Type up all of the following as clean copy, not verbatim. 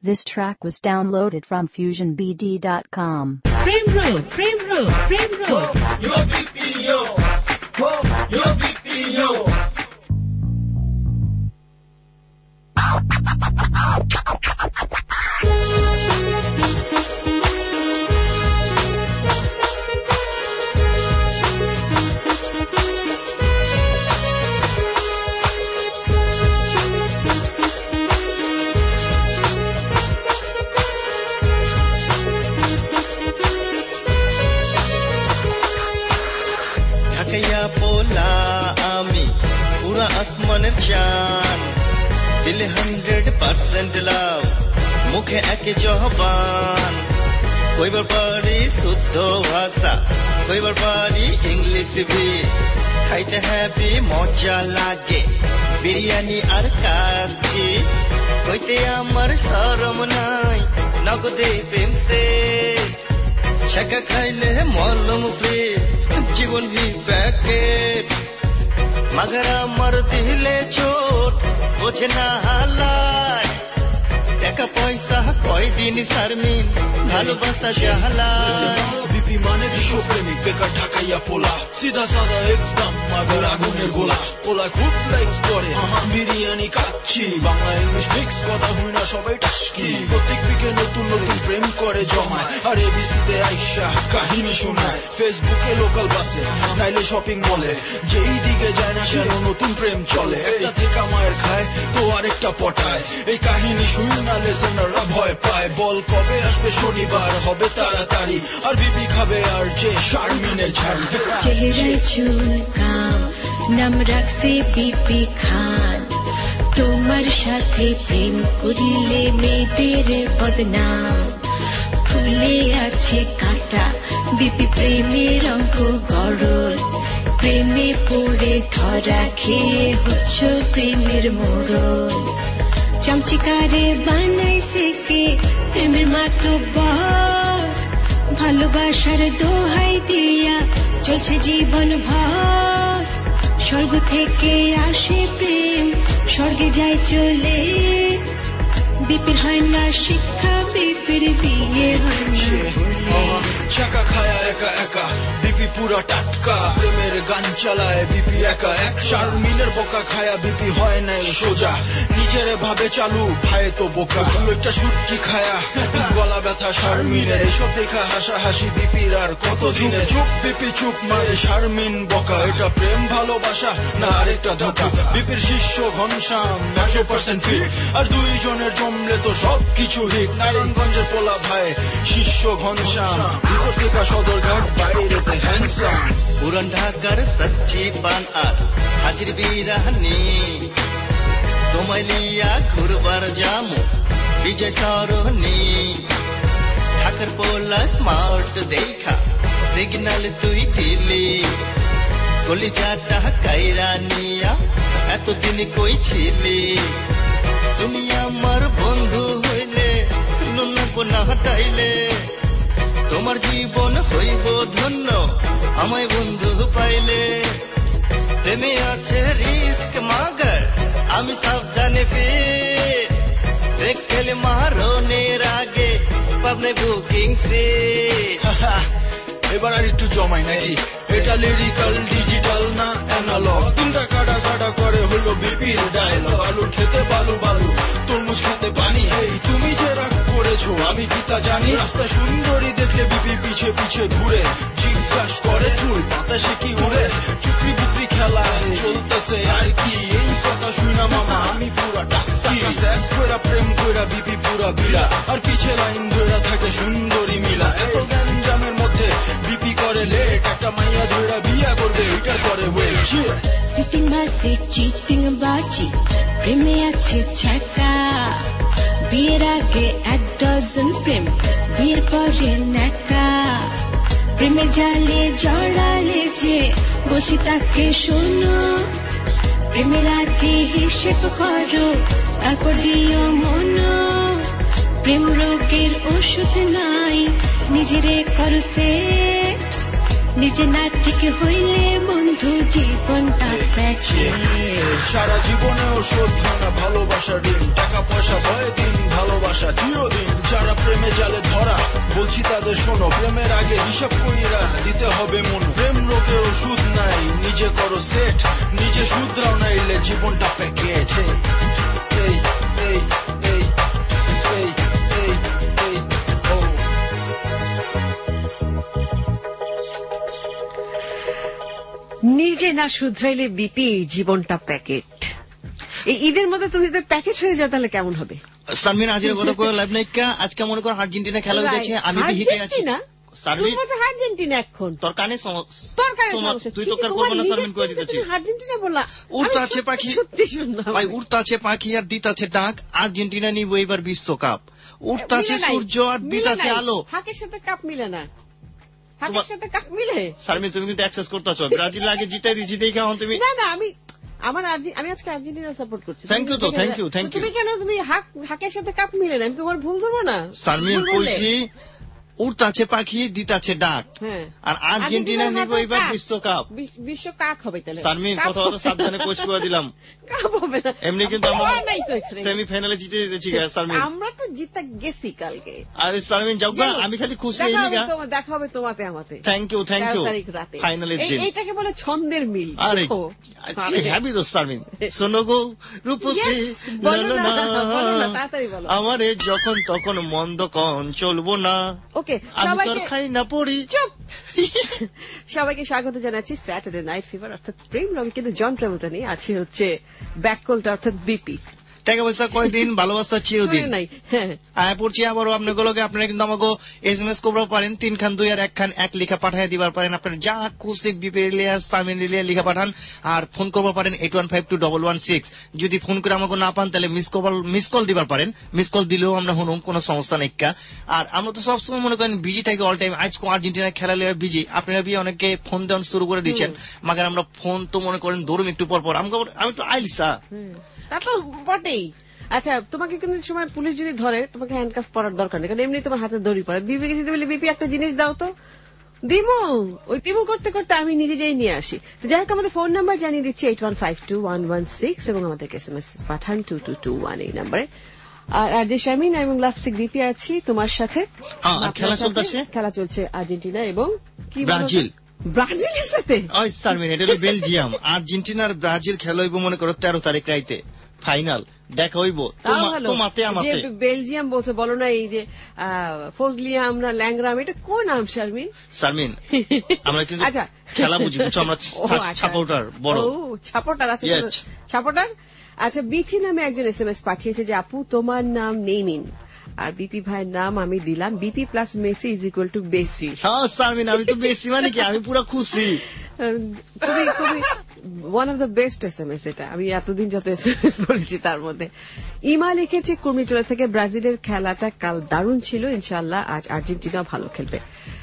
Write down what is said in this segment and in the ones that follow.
This track was downloaded from FusionBD.com. Prem Road. Yo BPO. Yo BPO. পোলা আমি পুরা আসমানের চান দিলে 100% লাভ মুখে একে জবান কইবার পারি শুদ্ধ ভাষা কইবার পারি ইংলিশ ভি খাইতে হ্যাপি মজা লাগে বিরিয়ানি আর কাচ্চি কইতে আমার শরম নাই নগদে প্রেম সে ছকা খাইলে মলম ফ্রি জীবন ভি প্যাকেট মগর আমার দিলে চোট বোঝে না হালাত টাকা পয়সা কয়দিন শারমিন ভালোবাসা জাহালাত বিপি মানে বিশ্বপ্রেমিক বেকার ঢাকাইয়া পোলা সিধা সাদা একদম মাগর আগুনের গোলা পোলা খুব লাইক করে বিরিয়ানি কাচ্চি বাংলা ইংলিশ মিক্স কথা হয় না সবাই টাস্কি প্রত্যেক উইকে নতুন নতুন প্রেম করে জমায় আর এবিসিতে আইসা কাহিনী শোনায় ফেসবুকে লোকাল বাসে নাইলে শপিং মলে যেই দিকে যায় না কেন নতুন প্রেম চলে একটা থেকে মায়ের খায় তো আরেকটা পটায় এই কাহিনী শুনি না লিসেনাররা ভয় পায় বল কবে আসবে শনিবার হবে তাড়াতাড়ি আর বিপি খাবে আর যে শারমিনের ঝাড়ি চেহারায় চুলকাম নাম রাখছে বিপি খান তোমার সাথে প্রেম করিলে মেয়েদের বদনাম ফুলে আছে কাটা বিপি প্রেমের অঙ্ক গড়ল প্রেমে পড়ে ধরা খেয়ে হচ্ছ প্রেমের মোড়ল চামচিকারে বানাইছে কে প্রেমের মাতব্বর ভালোবাসার দোহাই দিয়া চলছে জীবন ভর স্বর্গ থেকে আসে প্রেম স্বর্গে যায় চলে বিপির হয় না শিক্ষা বিপির বিয়ে হয় না চাকা খায়া একা একা বিপি পুরা টাটকা প্রেমের গান চালায় বিপি একা এক শারমিনের বোকা খায়া বিপি হয় নাই সোজা নিজের ভাবে চালু ভাই তো বোকা একটা সুটকি খায়া গলা ব্যথা শারমিনের এসব দেখা হাসা হাসি বিপির আর কত দিনে চুপ বিপি চুপ মারে শারমিন বোকা এটা প্রেম ভালোবাসা না আরেকটা ধোকা বিপির শিষ্য ঘনশ্যাম 100% ফিট আর দুইজনের জমলে তো সব কিছু হিট নারায়ণগঞ্জের পোলা ভাই শিষ্য ঘনশ্যাম ভিতর থেকে সদরঘাট বাইরেতে হ্যান্ডসাম পুরান ঢাকার সচ্চি পান আর হাজির বিরাহানি তোমায় লিয়া ঘুরবার জামু বিজয় সরণি ঢাকার পোলা স্মার্ট দেখা সিগন্যাল তুই দিলি কলিজাটা কাইরা নিয়া এতদিন কই ছিলি তুমি আমার বন্ধু হইলে লুনাবো না হটাইলে তোমার জীবন হইব ধন্য আমায় বন্ধু পাইলে প্রেমে আছে রিস্ক মাগার আমি সাবধানে ফির ব্রেক ফেলে মারনের আগে পাবনে বুকিং সে এবার আর একটু জমাই নাকি এটা লিরিক্যাল ডিজিটাল না অ্যানালগ তিনটা কাটা কাটা করে হলো বিপির ডায়লগ আলু খেতে বালু বালু তরমুজ খেতে পানি এই তুমি যে রাগ করেছো আমি কি তা জানি রাস্তা সুন্দরী দেখলে বিপি পিছে পিছে ঘুরে জিজ্ঞাস করে চুল বাতাসে কি উড়ে চুকরি বিক্রি খেলা চলতেছে আর কি এই কথা শুনা মামা আমি পুরা টাস্কি শেষ কইরা প্রেম কইরা বিপি পুরা বিলা আর পিছে লাইন ধরে থাকে সুন্দরী মিলা এত গ্যাঞ্জামের মধ্যে বিপি করে লেট একটা মাইয়া ধরে বিয়া করবে এটার পরে ওয়েট সিটিং বাসে চিটিং বাজি প্রেমে আছে ছ্যাঁকা বিয়ের আগে 1 ডজন প্রেম বিয়ের পরে ন্যাকা প্রেমে জালে জড়ালে যে বসে তাকে শোনো প্রেমের আগে হিসেব করো তারপর দিও মনো প্রেম রোগের ওষুধ নাই নিজেরে করো সেট নিজে না ঠিক হইলে বন্ধু জীবনটা প্যাকেট। সারা জীবনেও শোধ হয় না ভালোবাসার ঋণ, টাকা পয়সা ভয়ে দিন, ভালোবাসা চিরদিন। যারা প্রেমে জালে ধরা বলছি তাদের শোনো, প্রেমের আগে হিসাব কইরা দিতে হবে মন। প্রেম রোগের ওষুধ নাই, নিজে করো সেট, নিজে শুধরাও নাইলে জীবনটা প্যাকেট। এই এই এই এই এই এই ও নিজে না শুধরাইলে বিপি, জীবনটা প্যাকেট। এই ঈদের মধ্যে তুমি যদি প্যাকেট হয়ে যাও তাহলে কেমন হবে? সানমিন আজের কথা কয়ে লাইভ নাই কা। আজকে মনে করো আর্জেন্টিনা খেলা হয়েছে, আমি তো হিটে আছি। সানমিন আর্জেন্টিনা এখন তোর কানে সমস্যা, তুই তো কার করবো না। সানমিন কয়ে দিতেছি আর্জেন্টিনা বলা উড়তে আছে পাখি, ভাই উড়তে আছে পাখি আর দিতে আছে ডাক। আর্জেন্টিনা নিব এবার বিশ্বকাপ। উড়তে আছে সূর্য আর দিতে আছে আলো। হাকের সাথে কাপ মিলে না, হাকের সাথে কাপ মিলে। সানমিন তুমি কিন্তু অ্যাক্সেস করতেছো, ব্রাজিল আগে জিতাই দিচ্ছি দেখে এখন তুমি। না না, আমি আজকে আর্জেন্টিনা সাপোর্ট করছি। থ্যাংক ইউ তো, থ্যাংক ইউ থ্যাংক ইউ। তুমি কেন তুমি হাকের সাথে কাপ মিলে না, আমি তোমার ভুল ধরবো না। সানমিন কইছি উড়তে আছে পাখি দিতে আছে ডাক, আর আর্জেন্টিনা নিব এবার বিশ্বকাপ। বিশ্বকাপ হবে তাহলে সানমিন কথা সাবধানে কোচ করে দিলাম, কাপ হবে না। এমনি কিন্তু আমরা সেমিফাইনালে জিতে দিতেছি সানমিন। আমরা তো জিতে গেছি কালকে। আরে সানমিন যাও, আমি খালি খুশি হই না। দেখা হবে তোমাতে আমাতে। Thank you thank you. ফাইনালের দিন এইটাকে বলে ছন্দের মিল। আরে হ্যাপি তো সানমিন। শোনো গো রূপসী, বলো না তাড়াতাড়ি বলো। আমারে যখন তখন মন্দ কন চলবো না। ওকে, আমি তোর খাই না পড়ি। চুপ। সবাইকে স্বাগত জানাচ্ছি স্যাটারডে নাইট ফিভার অর্থাৎ প্রেম রং, কিন্তু জন ট্রাভোলটা নিয়ে আছে হচ্ছে ব্যাককোলটা অর্থাৎ বিপি। টাকা পয়সা কয়দিন, ভালোবাসা চিরদিন। আয় পড়ছি আবারও আপনাগুলোকে। আপনারা কিন্তু আমাকে SMS করতে পারেন 3 খান 2 আর 1 খান 1 লিখা পাঠিয়ে দিবার পারেন। আপনারা যা খুশি বিপি লিয়া সামিন লিয়া লিখা পাঠান, আর ফোন করতে পারেন 81521116। যদি ফোন করে আমাকে না পান তাহলে মিস কল দিবার পারেন। মিস কল দিলেও আমরা শুনুন, কোনো সমস্যা নেই। আর আমরা তো সবসময় মনে করেন বিজি থাকি অল টাইম। আজকে আর্জেন্টিনা খেলা লিয়া বিজি, আপনারা বি অনেকে ফোন দেওয়ান শুরু করে দিচ্ছেন, মাগার আমরা ফোন তো মনে করেন ধরুন একটু পর পর। আমি তো আইলিসা তা তো বটেই। আচ্ছা, তোমাকে কিন্তু সময় পুলিশ যদি ধরে তোমাকে হ্যান্ডকাফ পরার দরকার নেই, কারণ এমনি তোমার হাতে দড়ি পড়ে। বিপিকে যদি বলি বিপি একটা জিনিস দাও তো দিমু, ওই দিমু করতে করতে আমি নিজে যাই নিয়ে আসি। তো যাই হোক, আমাদের ফোন নাম্বার জানিয়ে দিচ্ছি 81521116 এবং আমাদেরকে SMS পাঠান 2221 এই নাম্বারে। আর যে শামিন এবং লাফসিক বিপি আছি তোমার সাথে। খেলা চলছে আর্জেন্টিনা এবং ব্রাজিলের সাথে। বেলজিয়াম আর্জেন্টিনার ব্রাজিল খেলা হইব মনে করো 13 তারিখ রাইতে ফাইনাল দেখা হইব। তোমাতে আমাতে বেলজিয়াম বলছে, বলো না এই যে ফজলিয়া আমরা ল্যাংরাম, এটা কোন নাম শারমিন? শারমিন আমরা কিন্তু আচ্ছা খেলা বুঝি, আমরা ছাপোটার বড় ছাপোটার আছে, ছাপোটার। আচ্ছা, বিথি নামে একজন SMS পাঠিয়েছে যে আপু তোমার নাম নেইমিন আর বিপি ভাইয়ের নাম আমি দিলাম BP plus Messi is equal to বেসি। হ্যাঁ সারমিন, আমি তো বেসি মানে কি, আমি পুরো খুশি। খুবই খুবই one of the best SMS এটা, আমি এতদিন যত SMS পড়েছি তার মধ্যে। ইমা লিখেছে কুর্মিটোলা থেকে, ব্রাজিলের খেলাটা কাল দারুণ ছিল, ইনশাআল্লাহ আজ আর্জেন্টিনা ভালো খেলবে।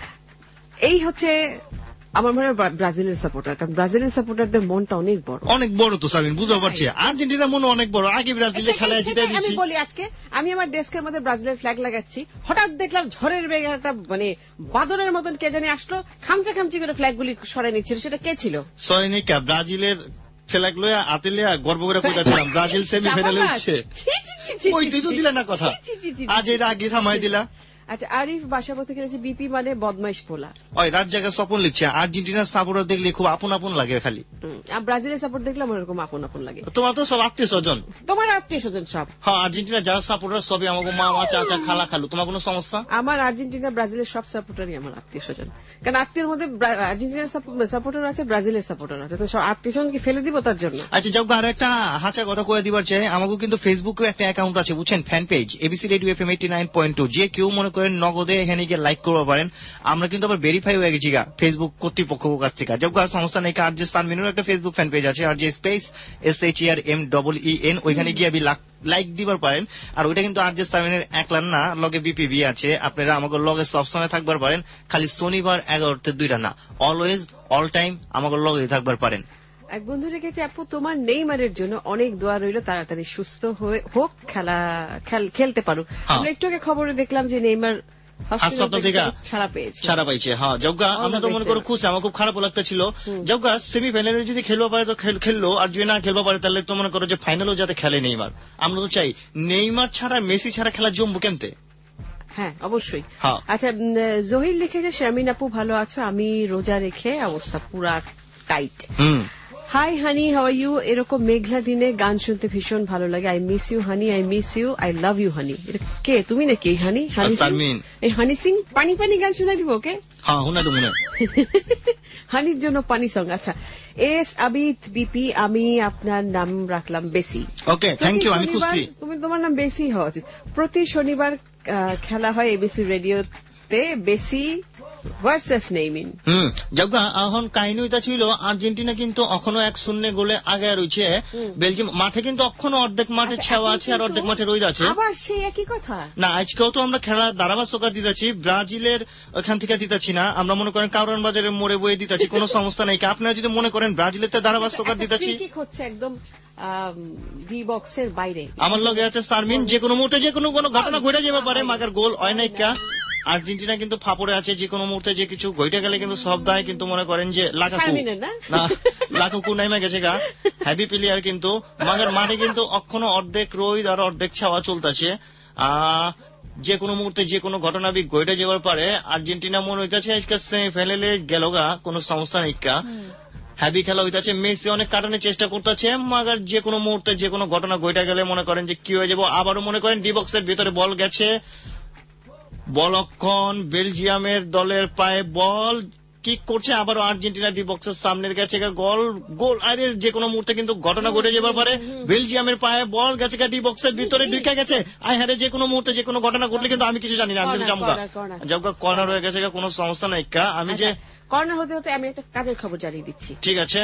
এই হচ্ছে আমার মনে হয় ব্রাজিলের সাপোর্টার, কারণ ব্রাজিলের সাপোর্টারদের মনটা অনেক বড়, অনেক বড় তো সাবিন, বুঝতে পারছি। আর্জেন্টিনার মন অনেক বড়, আগে ব্রাজিলের খেলায় জিতে দিয়েছি। আমি বলি, আজকে আমি আমার ডেস্কের মধ্যে ব্রাজিলের ফ্ল্যাগ লাগাচ্ছি, হঠাৎ দেখলাম ঝড়ের বেগে একটা মানে বাদরের মতন কে জানি আসলো, খামচা খামচি করে ফ্ল্যাগগুলি সরাই নিচ্ছিল। সেটা কে ছিল? সৈনিকা ব্রাজিলের ফ্ল্যাগ লয়া হাতে লিয়া গর্ব করে কইতাছিলাম ব্রাজিল সেমিফাইনালে উঠছে। ওই তুই তো দিলা না কথা, আজ এর আগে থামাই দিলা। আচ্ছা, আরিফ বাসাবো থেকে লিখেছে বিপি মানে বদমাইশ পোলা। ওই রাত জায়গা স্বপন লিখছে আর্জেন্টিনার সাপোর্টার দেখলে খুব আপন আপন লাগে খালি। ব্রাজিলের সাপোর্ট দেখলে আমার এরকম আপন আপন লাগে। তোমার তো সব আত্মীয় স্বজন, তোমার আত্মীয় স্বজন সব। হ্যাঁ, আর্জেন্টিনার যারা সাপোর্টার সবই আমাকে মামা চাচা খালা খালু। তোমার কোনো সমস্যা? আমার আর্জেন্টিনা ব্রাজিলের সব সাপোর্টারই আমার আত্মীয় স্বজন, কারণ আত্মীয়ের মধ্যে আর্জেন্টিনার সাপোর্টার আছে, ব্রাজিলের সাপোর্টার আছে, তো সব আত্মীয় স্বজনকে ফেলে দিব তার জন্য। আচ্ছা যাও, আর একটা হাঁচা কথা কয়ে দিবার চাই, আমাকে কিন্তু ফেসবুকে একটা অ্যাকাউন্ট আছে বুঝছেন, fan page ABC radio FM 89.2। যে কেউ মনে করেন নগদে এখানে গিয়ে লাইক করতে পারেন। আমরা কিন্তু আবার ভেরিফাই হয়ে গেছি ফেসবুক কর্তৃপক্ষ কাছ থেকে। যাও সমস্যা নেই, আর যে সানমিনের একটা ফেসবুক ফ্যান পেজ আছে, আর যে স্পেস SHERMEEN, ওইখানে গিয়ে আপনি লাইক দিবার পারেন। আর ওইটা কিন্তু আর যে সানমিনের একলা না, লগে বিপিবি আছে, আপনারা আমাকে লগে সবসময় থাকবার পারেন, খালি শনিবার 11তে 2টা না, অলওয়েজ অল টাইম আমাকে লগে থাকবার পারেন। এক বন্ধু লিখেছে আপু তোমার নেইমারের জন্য অনেক দোয়া রইল, তাড়াতাড়ি সুস্থ হয়ে হোক, খেলতে পারুক। আমরা একটু আগে খবরে দেখলাম যে নেইমার হাসপাতাল থেকে ছাড়া পাইছে। হ্যাঁ যজ্ঞা আমরা তো মনে করো খুশি, আমার খুব খারাপ লাগতেছিল। যজ্ঞা সেমিফাইনালে যদি খেলবা পারে তো খেললো, আর যদি না খেলবা পারে তাহলে তো মনে করো যে ফাইনালও যাতে খেলে নেইমার। আমরা তো চাই নেইমার ছাড়া মেসি ছাড়া খেলা জমবো কেমতে। হ্যাঁ অবশ্যই। আচ্ছা জহির লিখেছে শারমিন আপু ভালো আছো, আমি রোজা রেখে অবস্থা পুরা tight. Hi honey how are you, এরকম মেঘলা দিনে গান শুনতে ভীষণ ভালো লাগে। I miss you honey, I miss you, I love you honey. এটা কে তুমি নাকি হানি? এই হানি সিং পানি পানি গান শোনা দিব ওকে। হানির জন্য পানি সং। আচ্ছা এস আবিদ বিপি, আমি আপনার নাম রাখলাম বেসি। ওকে থ্যাংক ইউ, আমি খুশি। তুমি তোমার নাম বেসি হওয়া উচিত। প্রতি শনিবার খেলা হয় এবিসি রেডিওতে, বেসি ভার্সেস নেইমিন। যজ্ঞা এখন কাহিনী এটা ছিল আর্জেন্টিনা কিন্তু এখনো 1-0 গোলে আগে রয়েছে বেলজিয়াম। মাঠে কিন্তু এখনো অর্ধেক মাঠে ছেওয়া আছে আর অর্ধেক মাঠে রয়ে আছে। আবার সেই একই কথা না, আজকেও তো আমরা খেলা ধারাভাষ্যকার দিতেছি, ব্রাজিলের ওখান থেকে দিতেছি না, আমরা মনে করেন কারণ বাজারের মোড়ে বয়ে দিতেছি, কোনো সমস্যা নেই। আপনারা যদি মনে করেন ব্রাজিলের ধারাভাষ্যকার দিতেছি, হচ্ছে একদম ডি বক্সের বাইরে। আমার লগে আছে শারমিন, যে কোনো মুহূর্তে যে কোনো ঘটনা ঘটে যেতে পারে, মাগার গোল হয় নাই। আর্জেন্টিনা কিন্তু ফাপড়ে আছে, যে কোনো মুহূর্তে যে কিছু ঘটে গেলে কিন্তু সব দায় কিন্তু মনে করেন যে লাকাকু নেমে গেছে গা, হ্যাভি প্লেয়ার কিন্তু মাগার মাঠে কিন্তু এখনো অর্ধেক রোদ আর অর্ধেক ছাওয়া চলতেছে। যে কোনো মুহূর্তে যে কোনো ঘটনা বি ঘটে যাবার পারে। আর্জেন্টিনা মনে হইতেছে আজকে সেমিফাইনালে গেল গা, কোনো সমস্যা নেই। হ্যাভি খেলা হইতেছে, মেসি অনেক কাটানোর চেষ্টা করতেছে, মাগার যে কোনো মুহূর্তে যে কোনো ঘটনা ঘটে গেলে মনে করেন যে কি হয়ে যাবো। আবারও মনে করেন ডি বক্সের ভিতরে বল গেছে, বলক্ষণ বেলজিয়ামের দলের পায়ে বল কিক করছে, আবারও আর্জেন্টিনা ডি বক্সের সামনে গেছে গোল। আরে যে কোনো মুহূর্তে কিন্তু ঘটনা ঘটে যাবার পারে। বেলজিয়ামের পায়ে বল গেছে ডি বক্সের ভিতরে ঢুকে গেছে, আই হারে যে কোনো মুহূর্তে যে কোনো ঘটনা ঘটলে কিন্তু আমি কিছু জানি না, আমি কিন্তু জামগা কর্নার হয়ে গেছে, কোনো সমস্যা নাই। আমি যে কর্নার হতে হতে আমি একটা কাজের খবর জানিয়ে দিচ্ছি। ঠিক আছে,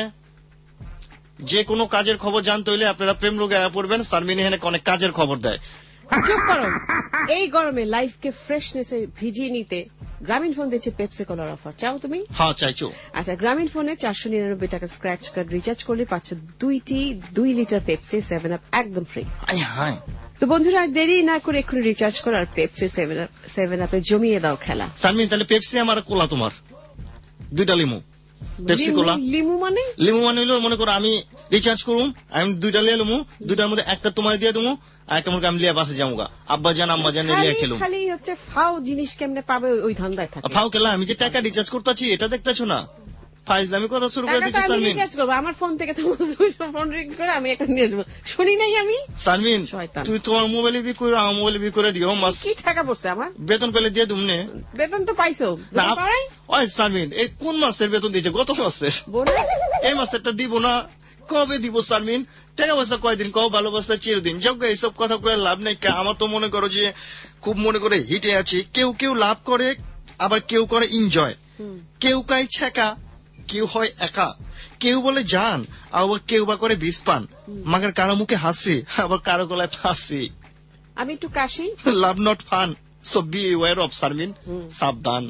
যে কোনো কাজের খবর জানতে হলে আপনারা প্রেম রোগে পড়বেন, শারমিন এখানে অনেক কাজের খবর দেয়। চুপ করো। এই গরমে লাইফকে ফ্রেশনেসে ভিজিয়ে নিতে গ্রামীণ ফোন দিচ্ছে পেপসি কলার অফার, চাও তুমি? হ্যাঁ চাইছো। আচ্ছা গ্রামীণ ফোনে 499 টাকা স্ক্র্যাচ কার্ড রিচার্জ করলে পাচ্ছ 2 লিটার পেপসি 7 আপ একদম ফ্রি। তো বন্ধুরা দেরি না করে এক্ষুনি রিচার্জ করো আর পেপসি 7 আপে জমিয়ে দাও খেলা। শারমিন তাহলে পেপসি আমার কোলা তোমার 2টা লিমু, পেপসি কোলা। লিমু মানে হইলো মনে করো আমি রিচার্জ করুম, আমি 2টা লিয়ে লমু, 2টার মধ্যে একটা তোমার দিয়ে দেবো আর একটা মনে আমি লিয়া বাসে যাবো, আব্বা জান আম্মা জান লিয়া খেলুম। খালি হচ্ছে ফাও জিনিস কেমনে পাবে ওই ধান্দায় থাকে। ফাও খেলা আমি যে টাকা রিচার্জ করতেছি এটা দেখতেছো না, ফাইজলামি কথা শুরু করে দিচ্ছি। শারমিন রিচার্জ করবো আমার ফোন থেকে, তোমার ফোন রিং করে আমি একটা নিয়ে যাবো, শুনি নাই আমি। শারমিন তুই তোমার মোবাইলে বি করে আমার মোবাইলে বি করে দিও। কি টাকা পড়ছে আমার? বেতন পেলে দিয়ে দুমনে। বেতন তো পাইছো না? ওই শারমিন এই কোন মাসের বেতন দিয়েছে? গত মাসের। এই মাসেরটা দিব না, কবে দিব শারমিন? টাকা পয়সা কয়দিন কও, ভালোবাসা চিরদিন। যোগ্য এইসব কথা কয়ে লাভ নেই। আমার তো মনে করো যে খুব মনে করে হিটে আছি। কেউ লাভ করে, আবার কেউ করে এনজয়, কেউ কাই ছেকা, কেউ হয় একা, কেউ বলে জান, আবার কেউ বা করে বিষ পান। মাগার কারো মুখে হাসি, আবার কারো গলায় ফাঁসি। আমি একটু কাশি। Love not fun, so be aware of Sharmin, সাবধান।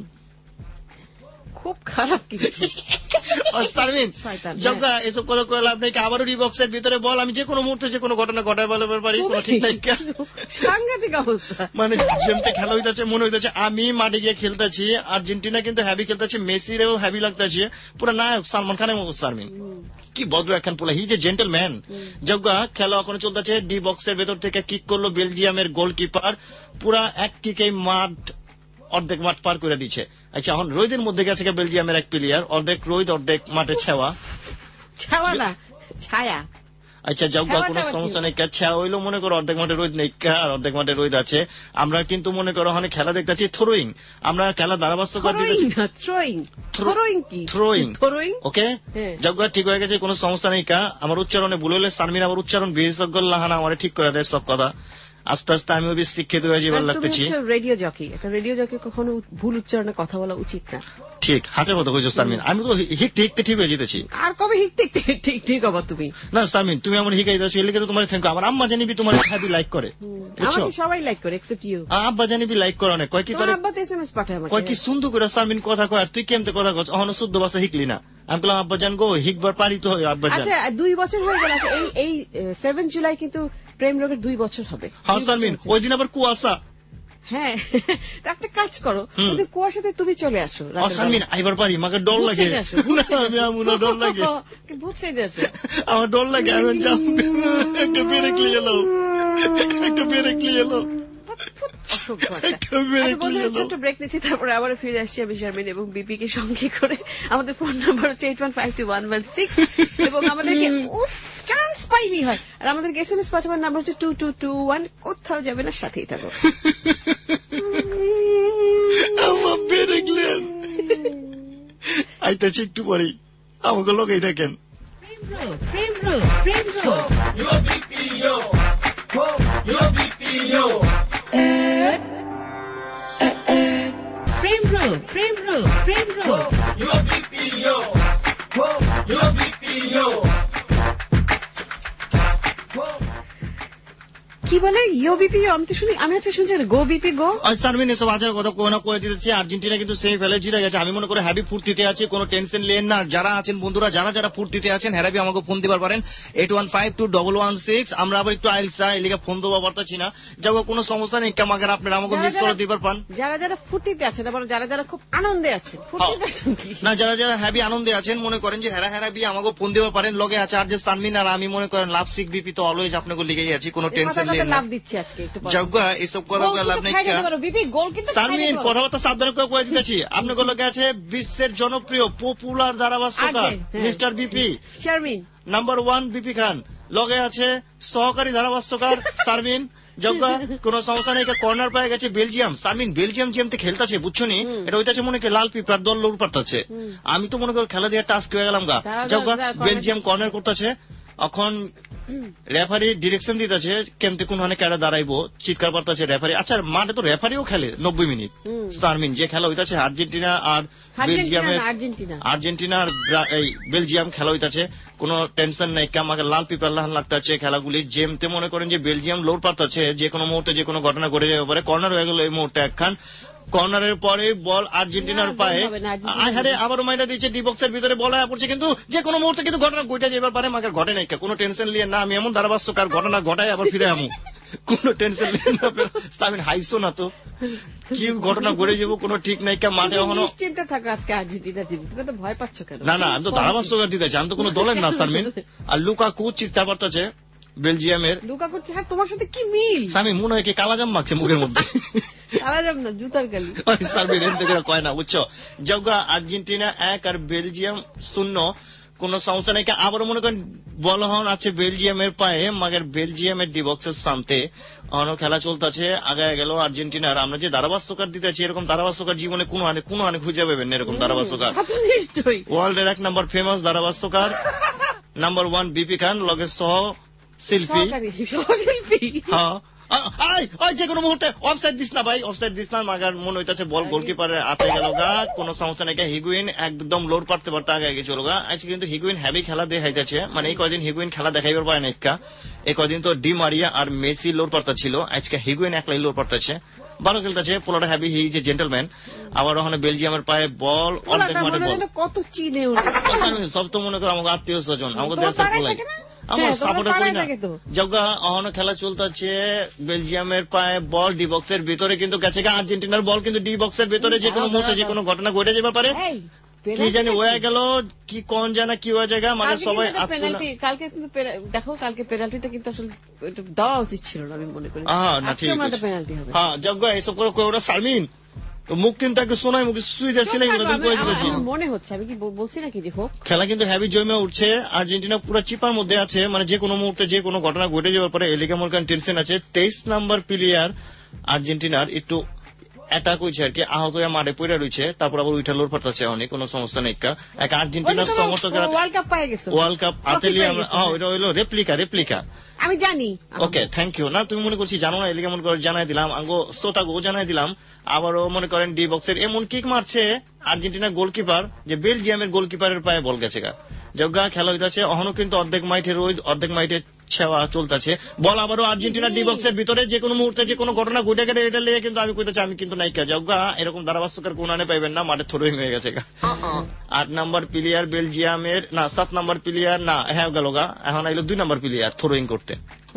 খুব খারাপ কিন্তু শারমিন যোগ্য এসব কথা করে লাভ নেই। আবারও রিবক্সের ভিতরে বল, আমি যে কোনো মুহূর্তে যে কোনো ঘটনা ঘটায় বলতে পারি, কোনো ঠিক নাই। সাংঘাতিক অবস্থা, মানে যেমতে খেলা হইতেছে মনে হইতেছে আমি মাঠে গিয়ে খেলতেছি। আর্জেন্টিনা কিন্তু হ্যাভি খেলতেছে, মেসিরেও হ্যাভি লাগতেছে, পুরো নায়ক সালমান খানের মতো। শারমিন কি বদ্র একখান পোলা, হি যে জেন্টলম্যান। যোগ্য খেলা এখন চলতেছে, ডি বক্সের ভেতর থেকে কিক করলো বেলজিয়ামের গোলকিপার, পুরা এক কিকে মাঠ অর্ধেক মাঠ পার করে দিচ্ছে। আচ্ছা এখন রোদের মধ্যে গেছে বেলজিয়ামের এক প্লেয়ার, অর্ধেক রোদ অর্ধেক মাঠে ছাওয়া না ছায়া। আচ্ছা যাও কোনো সমস্যা নেই, ছায়া হইলো মনে করো অর্ধেক মাঠে রোদ নেই আর অর্ধেক মাঠে রোদ আছে। আমরা কিন্তু মনে করো ওখানে খেলা দেখতেছি থ্রোয়িং, আমরা খেলা ধারাভাষ্যকার থ্রোয়িং। ওকে যাও ঠিক হয়ে গেছে, কোনো সমস্যা নেই। আমার উচ্চারণে ভুল হলে শারমিন আবার উচ্চারণ বিশেষজ্ঞ লাহানা আমার ঠিক করে দেয় সব কথা। আস্তে আস্তে আমিও বেশ শিক্ষিত হয়ে যাবার লাগতেছি। রেডিও জকি, একটা রেডিও জকি কখনো ভুল উচ্চারণে কথা বলা উচিত না। ঠিক হাজার কথা কইছো শারমিন, আমি তো হিকতে হিকতে ঠিক হয়ে যেতেছি। আর কবে হিকতে ঠিক হবো তুমি? না শারমিন তুমি আমার হিকাই দাও, এর লিগে তো তোমার থ্যাংক ইউ। আমার আম্মা জানিবি তোমার হ্যাপি লাইক করে, আমাকে সবাই লাইক করে এক্সেপ্ট ইউ। আব্বা জানিবি লাইক করে অনেক, কয় কি তোর আব্বা তো এসএমএস পাঠায় আমাকে, কয় কি সুন্দর করে শারমিন কথা কয়, আর তুই কেমতে কথা কস অহনো শুদ্ধ ভাষা হিকলি না। আমি বললাম আব্বা জান গো হিকবার পারি তো হয় আব্বা জান। আচ্ছা 2 বছর হয়ে গেল, এই 7 জুলাই কিন্তু প্রেম রোগের 2 বছর হবে। হ্যাঁ শারমিন ওই দিন আবার কুয়াশা, হ্যাঁ একটা কাজ করো, ওদের কুয়াশাতে তুমি চলে আসো। সানমিন আইবার পারি, আমাকে ডর লাগে। আমি আমার ডর লাগে, ভূত সেজে আসো। আমার ডর লাগে। আমি একটা ব্রেক নিয়ে এলো, একটা ব্রেক নিয়ে এলো। ছোট্ট ব্রেক নিচ্ছি, তারপরে আবার ফিরে আসছি আমি শারমিন এবং বিপি কে সঙ্গে করে। আমাদের ফোন নাম্বার হচ্ছে 81521116 এবং আমাদেরকে চান্স পাইলি হয়। আর আমাদেরকে SMS পাঠাবার নাম্বার হচ্ছে 2221। কোথাও যাবে না, সাথেই থাকো। আমার ব্রেক নেন আইতাছি একটু পরেই, আমাকে লোকেই দেখেন। কি বলে ইয়ো বিপি? আমি তো শুনি, আমি হচ্ছে শুনছি গো বিপি গো। সানমিন এসব আচার কথা কোনো কয়ে দিতেছি। আর্জেন্টিনা কিন্তু সেমি ফেলে জিতে গেছে। আমি মনে করি হ্যাভি ফুর্তিতে আছে, কোনো টেনশন লেন না। যারা আছেন বন্ধুরা, যারা ফুর্তিতে আছেন, হ্যারাবি আমাকে ফোন দিবার পারেন 81521116। আমরা আবার একটু আইলসা এলিকা ফোন দেওয়া পারতাছি না, যাবো কোনো সমস্যা নেই। কামাগার আপনারা আমাকে মিস করে দিবার পান। যারা ফুর্তিতে আছেন, আবার যারা খুব আনন্দে আছেন, না যারা হ্যাভি আনন্দে আছেন, মনে করেন যে হ্যারাবি আমাকে ফোন দিবার পারেন। লগে আছে আর যে সানমিন আর আমি, মনে করেন লাভ সিক বিপি তো অলওয়েজ আপনাকে লিখেই আছি, কোনো টেনশন নেই। লাভ দিচ্ছি আজকে একটু জগা এসব কথা লাভ নেই। সানমিন কথাবার্তা সাবধানে কয়ে দিতেছি। আপনাকে লগে আছে বিশ্বের জনপ্রিয় পপুলার ধারাভাষ্যকার mister BP Sharmin, number 1 BP Khan. লগে আছে সহকারী ধারাভাষ্যকার শারমিন। জগা কোন সমস্যা নেই। কর্নার পায়ে গেছে বেলজিয়াম। শারমিন বেলজিয়াম যেমতে খেলতেছে বুঝছো নি, এটা হইতেছে মনে হয় লাল পিঁপড়ার দল লোর পারতেছে। আমি তো মনে করি খেলা দিয়ে টাস্ক হয়ে গেলাম গা। জগা বেলজিয়াম কর্নার করতেছে, এখন রেফারি ডিরেকশন দিতেছে কেমতে কোন কেডা দাঁড়াইবো, চিৎকার করতেছে রেফারি। আচ্ছা মাঠে তো রেফারিও খেলে 90 মিনিট। শারমিন যে খেলা হইতাছে আর্জেন্টিনা আর বেলজিয়ামের, আর্জেন্টিনা আর বেলজিয়াম খেলা হইতাছে, কোনো টেনশন নাই। আমাকে লাল পিঁপড়া লাহান লাগতেছে খেলাগুলি। যেমতে মনে করেন যে বেলজিয়াম লোর পারতেছে, যে কোনো মুহূর্তে যে কোনো ঘটনা ঘটে যেতে পারে। কর্নার হয়ে গেল এই মুহূর্তে একখান। কর্নারের পরে বল আর্জেন্টিনার পায়ে, আহারে আবারও মাইরা দিচ্ছে ডি বক্সের ভিতরে বল আয়া পড়ছে, কিন্তু যে কোনো মুহূর্তে কিন্তু ঘটনা ঘটে যাবার পারে। আমাকে ঘটে নাই, কোনো টেনশন লিয়ে না। আমি এমন ধারাভাষ্যকার, ঘটনা ঘটাই আবার ফিরে আমু, কোনো টেনশন লিয়ে না। আমি হাইছো না তো, কি ঘটনা ঘটে যাবো কোনো ঠিক নাই। মাঠে এখনো চিন্তা থাকো আজকে আর্জেন্টিনা দিবি, তুমি তো ভয় পাচ্ছ কেন? না আমি তো ধারাভাষ্যকার দিতেছি, আমি তো কোনো দলের না শারমিন। আর লুকাকু চিৎতা পারতেছে বেলজিয়ামের। লুকাকু হ্যাঁ, তোমার সাথে কি মিল? আমি মনে হয় কি কালাজাম মাখছে মুখের মধ্যে। কালাজাম না, জুতার কালি। শারমিন এর কয় না বুঝছো। জগা আর্জেন্টিনা 1 আর বেলজিয়াম 0, কোন সমস্যা নেই। আবারও মনে করেন বল হন আছে বেলজিয়ামের পায়ে, মাগের বেলজিয়ামের ডি বক্সের সামনে অন্য খেলা চলতেছে। আগায় গেল আর্জেন্টিনার। আমরা যে ধারাভাষ্যকার দিতেছি, এরকম ধারাভাষ্যকার জীবনে কোনো আনে খুঁজে পাবেন এরকম ধারাভাষ্যকার। ওয়ার্ল্ডের 1 নম্বর ফেমাস ধারাভাষ্যকার নাম্বার 1 বিপি খান, লগে সহ শিল্পী। হ্যাঁ যে কোনো মুহূর্তে অফসাইড দিস না ভাই, অফসাইড দিস না। মাগার মনে হইতেছে বল গোলকিপারের হাতে গেল গা, কোন সমস্যা নেই। হিগুইন একদম লোড পারতে আগে গেছিল গা। আজকে কিন্তু হিগুইন হ্যাভি খেলা দেখাইতেছে, মানে এই কদিন হিগুইন খেলা দেখাইবার পারে না। এই কদিন তো ডি মারিয়া আর মেসি লোড পারতা ছিল, আজকে হিগুইন একলাই লোড পারতেছে, ভালো খেলতেছে। পোলাটা হ্যাভি, হি যে জেন্টলম্যান। আবার ওখানে বেলজিয়ামের পায়ে বল, অর্ধেক মাঠে বল। কত চিনে সব তো মনে করো আমাকে আত্মীয় স্বজন, আমাকে দেশের পোলাই, আমার সাপোর্ট করি না। জগা অহনো খেলা চলতেছে, বেলজিয়ামের পায়ে বল ডি বক্সের ভিতরে কিন্তু গেছে। আর্জেন্টিনার বল কিন্তু ডি বক্সের ভিতরে, যে কোনো মুহূর্তে যে কোনো ঘটনা ঘটে যেতে পারে। কি জানি হয়ে গেল, কি কোন জানা কি হয়ে জায়গা, মানে সবাই কালকে কিন্তু দেখো, কালকে পেনাল্টিটা কিন্তু আসলে দেওয়া উচিত ছিল না, আমি মনে করি। পেনাল্টি হবে। হ্যাঁ জগা এসব করে শারমিন মুখ কিন্তু একটু শোনায়, মুখে সুই যাচ্ছিলেন মনে হচ্ছে। আমি কি বলছি নাকি যে হোক খেলা কিন্তু হ্যাভি জমে উঠছে। আর্জেন্টিনা পুরো চিপার মধ্যে আছে, মানে যে কোনো মুহূর্তে যে কোনো ঘটনা ঘটে যাওয়ার পরে এলিকা মনে করেন টেনশন আছে। 23 নাম্বার প্লেয়ার আর্জেন্টিনার একটু অ্যাটাক হয়েছে আর কি, আহত হয়ে মাঠে পড়ে রয়েছে। তারপর আবার উঠা লোর পাঠাচ্ছে, অনেক কোনো সমস্যা নেই। এক আর্জেন্টিনার সমর্থকের ওয়ার্ল্ড কাপ আতেলিয়া, ওইটা হইলো রেপ্লিকা আমি জানি। Okay thank you. না তুমি মনে করছি জানো না, এলিকা মনে করে জানাই দিলাম, আঙ্গো শ্রোতাগো জানাই দিলাম। আবারও মনে করেন ডি বক্সের এমন কিক মারছে আর্জেন্টিনার গোলকিপার, যে বেলজিয়ামের গোলকিপারের পায়ে বল গেছে গা। জগা খেলা হইতেছে অহনো কিন্তু অর্ধেক মাইঠে রোদ, অর্ধেক মাইঠে ছেওয়া চলতেছে। বল আবারও আর্জেন্টিনার ডি বক্সের ভিতরে, যে কোনো মুহূর্তে যে কোনো ঘটনা ঘটে গেলে এটা লেগে কিন্তু আমি কইতেছি আমি কিন্তু নাইকা। জগা এরকম ধারাভাষ্যকার কোন আনে পাইবেন না, মাঠে থ্রোইং হয়ে গেছে গা। 8 নম্বর প্লেয়ার বেলজিয়ামের, না 7 নম্বর প্লেয়ার, না হ্যাঁ গেল গা। এখন আইলো 2 নম্বর প্লেয়ার থ্রোইং করতে।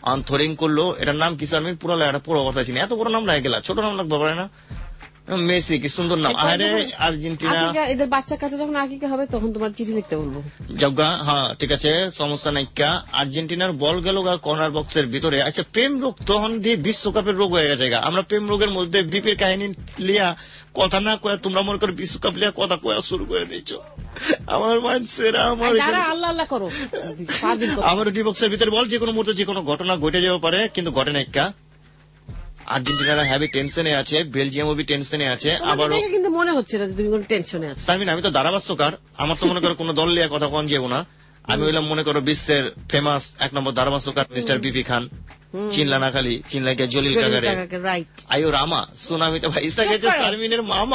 আনথরিং করলো, এটার নাম কি আমি পুরো পুরো কথা চিনি, এত বড় নাম লাগে গেলা, ছোট নাম লাগবে পারে না। মেসি কি সুন্দর নাম। আরে আর্জেন্টিনা এদের বাচ্চা কাছে যখন আকিকা হবে তখন তোমার চিঠি লিখতে বলবো। জগা হ্যাঁ ঠিক আছে, সমস্যা নাইকা। আর্জেন্টিনার বল গেল গা কর্নার বক্সের ভিতরে। আচ্ছা প্রেম রোগ তখন দিয়ে বিশ্বকাপের রোগ হয়ে গেছে। আমরা প্রেম রোগের মধ্যে বিপির কাহিনী লিয়া কথা না কয়া তোমরা মনে করো বিশ্বকাপ লিয়া কথা কয়া শুরু করে দিচ্ছ। আমার মানুষেরা আল্লাহ আল্লাহ করো, আমার ডি বক্সের ভিতরে বল যে কোনো মুহূর্তে যে কোনো ঘটনা ঘটে যেতে পারে, কিন্তু ঘটে নাইকা। আর্জেন্টিনারা হ্যাভি টেনশনে আছে, বেলজিয়ামও বি টেনশনে আছে। আবার কিন্তু মনে হচ্ছে না তুমি কোনো টেনশনে আছো। আমি তো ধারাভাষ্যকার, আমার তো মনে করো কোনো দল লিয়া কথা কন যাবো না। আমি হইলাম মনে করো বিশ্বের ফেমাস 1 নম্বর ধারাভাষ্যকার মিস্টার বিপি খান। চিনলা না খালি, চিনলা গিয়া জলিল কাকারে। আয়ো রামা সুনামিতে ভাই ইসা গেছে সারমিনের মামা।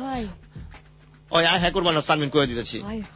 ওই আয় হ্যাঁ করবা না, সারমিন করে দিতেছি।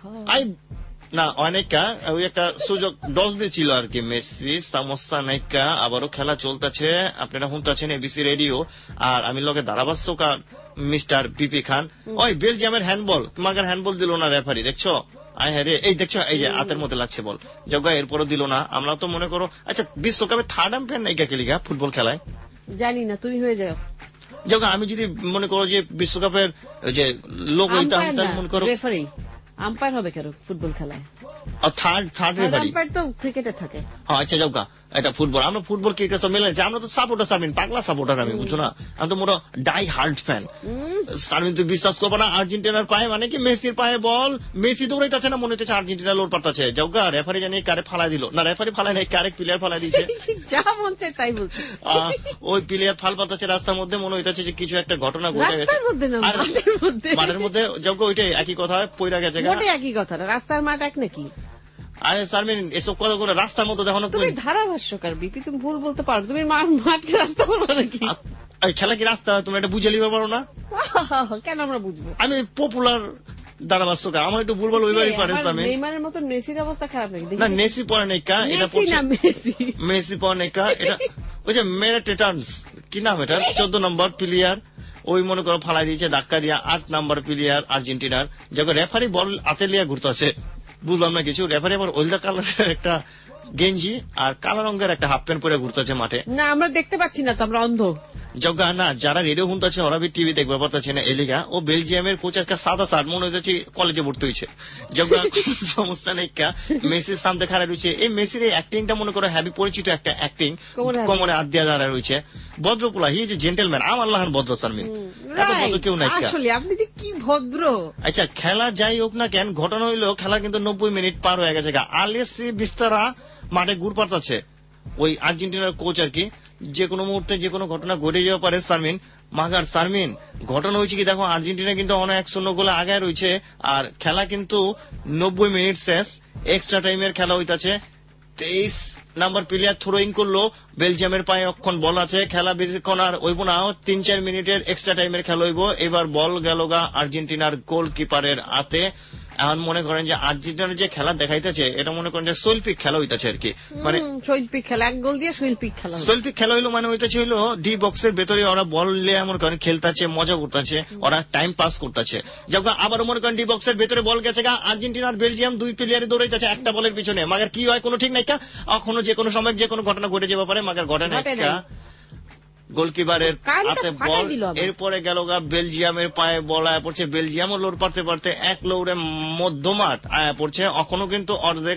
না অনেকা ওই একটা সুযোগ 10 দিয়েছিল আর কি মেসি। সমস্যা নাইকা, আবারও খেলা চলতেছে, আপনারা শুনতেছেন এবিসি রেডিও। আর আমি লোকে ধারাভাষ্যকার মিস্টার বিপি খান। ওই বেলজিয়ামের হ্যান্ডবল, তোমাকে হ্যান্ডবল দিল না রেফারি, দেখছো? আয় হ্যাঁ রে, এই দেখছো এই যে হাতের মধ্যে লাগছে বল, জগা এরপরও দিল না। আমরা তো মনে করো আচ্ছা বিশ্বকাপে থার্ড আম্পায়ার নাইকা খেলিগা ফুটবল খেলায়, জানি না, তুমি হয়ে যাও জগা। আমি যদি মনে করো যে বিশ্বকাপের যে লোক হইতাম, মনে করো রেফারি আম্পায়ার হবে কেন ফুটবল খেলায়? থার্ড রেফারি আম্পায়ার তো ক্রিকেটে থাকে। হ্যাঁ আচ্ছা জগা, এটা ফুটবল, আমরা ফুটবল ক্রিকেট সব মিলে আমরা তো সাপোর্টার। সামিন পাগলা সাপোর্টার আমি, বুঝছো না? আমি তো মোটা ডাই হার্ড ফ্যান। সামিন তুই বিশ্বাস করবো না, আর্জেন্টিনার পায়ে মানে কি মেসির পায়ে বল, মেসি দৌড়াইতেছে না, মনে হচ্ছে আর্জেন্টিনা লোর পাঠাচ্ছে। জগা রেফারি জানি কারে ফালাই দিল না, রেফারি ফালাই নাই, কারেক প্লেয়ার ফালাই দিচ্ছে। যা মন চায় তাই বলছে। ওই প্লেয়ার ফাল পাঠাচ্ছে রাস্তার মধ্যে, মনে হইতেছে যে কিছু একটা ঘটনা ঘটে গেছে মাঠের মধ্যে। জগা ওইটাই একই কথা, পইরা গেছে একই কথা, রাস্তার মাঠ এক নাকি? আরে সারমিন এসব কথা বলে রাস্তার মতো দেখো না। তুমি ধারাভাষ্যকার বিপি, তুমি ভুল বলতে পারো, তুমি মাঠকে রাস্তা বলবো নাকি? খেলা কি রাস্তা তুমি এটা বুঝে নিতে পারো না? কেন আমরা বুঝবো? আমি পপুলার ধারাভাষ্যকার, আমার একটু ভুলভাল ওইবারই পারে। নেইমারের মতো মেসির অবস্থা খারাপ নাকি? না মেসি পরে নেই কা, এটা মেসি পরে নেই কা, এটা ওই যে মেরিটেটান্স কি নাম এটা 14 নম্বর প্লেয়ার, ওই মনে করো ফালাই দিয়েছে ধাক্কা দিয়া। 8 নম্বর প্লেয়ার আর্জেন্টিনার, যখন রেফারি বল হাতে লিয়া ঘুরতেছে, বুঝলাম না কিছু। রেফারি আবার ওইটা কালারের একটা গেঞ্জি আর কালো রঙের একটা হাফ প্যান্ট পরে ঘুরতেছে মাঠে। না আমরা দেখতে পাচ্ছি না তো, আমরা অন্ধ। জগা না যারা রেডিও শুনতেছে ওরা টিভি দেখতে পারতেছে না। এলিগা ও বেলজিয়ামের কোচ একটা সাদা সার মনে হচ্ছে কলেজে ভর্তি হয়েছে। জগা সমস্যা নেই, মেসির সামনে খাড়া রয়েছে। এই মেসির এই অ্যাক্টিংটা মনে করো হ্যাভি পরিচিত একটা অ্যাক্টিং, কোমরে হাত দিয়া দাঁড়া রয়েছে। ভদ্রপুলা হি যে জেন্টেলম্যান, আমার লাহান ভদ্র সারমিন, এত ভদ্র কেউ নাই। আসলে আপনি কি ভদ্র। আচ্ছা খেলা যাই হোক না কেন, ঘটনা হইলো খেলা কিন্তু 90 মিনিট পার হয়ে গেছে। আলেসি বিস্তারা মাঠে ঘুর পাঠাচ্ছে, ওই আর্জেন্টিনার কোচ আর কি। যে কোনো মুহূর্তে যে কোনো ঘটনা ঘটে যেতে পারে সারমিন। মাগার সারমিন ঘটনা হয়েছে কি দেখো, আর্জেন্টিনা কিন্তু অনেক 1-0 গোলে আগে রয়েছে। আর খেলা কিন্তু 90 মিনিট শেষ, এক্সট্রা টাইমের খেলা হইতাছে। 23 নাম্বার প্লেয়ার থ্রোইং করলো, বেলজিয়ামের পায়ে অক্ষণ বল আছে। খেলা বেশিক্ষণ আর হইব না, 3-4 মিনিটের এক্সট্রা টাইমের খেলা হইব। এবার বল গেল গা আর্জেন্টিনার গোলকিপারের হাতে। এখন মনে করেন যে আর্জেন্টিনার যে খেলা দেখাইতেছে এটা মনে করেন যে শৈল্পিক খেলা হইতেছে আর কি। মানে শৈল্পিক খেলা, এক গোল দিয়ে শৈল্পিক খেলা। শৈল্পিক খেলা হইলো মানে হইতেছে হইলো ডি বক্সের ভেতরে ওরা বল নিয়ে মনে করেন খেলতেছে, মজা করতেছে, ওরা টাইম পাস করতেছে। যখন আবার মনে করেন ডি বক্সের ভেতরে বল গেছে গা, আর্জেন্টিনার বেলজিয়াম 2 প্লেয়ারে দৌড়াইতেছে একটা বলের পিছনে। মাগার কি হয় কোনো ঠিক নাই কা, এখনো যে কোনো সময় যে কোনো ঘটনা ঘটে যেতে পারে। মাগার ঘটে নাই কা, গোলকিপারের হাতে বল। এরপরে গেল গা বেলজিয়ামের পায়ে বল আয়া পড়ছে। বেলজিয়ামও লোর পারতে পারতে এক লৌড়ে মধ্যমাঠ আয়া পড়ছে। এখনো কিন্তু অর্ধেক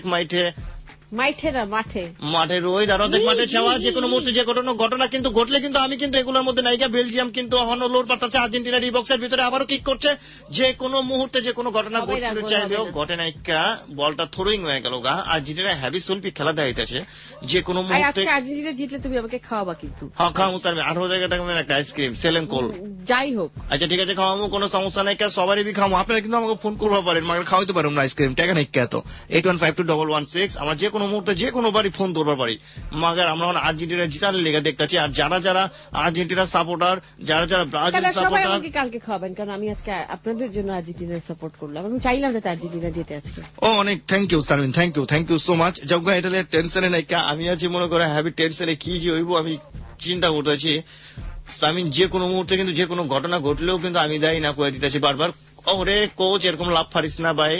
মাঠে রোহিত আর অর্ধেক মাঠে ছেওয়া। যে কোনো মুহূর্তে যে ঘটনা কিন্তু ঘটলে কিন্তু আমি কিন্তু এগুলোর মধ্যে নাইকা। বেলজিয়াম কিন্তু এখনো লোর পাঠাচ্ছে, আর্জেন্টিনা ডি বক্সের ভিতরে আবারও কিক করছে। যে কোনো মুহূর্তে যে কোনো ঘটনা ঘটতে চাইলেও ঘটে নাইকা। বলটা থ্রোইং হয়ে গেল গা। আর্জেন্টিনা হ্যাভি শৈল্পিক খেলা দেখাইতেছে। যে কোনো মুহূর্তে আর্জেন্টিনা জিতলে তুমি আমাকে খাওয়াবা কিন্তু। হ্যাঁ খাওয়াবো স্যার, 18 জায়গায় থাকবেন একটা আইসক্রিম সেলেন কোল যাই হোক। আচ্ছা ঠিক আছে খাওয়াবো, কোনো সমস্যা নাই। সবারই খাওয়াবো, আপনারা কিন্তু আমাকে ফোন করবো পারেন, মাকে খাওয়াইতে পারেন না আইসক্রিম টাকা নাই কে। তো 81521116 আমার যে কোনো মুহূর্তে যে কোনো বাড়ি ফোন ধরবার পারি। মাগার আমরা আর্জেন্টিনা জিতার লেগে দেখতেছি। আর যারা যারা আর্জেন্টিনা সাপোর্টার, যারা যারা ব্রাজিল সাপোর্টার, আমাকে কালকে খাওয়াবেন, কারণ আমি আজকে আপনাদের জন্য আর্জেন্টিনা সাপোর্ট করলাম। আমি চাইলাম যাতে আর্জেন্টিনা জিতে আজকে। ও অনেক thank you Sharmin, thank you so much. যজ্ঞ এটা টেনশনে নাই, আমি আছি মনে করে হ্যাভি টেনশনে কি যে হইব আমি চিন্তা করতেছি। আমি যে কোনো মুহূর্তে কিন্তু যে কোনো ঘটনা ঘটলেও কিন্তু আমি দায়ী না করে দিতেছি বারবার। ওরে কোচ এরকম লাভ পারিস না ভাই,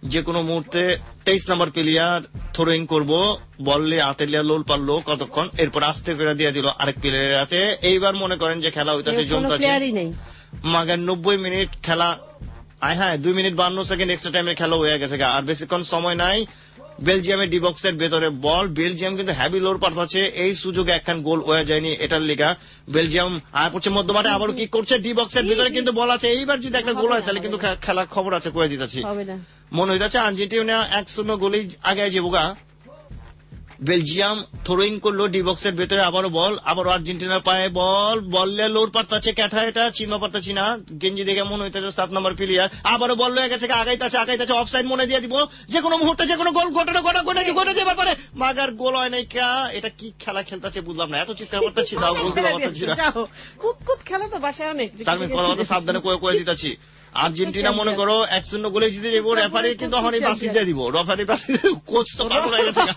যে কোনো মুহূর্তে 23 নম্বর প্লেয়ার থ্রোয়িং করবো, বললে আতেলিয়া লোল পারলো কতক্ষণ, এরপর আস্তে ফেরা দিয়ে দিল আরেক প্লেয়ারের হাতে। এইবার মনে করেন যে খেলা হইতাছে জমতাছে, মাগার 90 মিনিট খেলা। হ্যাঁ 2 মিনিট 52 সেকেন্ড এক্সট্রা টাইমের খেলা হয়ে গেছে, আর বেশিক্ষণ সময় নাই। বেলজিয়ামের ডি বক্সের ভেতরে বল, বেলজিয়াম কিন্তু হ্যাভি লোর পাঠাচ্ছে, এই সুযোগে একখান গোল হয়ে যায়নি এটার লিগা। বেলজিয়াম আয় পড়ছে মধ্যমাঠে, আবারও কি করছে, ডি বক্সের ভেতরে কিন্তু বল আছে, এইবার যদি একটা গোল হয় তাহলে কিন্তু খেলার খবর আছে, কয়ে দিতেছি। মনে হইতেছে আর্জেন্টিনা 1-0 গোলেই আগে যাবো। বেলজিয়াম থ্রোয়িং করলো ডি বক্সের ভেতরে, আবারও বল, আবারও আর্জেন্টিনার পায়ে বল, বললে লোর পাঠাচ্ছে ক্যাঠা, এটা চিনতে পারতাছি না, গেঞ্জি দেখে মনে হইতেছে 7 নম্বর প্লেয়ার। আবারও বল হয়ে গেছে, আগাইতেছে, অফসাইড মনে দিয়ে দিব, যে কোনো মুহূর্তে যে কোনো গোল ঘটে যেতে পারে। মাগার গোল হয় নাই কা, এটা কি খেলা খেলতেছে বুঝলাম না, এত চিৎকার করতেছি, তাও গোল দিতে পারতাছি না। কুতকুত খেলা তো বাসায় অনেক, আমি কথা সাবধানে কয়ে দিতেছি। আর্জেন্টিনা মনে করো 1-0 গোলে জিতে যাবো, রেফারি কিন্তু এখন বাসি দিয়ে দিব, রেফারি কোচ তো পাগল হয়ে গেছে।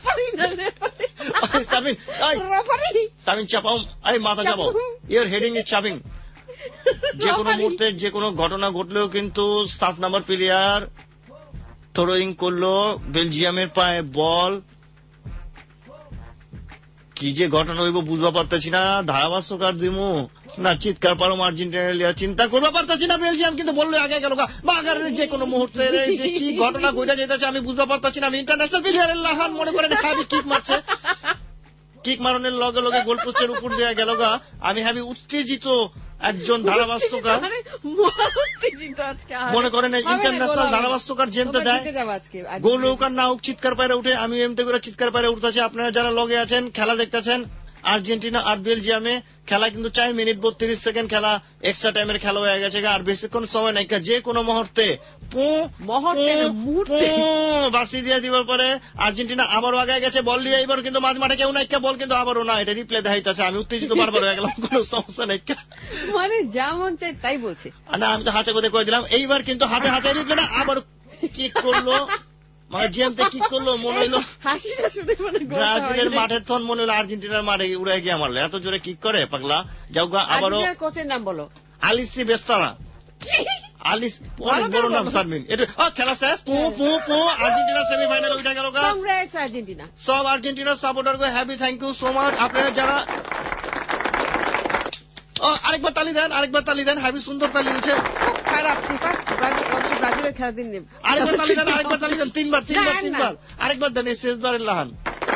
সামিন চাপাও, এই মাথা চাপাও, ইউর হেডিং ইজ চাপিং। যে কোনো মুহূর্তে যে কোনো ঘটনা ঘটলেও কিন্তু 7 নম্বর প্লেয়ার থ্রোয়িং করলো, বেলজিয়ামের পায়ে বল, কি যে ঘটনা হইব বুঝবা পারতেছি না। ধারাভাষ্যকার দিমু না চিৎকার পারো আর্জেন্টিনা চিন্তা করবা পারতেছি না। বেলজিয়াম কিন্তু বললে আগে গেল, যে কোনো মুহূর্তে যে কি ঘটনা ঘটে যেতেছে আমি বুঝবা পারতেছি না। আমি ইন্টারন্যাশনাল প্লেয়ারের লাহান মনে করেন হ্যাভি কিক মারছে, কিক মারনের লগে লগে গোল পোস্টের উপর দেওয়া গেল। আমি হ্যাভি উত্তেজিত একজন ধারাভাষ্যকার, মনে করেন ইন্টারন্যাশনাল ধারাভাষ্যকার জেমতে দেয়, গোল হোক আর না হোক চিৎকার পায়রা উঠে। আমি এমতে করে চিৎকার পায়রা উঠতেছি। আপনারা যারা লগে আছেন খেলা দেখতেছেন, আর্জেন্টিনা আর বেলজিয়ামে খেলা কিন্তু 4 মিনিট 32 সেকেন্ড খেলা, এক্সট্রা টাইমের খেলা হয়ে গেছে, আর বেশিক্ষণ সময় নাই। যে কোনো মুহূর্তে বাসি দিয়ে দিবার পরে আর্জেন্টিনা আবারও আগে গেছে, বল দিয়ে এবার কিন্তু মাঝ মাঠে কেউ নাই, বল কিন্তু আবারও না, এটা রিপ্লে দেখাইতেছে। আমি উত্তেজিত বারবার হয়ে গেলাম, কোনো সমস্যা নাই, মানে যা মন চাই তাই বলছে না। আমি তো হাতে করে দিলাম, এইবার কিন্তু হাতে রিপ্লে না, আবার কি করলো জিয়ামতে কি করলো মনে হইলো ব্রাজিলের মাঠের থন মনে হলো আর্জেন্টিনার মাঠে উড়ে গিয়ে মারলো, এত জোরে কিক করে পাগলা। যাও আবারও কোচের নাম বলো, আলিসি বেস্তারা, অনেক বড় নাম সারমিন। খেলা শেষ, আর্জেন্টিনা সেমিফাইনাল উঠে গেল। আর্জেন্টিনা সব আর্জেন্টিনার supporter go happy, thank you so much. আপনারা যারা আরেকবার তালি দেন, হ্যাপি সুন্দর তালি দিচ্ছে। ব্রাজিলের খেলা দিন, আরেকবার তালি দেন, তিনবার, আরেকবার দেন, এই শেষবারের লাহান।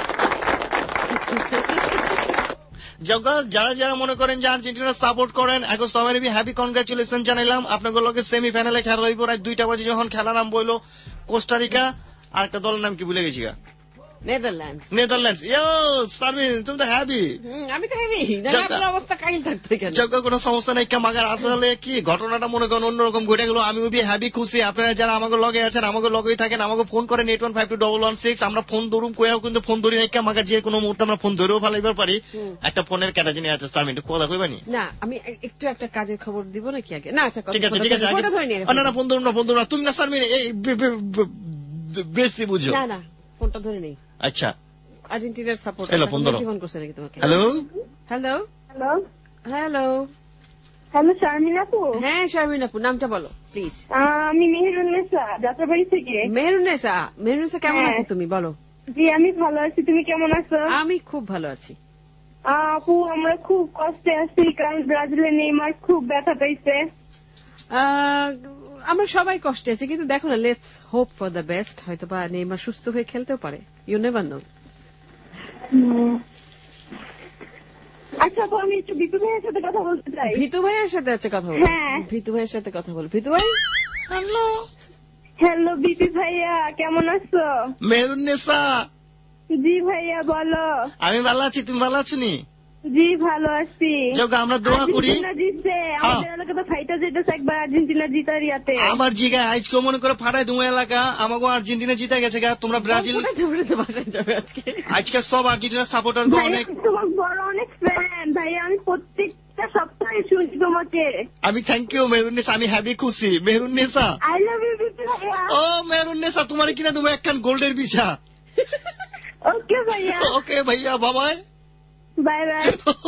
যারা যারা মনে করেন যে আর্জেন্টিনা সাপোর্ট করেন, এখন সবাই হ্যাপি কনগ্রাচুলেশন জানাইলাম। আপনাদের সেমিফাইনালে খেলা হইব রাত 2টা বাজে, যখন খেলা নাম বইলো কোস্টারিকা, আর একটা দলের নাম কি ভুলে গেছি, নেদারল্যান্ডস। সারমিন তুমি তো হ্যাপি, আমি তো হ্যাপি, অবস্থা কাহিল থাকতো, কোনো সমস্যা নেই। মাগার আসলে কি ঘটনাটা মনে করেন অন্যরকম ঘটে গেল। আমি হ্যাপি, খুশি। আপনারা যারা আমাকে লগে আছেন, আমাকে লগেই থাকেন, আমাকে ফোন করেন 81521116। আমরা ফোন ধরুম কয়েও কিন্তু ফোন ধরি নাই, মাগার যে কোনো মুহূর্তে আমরা ফোন ধরেও ফেলাইবার পারি। একটা ফোনের ক্যাটাগরি আছে, সারমিন একটু কথা কইবানি না? আমি একটু একটা কাজের খবর দিব নাকি আগে? না আচ্ছা ঠিক আছে, না ফোন ধরুন না, তুমি না সারমিন বেশি বুঝো না, ফোনটা ধরে নেই। আচ্ছা, আর্জেন্টিনার সাপোর্ট জীবন করছে নাকি তোমাকে? হ্যালো শারমিন আপু। হ্যাঁ শারমিন আপু, নামটা বলো প্লিজ। আমি মেহেরুন্নেসা, যাত্রাবাড়ি থেকে। মেহেরুন্নেসা কেমন আছো তুমি? বলো। জি আমি ভালো আছি, তুমি কেমন আছো? আমি খুব ভালো আছি আপু। আমরা খুব কষ্টে আছি, কারণ ব্রাজিলের নেইমার খুব ব্যথা পেয়েছে। আমরা সবাই কষ্টে আছি, কিন্তু দেখো না, let's hope for the best. হয়তো বা নেইমার সুস্থ হয়ে খেলতেও পারে, ইউ নেভার নো। আচ্ছা আপু, আমি একটু ভিতু ভাইয়ের সাথে কথা বলতে চাই। ভিতু ভাইয়ের সাথে আছে কথা বল। হ্যাঁ, ভিতু ভাইয়ের সাথে কথা বল। ভিতু ভাই, হ্যালো বিপি ভাইয়া, কেমন আছো? মেহেরুন্নেসা। জি ভাইয়া বলো। আমি ভালো আছি, তুমি ভালো আছো নি? জি ভালো আছি। আমরা দোয়া করি আমাদের এলাকা তো ফাইটা যেতেছে একবার আর্জেন্টিনা জিতার ইয়াতে। আমার জিগায় আজকে মনে করো ফাটাই দু এলাকা আমাকে আর্জেন্টিনা জিতে গেছে গা। তোমরা ব্রাজিল আজকে সব আর্জেন্টিনা সাপোর্টার অনেক, তোমার বড় অনেক ফ্যান ভাইয়া। আমি প্রত্যেকটা সপ্তাহে শুনছি তোমাকে। আমি থ্যাংক ইউ মেহেরুন্নেসা, আমি হ্যাপি খুশি। মেহেরুন্নেসা আই লাভ ইউ ভাইয়া। ও মেহেরুন্নেসা, তোমার কিনা তুমি একখান গোল্ডের বিছা। ওকে ভাইয়া। ওকে ভাইয়া, বাবাই বাই বাই।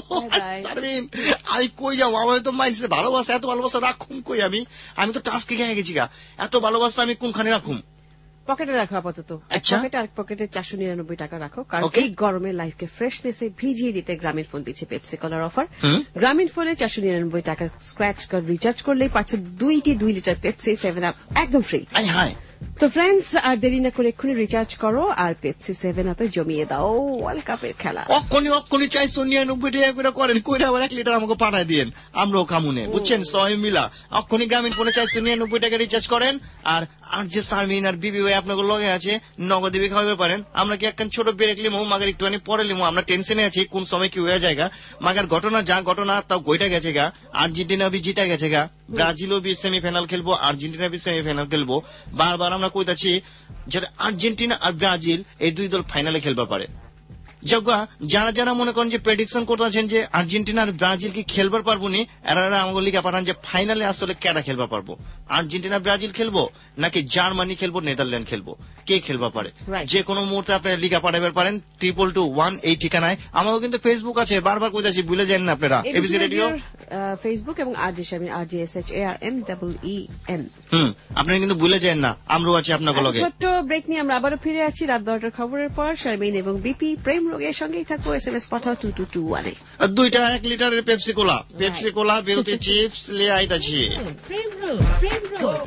আমি কই যাবো, আমার তো মাইন্ডসে ভালোবাসা, এত ভালোবাসা রাখুম কই? আমি তো টাস্কে গিয়ে গেছি গা, এত ভালোবাসা আমি কোনখানে রাখুম? পকেটে রাখো আপাতত। আচ্ছা। পকেটে আর পকেটে 499 টাকা রাখো, কারণ এই গরমে লাইফকে ফ্রেশনেসে ভিজিয়ে দিতে গ্রামীণ ফোন দিচ্ছে পেপসি কলার অফার। গ্রামীণ ফোনে 499 টাকার স্ক্র্যাচ কার্ড রিচার্জ করলেই পাচ্ছ 2 লিটার পেপসি 7 আপ একদম ফ্রি। তো ফ্রেন্ডস, আর দেরি না করে এক্ষুনি রিচার্জ করো আর পেপসি 7 আপে জমিয়ে দাও ওয়ার্ল্ড কাপের খেলা। অক্ষণি 499 টাকা করে করেন, কইরা আবার 1 লিটার আমাকে পাঠায় দিয়েন, আমরাও কামুনে, বুঝছেন? সবাই মিলা অক্ষণি গ্রামীণ ফোনে 499 টাকা রিচার্জ করেন। আর যে সারমিন আর বিবি ভাই আপনাকে লগে আছে, নগদে খাওয়াতে পারেন। আমরা কি একখান ছোট ব্রেক লিমো, মাগার একটুখানি পরে লিমো, আমরা টেনশনে আছি কোন সময় কি হয়ে যায়। মাগার ঘটনা যা ঘটনা তাও গইটা গেছে গা। আর্জেন্টিনা বি জিতা গেছে গা, ব্রাজিলও বি সেমিফাইনাল খেলবো, আর্জেন্টিনা বি সেমিফাইনাল খেলবো। বারবার আমরা কইতাছি যারা আর্জেন্টিনা আর ব্রাজিল এই 2 দল ফাইনালে খেলবা পারে। যারা যারা মনে করেন যে প্রেডিকশন করতেছেন যে আর্জেন্টিনা আর ব্রাজিল কি খেলবার পারবো নি, এরা আমাকে লিখা পাঠান যে ফাইনালে আসলে কেডা খেলবা পারবো, আর্জেন্টিনা ব্রাজিল খেলবো নাকি জার্মানি খেলবো, নেদারল্যান্ড খেলবো, কে খেলবা পারে। যে কোনো মুহূর্তে আপনারা লিখা পাঠাবার পারেন 222 এই ঠিকানায়। আমারও কিন্তু ফেসবুক আছে, বারবার কইতাছি ভুলে যান না আপনারা, এবিসি রেডিও ফেসবুক এবং আরজে শারমিন RJSHARMEEN। আপনারা কিন্তু ভুলে যান না, আমরাও আছি আপনাদের লগে। ছোট্ট ব্রেক নিয়ে আমরা আবারও ফিরে আসছি রাত 10টার খবরের পর। শারমিন এবং বিপি প্রেম রোগের সঙ্গেই থাকবো। SMS পাঠাও 2221 এ। 2টা 1 লিটারের পেপসি কোলা বিউটি চিপস লিয়ে আইতাছি। প্রেম রোগ, প্রেম রোগ,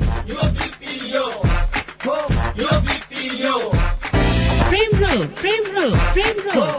প্রেম রোগ, প্রেম রোগ, প্রেম রোগ।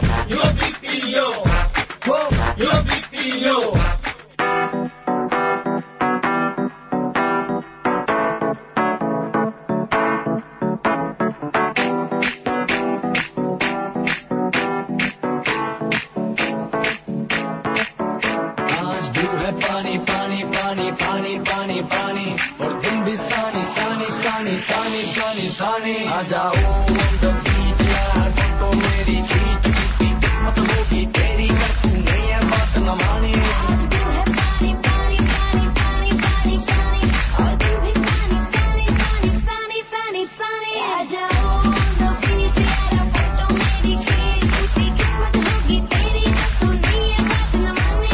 और तुम भी सानी सानी सानी सानी सानी सानी आ जाओ on the beach यार, फोटो मेरी खींच की किस्मत होगी तेरी, कर तू नहीं है बात न मानी। आज तू है पानी पानी पानी पानी पानी पानी, और तू भी सानी सानी सानी सानी सानी सानी। आ जाओ on the beach यार, फोटो मेरी खींच की किस्मत होगी तेरी, कर तू नहीं है बात न मानी।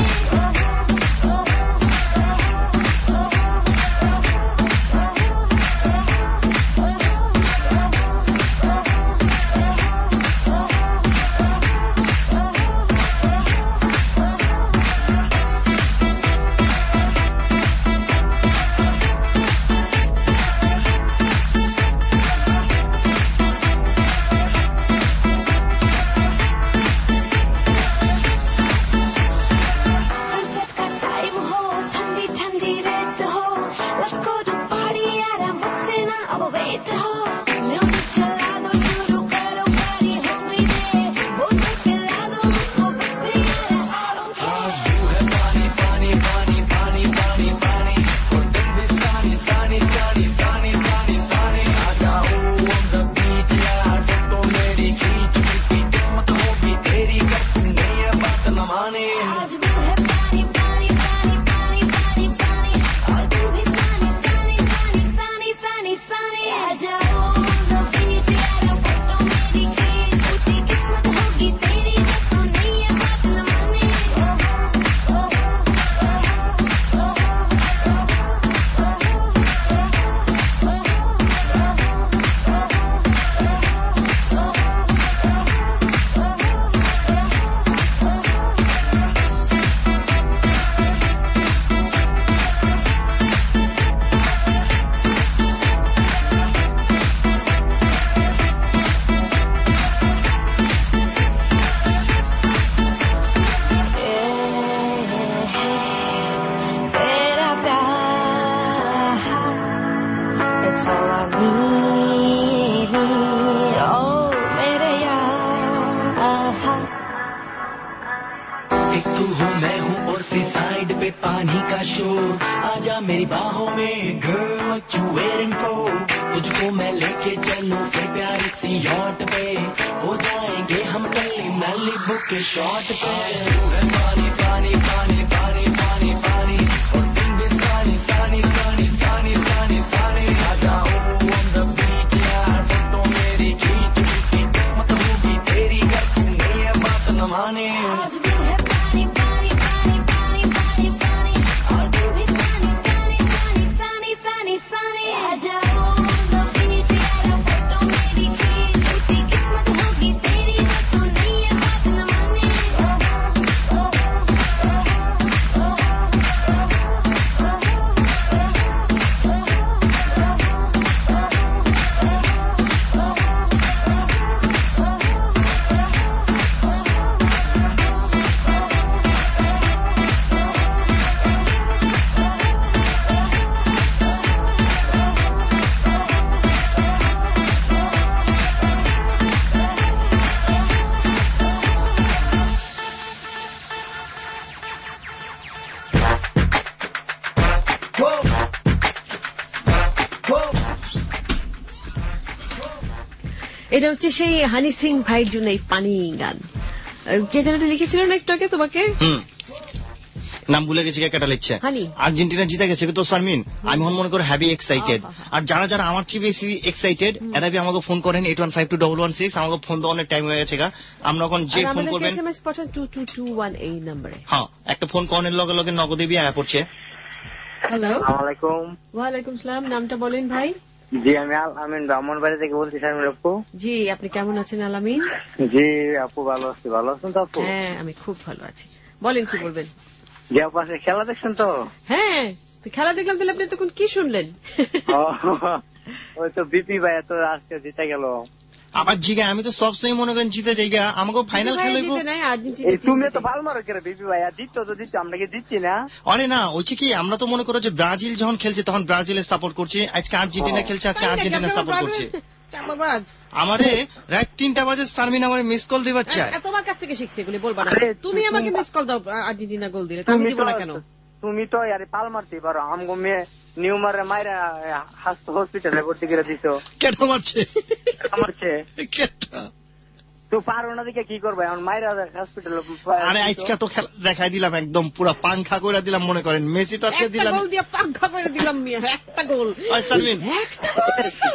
सनसेट का टाइम हो, ठंडी ठंडी रेत हो, लेट्स गो टू पार्टी यार, मुझसे ना अब वेट हो। म्यूजिक चला दो, शुरू करो पार्टी हो गई दे, बोतल पिला दो मुझको बस भी यार, I don't care। आज तू है पानी पानी पानी पानी पानी पानी, और तुम भी सानी सानी सानी सानी सानी सानी। आ जाओ on the beach यार, फोटो मेरी खींच की किस्मत होगी तेरी, कर तू नहीं है बात न माने। आज वो है पानी पानी पानी पानी पानी पानी, और तू भी सानी सानी सानी सानी सानी सानी। आ जाओ on the beach यार, फोटो मेरी खींच की किस्मत होगी तेरी, कर तू नहीं है बात न माने। तेरा प्यार, it's all I need, oh मेरे यार। एक तू हो मैं हूँ और सी साइड पे पानी का शोर, आजा मेरी बाहों में girl what you waiting for। तुझको मैं लेके चलूं फिर प्यारी सी यॉट पे, हो जाएंगे हम कली मैलिबू के शॉट पे। तू है पानी पानी पानी पानी पानी पानी, और तुम भी सानी सानी सानी सानी सानी सानी। आ जाओ on the beach यार, फोटो मेरी खींच की किस्मत होगी तेरी, कर तू नहीं है बात न माने। आज वो है पानी पानी पानी पानी पानी पानी, और तू भी सानी सानी सानी सानी सानी सानी। आ जाओ on the beach यार, फोटो এটা হচ্ছে সেই হানি সিং ভাইয়ের জন্য এই পানি গান। কে যেন এটা লিখেছিলেন একটু আগে তোমাকে, নাম ভুলে গেছি, কেটা লিখছে। হানি। আর্জেন্টিনা জিতে গেছে তো শারমিন, আমি মনে করে হ্যাভি এক্সাইটেড। আর যারা যারা আমার চেয়ে বেশি এক্সাইটেড এরা বি আমাকে ফোন করেন 81521116। আমাকে ফোন তো অনেক টাইম হয়ে গেছে গা। আমরা এখন যে ফোন করবেন এসএমএস পাঠান 2221 এই নম্বরে। হ্যাঁ, একটা ফোন কনের লগে লগে নগদে বি আয়া পড়ছে। হ্যালো, আসসালামাইকুম। ওয়ালাইকুম সালাম। নামটা বলেন ভাই। জি আমি আমিন ব্রাহ্মণবাড়ি থেকে বলছি শারমিন আপু। জি, আপনি কেমন আছেন আলামিন? জি আপু ভালো আছি, ভালো আছেন তো আপু? হ্যাঁ, আমি খুব ভালো আছি। বলেন কি বলবেন? যে পাশে খেলা দেখছেন তো? হ্যাঁ, তো খেলা দেখলাম, তাহলে আপনি তখন কি শুনলেন? ওই তো বিপি ভাই তো আজকে জিতে গেল। আবার জিগা আমি তো সবসময় মনে করেন জিতে যাইগা, আমাকে ফাইনাল খেলাইবো। তুমি তো ভালো মারো কেন বিপি ভাই? জিততো তো জিততো, আমরা কি জিতছি না? আরে না, হচ্ছে কি আমরা তো মনে করো যে ব্রাজিল যখন খেলছে তখন ব্রাজিলের সাপোর্ট করছি, আজকে আর্জেন্টিনা খেলছে আজকে আর্জেন্টিনা সাপোর্ট করছি। আমারে রাত 3টা বাজে শারমিন আমার মিস কল দিবার চায়। তোমার কাছ থেকে শিখছি এগুলি বলবা না, তুমি আমাকে মিস কল দাও আর্জেন্টিনা গোল দিলে, আমি দিব না কেন? তুমি তো আরে পাল মারতে পারো, আমগো মেয়ে নিউমারে মাইরা হসপিটালে ভর্তি করে দিছো। কেন মারছে? মারছে তো পারো না দেখে কি করবে এখন? মাইরা হসপিটালে। আরে আজকে তো খেলা দেখাই দিলাম, একদম পুরো পাংখা করে দিলাম। মনে করেন মেসি তো আজকে দিলাম, গোল দিয়ে পাংখা করে দিলাম। মিয়া একটা গোল, শারমিন একটা গোল দিছো।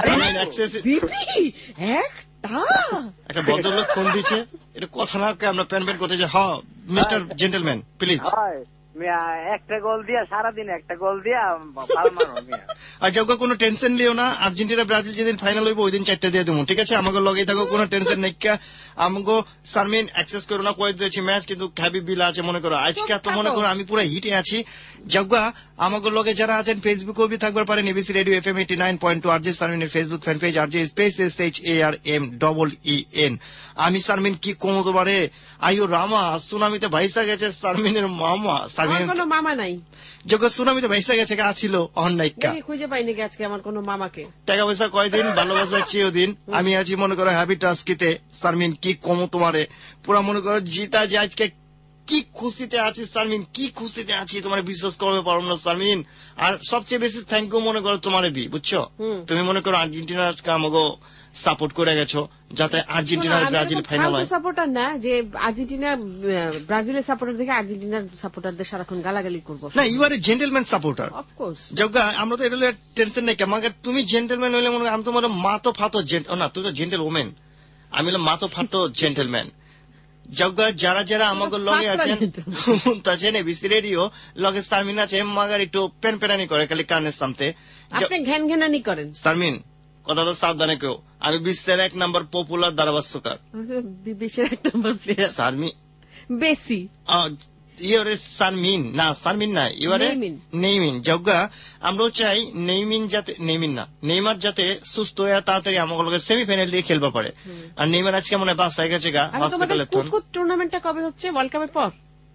একটা ভদ্রলোক ফোন দিচ্ছে, এটা কথা না আমরা প্যান প্যান করতে যে হ্যাঁ মিস্টার জেন্টলম্যান প্লিজ। একটা গোল দিয়া সারাদিন একটা গোল দিয়া পাল মারো। আর যাও কোনো টেনশন লিও না, আর্জেন্টিনা ব্রাজিল যেদিন ফাইনাল হইব ওই দিন 4টা দিয়ে দেবো, ঠিক আছে? আমাকে লগেই থাকো, কোনো টেনশন নেই। আমাকে শারমিন অ্যাক্সেস করো না, কয়ে দিয়েছি ম্যাচ কিন্তু হ্যাভি বিল আছে। মনে করো আজকে তো মনে করো আমি পুরো হিটে আছি। যাওগা আমাকে লগে যারা আছেন ফেসবুকেও বি থাকবার পারেন, এবিসি রেডিও FM 89.2 আরজে শারমিনের Facebook fan page RJ space SHARMEEN। আমি শারমিন কি কমো তোমারে, আইও রামা সুনামিতে ভাইসা গেছে শারমিনের মামা। কোনো মামা নাই, যখন সুনামিতে ভাইসা গেছে ছিল অন্যায়িকা খুঁজে পাইনি আজকে আমার কোনো মামাকে। টাকা পয়সা কয়দিন, ভালোবাসা চেয়েও দিন। আমি আছি মনে করো হ্যাভি টাস্কিতে। শারমিন কি কমো তোমারে, পুরা মনে করো জিতা যে আজকে কি খুশিতে আছি শারমিন, কি খুশিতে আছি তোমার বিশ্বাস করবে পারো না শারমিন। আর সবচেয়ে বেশি থ্যাংক ইউ মনে করো তোমার বি, বুঝছো? তুমি মনে করো আর্জেন্টিনার আমাকে সাপোর্ট করে গেছো যাতে আর্জেন্টিনার ব্রাজিল ফাইনাল হয়। সাপোর্টার না যে আর্জেন্টিনা ব্রাজিলের সাপোর্টার দেখে আর্জেন্টিনার সাপোর্টারদের সারাক্ষণ গালাগালি করবো না, you are a gentleman supporter. Of course যোগা আমরা তো এটা টেনশন নেই কেমন। তুমি জেন্টলম্যান হইলে মনে আমি তোমার মাতো ফাতো না, তুমি তো জেন্টল ওমেন, আমি হলো মাতো ফাতো জেন্টলম্যান। যোগা যারা যারা আমাকে লগে আছেন আছেন এবিসি রেডিও লগে শারমিন আছে, মাগার একটু পেন পেরানি করে খালি কানের সামতে, আপনি ঘ্যান ঘ্যানানি করেন। শারমিন কথা তো সাবধানে কেউ, আমি বিশ্বের 1 নম্বর পপুলার ধারাভাষ্যকার, বিশ্বের 1 নম্বর প্লেয়ার শারমিন বেশি। ইউরে শারমিন না, শারমিন না, ইউরে নেইমিন। যোগা আমরাও চাই নেইমিন যাতে, নেইমিন না নেইমার যাতে সুস্থ হয়ে তাড়াতাড়ি আমাকে সেমিফাইনাল দিয়ে খেলবা পারে। আর নেইমার আজকে মনে হয় বাসায় গেছে গা হসপিটালে। টুর্নামেন্টটা কবে হচ্ছে? ওয়ার্ল্ড কাপের পর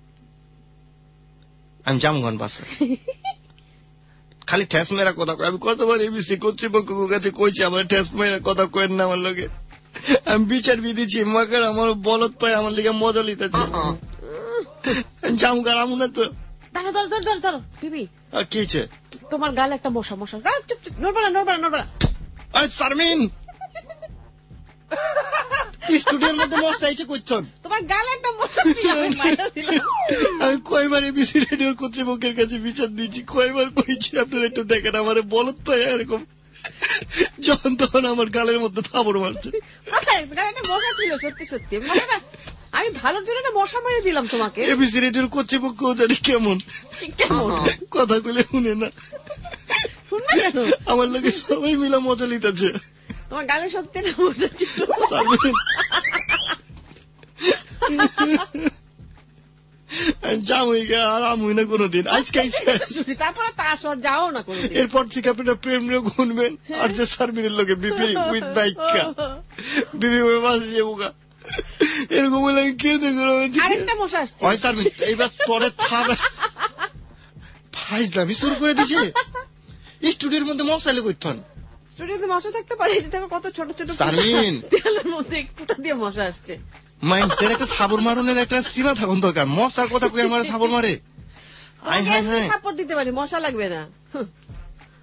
আমি জামগন বাসা খালি ঠেস মেরা কথা কয়। আমি কতবার এবিসি কর্তৃপক্ষের কাছে কইছি আমার ঠেস মেরা কথা কয়েন না আমার লগে। আমি বিচার বিধিছি মাকার আমার বলত পায় আমার লিগে মজা লিতেছে। জামগার আমু না তো। ধরো বিবি কি হয়েছে? তোমার গালে একটা মশা। নড়বা। শারমিন স্টুডিওর মধ্যে মশা আইছে কইছন, তোমার গালে একটা মশা। আমি কয়বার এবিসি রেডিওর কর্তৃপক্ষের কাছে বিচার দিয়েছি, কয়বার কইছি আপনারা একটু দেখেন আমার বলত পায় এরকম যখন তখন আমার গালের মধ্যে থাবড় মারছে। মশা ছিল সত্যি আমি ভালোর জন্য মশা মেরে দিলাম তোমাকে। এবিসি রেডিওর কর্তৃপক্ষ জানি কেমন কথা কইলে শুনে না, শুনবে কেন? আমার লোকে সবাই মিলা মজা লিতেছে। তোমার গালে সত্যি না মশা ছিল। যাওই আর আমুই না কোনোদিন, আজকে তারপরে তার যাও না কোনোদিন। এরপর থেকে আপনারা প্রেম নিয়ে গুনবেন। আর যে শারমিনের লোকে বিপি উইথ বাইকা বিপি বাস যাবো এরকম বলে আমি কে দেখো আরেকটা মশা আসছে। ওই শারমিন এইবার তোরে থামে ফাইজলামি শুরু করে দিছে। স্টুডিওর মধ্যে মশাইলে করতেন, স্টুডিওতে মশা থাকতে পারে, কত ছোট ছোট শারমিন তেলের মধ্যে ফুটা দিয়ে মশা আসছে। মাইন্ডসের একটা থাবড় মারনের একটা সীমা থাকুন দরকার। মশার কথা কই আমার থাবড় মারে? থাপড় দিতে পারি, মশা লাগবে না।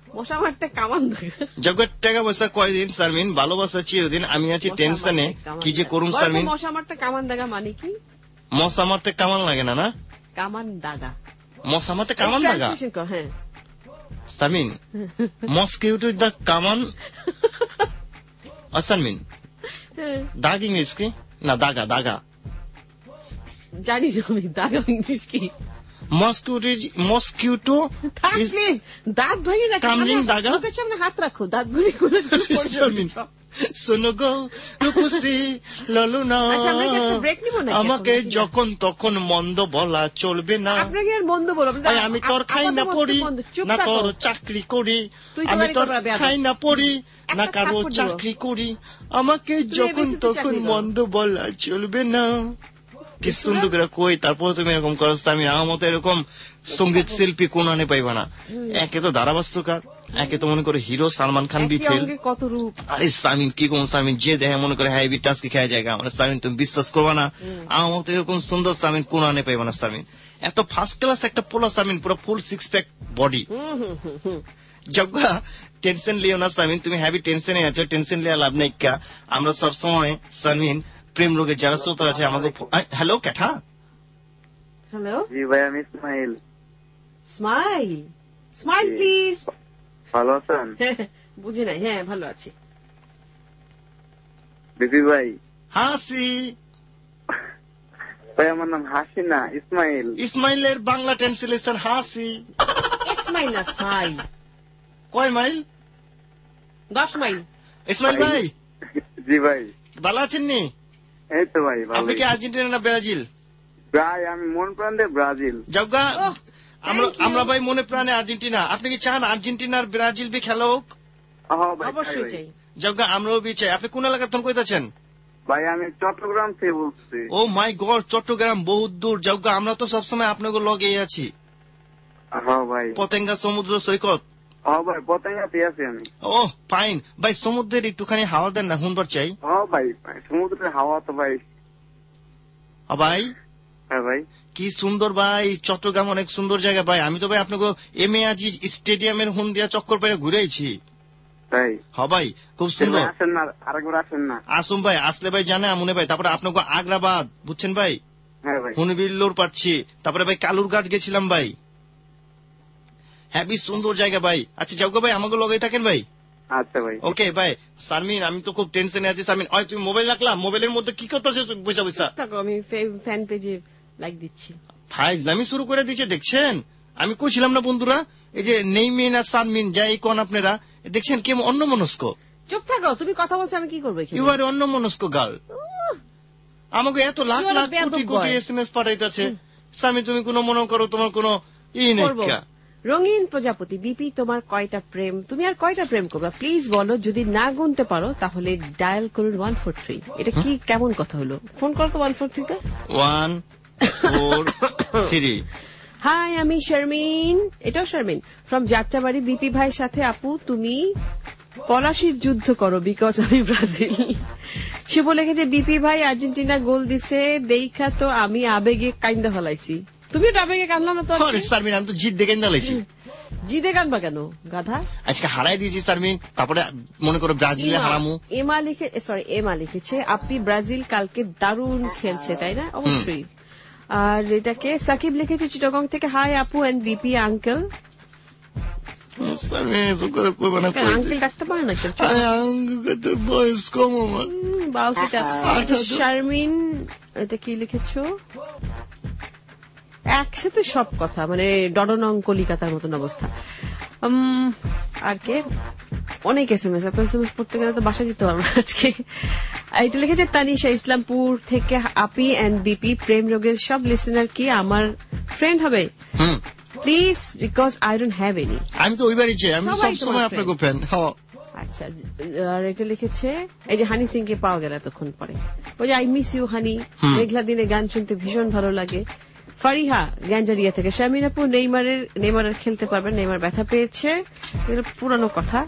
মশা মারতে কামান দাগা জগৎ টাকা পয়সা কয়দিন সারমিন, ভালোবাসা চিরদিন, আমি আছি টেনশনে, কি যে করুন সারমিন। মশা মারতে কামান দাগা মানে কি? মশা মারতে কামান লাগে না? না, কামান দাগা, মশা মারতে কামান দাগা। হ্যাঁ সারমিন, মস্কিউটো দা কামান। সারমিন, দাগ ইংলিশ কি? না, দাগা দাগা জানি আমি। দাগা ইংলিশ কি? মস্কিউটো দাঁত ভাঙি না, কামলিং দাগা। মুখের সামনে হাত রাখো, দাঁত গুলি করে শোনো গো রূপসী ললুনা, ব্রেক নিব না, আমাকে যখন তখন মন্দ বলা চলবে না। আপনাকে আর মন্দ বলো, আমি তোর খাই না পড়ি না তোর চাকরি করি, আমি তোর খাই না পড়ি না কারো চাকরি করি, আমাকে যখন তখন মন্দ বলা চলবে না। কি সুন্দর করে কই, তারপর তুমি এরকম করো। আমি আমার মতো এরকম সঙ্গীত শিল্পী কোন আনে পাইবা না। একে তো ধারাভাষ্যকার, একে তো মনে করে হিরো সালমান খান বি ফেল। কত রূপ। আরে সামিন কি কোন সামিন যে দেখে মনে করে হ্যাঁ বিটাস কি খায় জায়গা আমার সামিন, তুমি বিশ্বাস করবা না। আমার মতো এরকম সুন্দর সামিন কোন আনে পাইবা না। সামিন এত ফার্স্ট ক্লাস একটা পোলা সামিন, পুরো ফুল সিক্স প্যাক বডি। জগা টেনশন লিও না সামিন, তুমি হ্যাভি টেনশনে আছো, টেনশন লিয়া লাভ নাই। আমরা সবসময় সামিন প্রেম রোগের যারা শ্রোতা আছে আমাকে। হ্যালো ক্যাঠা। হ্যালো জি ভাই, আমি ইসমাইল। Smile, smile please. ভালো আছেন? বুঝি নাই। হ্যাঁ ভালো আছি। বিপি ভাই। হাসি ভাই আমার নাম হাসি না, ইসমাইল। ইসমাইলের বাংলা ট্রান্সলেশন হাসি। ইসমাইল না স্মাইল। কয় মাইল? 10 মাইল। ইসমাইল ভাই। জি ভাই। ভালো আছেন নি? এই তো ভাই ভালো। আপনি কি আর্জেন্টিনা না ব্রাজিল? ভাই আমি মন প্রাণ দিয়ে ব্রাজিল। জগা আমরা ভাই মনে প্রাণে আর্জেন্টিনা। আপনি কি চান আর্জেন্টিনার ব্রাজিল বি খেলা হোক? অবশ্যই চাই। জগা আমরাও বি চাই। আপনি কোন এলাকার থেকে কইতাছেন? ভাই আমি চট্টগ্রাম থেকে বলছি। ও মাই গড, চট্টগ্রাম বহুত দূর। জগা আমরা তো সবসময় আপনাকে লগেই আছি। হ্যাঁ ভাই। পতেঙ্গা সমুদ্র সৈকত। হ্যাঁ ভাই, পতেঙ্গাতে আছি আমি। ও ফাইন ভাই, সমুদ্রের একটুখানি হাওয়া দেন না, শুনবার চাই। হ্যাঁ ভাই, সমুদ্রের হাওয়া তো ভাই। ভাই হ্যাঁ ভাই। কি সুন্দর ভাই, চট্টগ্রাম অনেক সুন্দর জায়গা ভাই। আমি তো ভাই আপনাকে এমএ আজি স্টেডিয়ামের হুন দিয়া চক্কর পেরে ঘুরেছি। তাই? হ্যাঁ ভাই, খুব সুন্দর। আসেন না, আরেকবার আসেন না। আসুন ভাই, আসলে ভাই জানে আমনে ভাই। তারপরে আপনাকে আগ্রাবাদ বুঝছেন ভাই, হ্যাঁ ভাই। হুনবিল্লোর পাচ্ছি। তারপরে ভাই কালুরঘাট গেছিলাম ভাই, হ্যাভি সুন্দর জায়গা ভাই। আচ্ছা যাও ভাই, আমাকে লগাই থাকেন ভাই। আচ্ছা ভাই। ওকে ভাই। শারমিন আমি তো খুব টেনশনে আছি। শারমিন ওই তুমি মোবাইল রাখলাম, মোবাইলের মধ্যে কি করতেছো বসে বসে? আমি ফ্যান পেজে লাইক দিচ্ছি। ফাইজলামি শুরু করে দিচ্ছে দেখছেন। আমি কইছিলাম না বন্ধুরা, এই যে নেইমিন আর সানমিন যাই কোন আপনারা দেখছেন কেমন অন্য মনস্ক। চুপ থাকো, তুমি কথা বলছো, আমি কি করবো? ইউ আর অন্য মনস্ক গার্ল। আমাকে এত লাখ লাখ কোটি কোটি এসএমএস পাঠাইতেছে। স্বামী তুমি কোনো মনে করো তোমার কোনো ই নেই। রঙিন প্রজাপতি বিপি, তোমার কয়টা প্রেম? তুমি আর কয়টা প্রেম করবা প্লিজ বলো। যদি না গুনতে পারো তাহলে ডায়াল করুন 143। এটা কি কেমন কথা হলো? ফোন করো তো 143 তে। 143। হাই, আমি শারমিন, এটাও শারমিন ফ্রম যাত্রাবাড়ি। বিপি ভাইয়ের সাথে আপু তুমি পলাশির যুদ্ধ করো, বিকজ আমি ব্রাজিল। সে বলে গেছে বিপি ভাই আর্জেন্টিনা গোল দিছে দেখা তো আমি আবেগে কাইন্দা ফেলাইছি। তুমি তো আবেগে কান্দলা না? তো শারমিন আমি তো জিদ দেখে কান্দালাইছি। জিদে কানবা কেন গাধা? আজকে হারাই দিয়েছি শারমিন, তারপরে মনে করো ব্রাজিলে হারামু। এমা লিখেছে আপনি ব্রাজিল কালকে দারুণ খেলছে, তাই না? অবশ্যই। আর এটাকে সাকিব লিখেছে চিটাগং থেকে। হাই আপু এন্ড বিপি আঙ্কেল। আঙ্কেল ডাকতে পারে না বয়স কম আমার। শারমিন এটা কি লিখেছো? একসাথে সব কথা মানে ডডনং কলিকাতার মতন অবস্থা। আর কে অনেক এসএমএস, এত এসএমএস পড়তে গেলে তো বাসা যেতে পারবো আজকে। এটা লিখেছে তানিশা ইসলামপুর থেকে। আপি এন্ড বিপি প্রেম রোগের সব লিসেনার কি আমার ফ্রেন্ড হবে please, because I don't have any. আমি তো ওইবারই চাই, আমি সবসময় আপনাকে ফ্যান। আচ্ছা, আর এটা লিখেছে এই যে হানি সিং কে পাওয়া গেল এতক্ষণ পরে। ওই যে আই মিস ইউ হানি, মেঘলা দিনে গান শুনতে ভীষণ ভালো লাগে। ফারিহা গ্যাঞ্জারিয়া থেকে। শারমিন আপু নেইমারের খেলতে পারবেন, নেইমার ব্যথা পেয়েছে, এগুলো পুরানো কথা।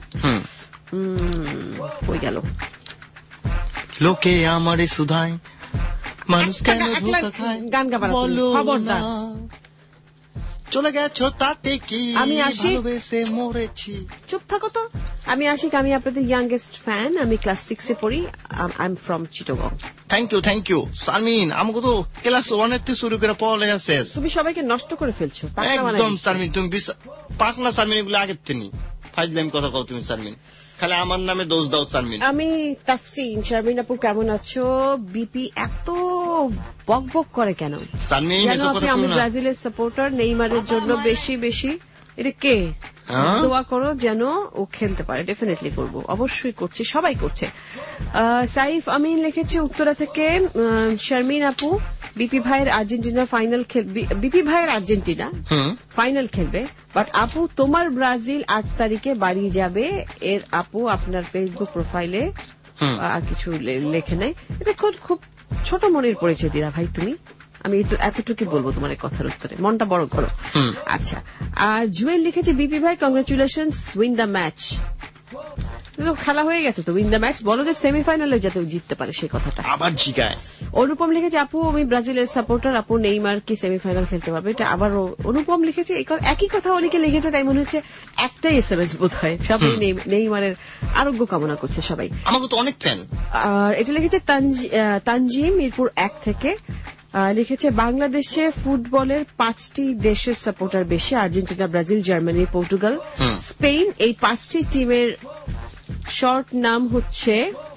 কই গেল? লোকে আমারে সুধায় মানুষ কেন ধোঁকা খায়, গান গাবার খবরদার। চলে গেছো তাতে কি, আমি আশিক। ভালোবেসে মরেছি। চুপ থাকো তো। আমি আশিক, আমি আপনাদের ইয়াংগেস্ট ফ্যান। আমি ক্লাস 6-এ পড়ি। I am from Chittagong. Thank you Sharmin. আমাকে তো ক্লাস 1 থেকে শুরু করে পড়ালেখা শেষ। তুমি সবাইকে নষ্ট করে ফেলছো। পাগলা বানাই একদম দিচ্ছো। শারমিন, তুমি পাকনা শারমিন এগুলো আগের থেকে ফাইজলামি কথা কও তুমি শারমিন, খালি আমার নামে দোষ দাও শারমিন। আমি তাফসিন। শারমিন আপু কেমন আছো? বিপি এত বক বক করে কেন? শারমিন জানো এসব আপনি কথা আমি কও না। ব্রাজিলের সাপোর্টার। নেইমারের জন্য বেশি বেশি। এটা কে? হ্যাঁ? দোয়া করো যেন ও খেলতে পারে। ডেফিনেটলি করব, অবশ্যই করছি, সবাই করছে। সাইফ আমিন লিখেছে উত্তরা থেকে, শারমিন আপু বিপি ভাইয়ের আর্জেন্টিনা ফাইনাল খেলবে। বিপি ভাইয়ের আর্জেন্টিনা ফাইনাল খেলবে, বাট আপু তোমার ব্রাজিল 8 তারিখে বাড়ি যাবে। এর আপু আপনার ফেসবুক প্রোফাইলে আর কিছু লেখে নাই। এটা খুব ছোট মনের পরিচয় দিলা ভাই তুমি। আমি এতটুকু বলবো তোমার এই কথার উত্তরে, মনটা বড় করো। আচ্ছা, আর জুয়েল লিখেছে বিপি ভাই কংগ্রেচুলেশনস, উইন দ্য ম্যাচ। খেলা হয়ে গেছে তো, উইন দ্য ম্যাচ বলো যে সেমিফাইনালে যাতে জিততে পারে সেই কথাটা আবার জিগায়। অনুপম লিখেছে আপু আমি ব্রাজিলের সাপোর্টার, আপু নেইমার কি সেমিফাইনাল খেলতে পারবে। এটা আবার অনুপম লিখেছে। একই কথা অনেকে লিখেছে, তাই মনে হচ্ছে একটাই এসএমএস বোধ হয়। সবাই নেইমারের আরোগ্য কামনা করছে সবাই। আমাকে তো অনেক ফ্যান। আর এটা লিখেছে তানজিম মিরপুর 1 থেকে। লিখেছে বাংলাদেশে ফুটবলের 5টি দেশের সাপোর্টার বেশি, Argentina, Brazil, Germany, Portugal, Spain. এই 5টি টিমের শর্ট নাম হচ্ছে,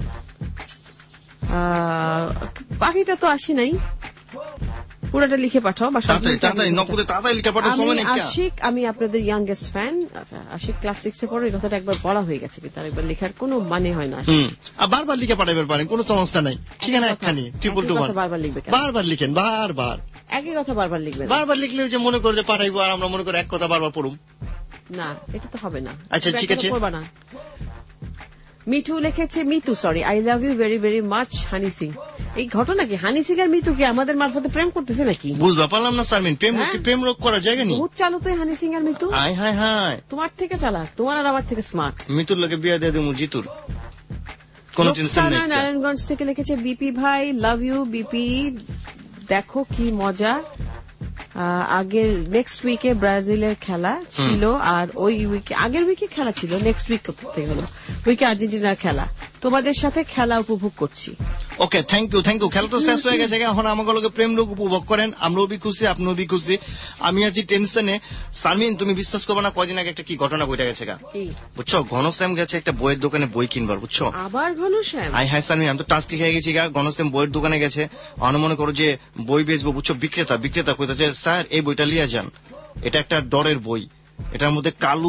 বাকিটা তো আসি নাই, পুরোটা লিখে পাঠাও। বা তাড়াতাড়ি লিখে পাঠাও, সময় নেই। আশিক আমি আপনাদের ইয়াংগেস্ট ফ্যান। আচ্ছা, আশিক ক্লাস 6-এ পড়ে। এই কথাটা একবার বলা হয়ে গেছে, কিন্তু আরেকবার লেখার কোনো মানে হয় না। বারবার লিখে পাঠাইবার পারেন, কোনো সমস্যা নাই। ঠিক আছে, একখানি বারবার লিখবে, বারবার লিখেন, বারবার একই কথা বারবার লিখবে। বারবার লিখলে যে মনে করে যে পাঠাইবো, আর আমরা মনে করে এক কথা বারবার পড়ুম না, এটা তো হবে না। আচ্ছা ঠিক আছে, করবা না। মিঠু লিখেছে, I love you very very much honey Singh. এই ঘটনা কি? হানি সিং আর মিঠু কি আমাদের মারফতে প্রেম করতেছে নাকি? বুঝতে পারলাম না শারমিন। প্রেম রোগ করার জায়গা নেই। বহুত চালু তো হানি সিং আর মিঠু। হায় তোমার থেকে চালাক, তোমার আর আমার থেকে স্মার্ট। মিতুর লোকে বিয়ে দিয়ে দেবো জিতুর, কোন টেনশন নেই। নারায়ণগঞ্জ থেকে লিখেছে বিপি ভাই লাভ ইউ বিপি, দেখো কি মজা। আগের নেক্সট উইকে ব্রাজিলের খেলা ছিল, আর ওই উইকে আগের উইকে খেলা ছিল, নেক্সট উইক করতে গেল উইকে আর্জেন্টিনার খেলা। তোমাদের সাথে খেলা উপভোগ করছি। Okay, thank you. খেলা তো শেষ হয়ে গেছে, এখন আমাকে লোকে প্রেম লোক উপভোগ করেন। আমরাও বি খুশি, আপনিও বি খুশি। আমি আজ টেনশনে। শারমিন তুমি বিশ্বাস করবে না, কদিন আগে একটা কি ঘটনা ঘটে গেছে গা, বুঝছো? ঘনশ্যাম গেছে একটা বইয়ের দোকানে বই কিনবার, বুঝছো? আবার ঘনশ্যাম? হাই শারমিন, আমি তো টাস্কি খেয়ে গেছি গা। ঘনশ্যাম বইয়ের দোকানে গেছে, মনে করো যে বই বেচবো, বুঝছো? বিক্রেতা কইতেছে স্যার এই বইটা লিয়ে যান, এটা একটা ডরের বই, এটার মধ্যে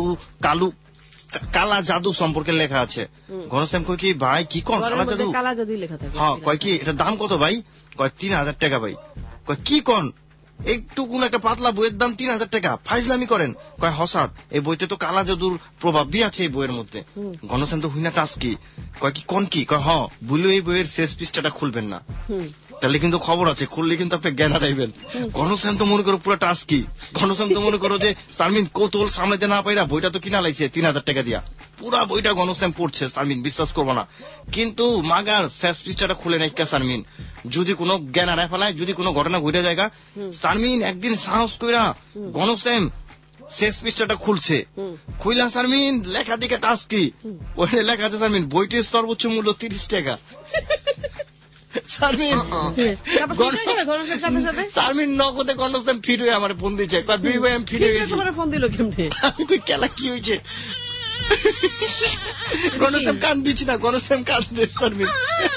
কালা জাদু সম্পর্কে লেখা আছে। ঘনশ্যাম কই কি ভাই কি কোন কালা জাদু লেখা থাকে? হ্যাঁ, কয় কি এটার দাম কত ভাই? কয় 3000 টাকা ভাই। কয় কি কোন, একটু কোন একটা পাতলা বইয়ের দাম 3000 টাকা? ফাইজলামি করেন। কয় হসাদ, এই বইতে তো কালা জাদুর প্রভাব বি আছে এই বইয়ের মধ্যে। ঘনশ্যাম তো হুইনা টাস্কি। কয় কি কোন কি? কয় বলে এই বইয়ের শেষ পৃষ্ঠাটা খুলবেন না, তাহলে কিন্তু খবর আছে, খুললে কিন্তু আপনি জ্ঞান হারাইবেন। ঘনশ্যাম তো মনে করো পুরো টাস্কি। ঘনশ্যাম তো মনে করো যে শারমিন কৌতূহল সামলাতে না পাইরা বইটা তো কিনা লাইছে 3000 টাকা দিয়া। পুরা বইটা ঘনশ্যাম পড়ছে শারমিন, বিশ্বাস করবো না। কিন্তু মাগার শেষ পৃষ্ঠাটা খুলে নাই শারমিন। যদি কোনো জ্ঞান হারাই ফেলায়, যদি কোনো ঘটনা ঘটে যায়, শারমিন একদিন সাহস কইরা ঘনশ্যাম শেষ পৃষ্ঠাটা খুলছে। খুইলা শারমিন লেখা দিকে টাস্কি, ওখানে লেখা আছে শারমিন বইটির সর্বোচ্চ মূল্য 30 টাকা। শারমিন নগদে ঘনশ্যাম ফিট হয়ে আমার ফোন দিচ্ছে, ফিট হয়ে গেছি। ফোন দিল কেমনে? আমি কই খেলা কি হয়েছে? ঘনশ্যাম কান দিচ্ছি না, ঘনশ্যাম কান দিয়ে শারমিন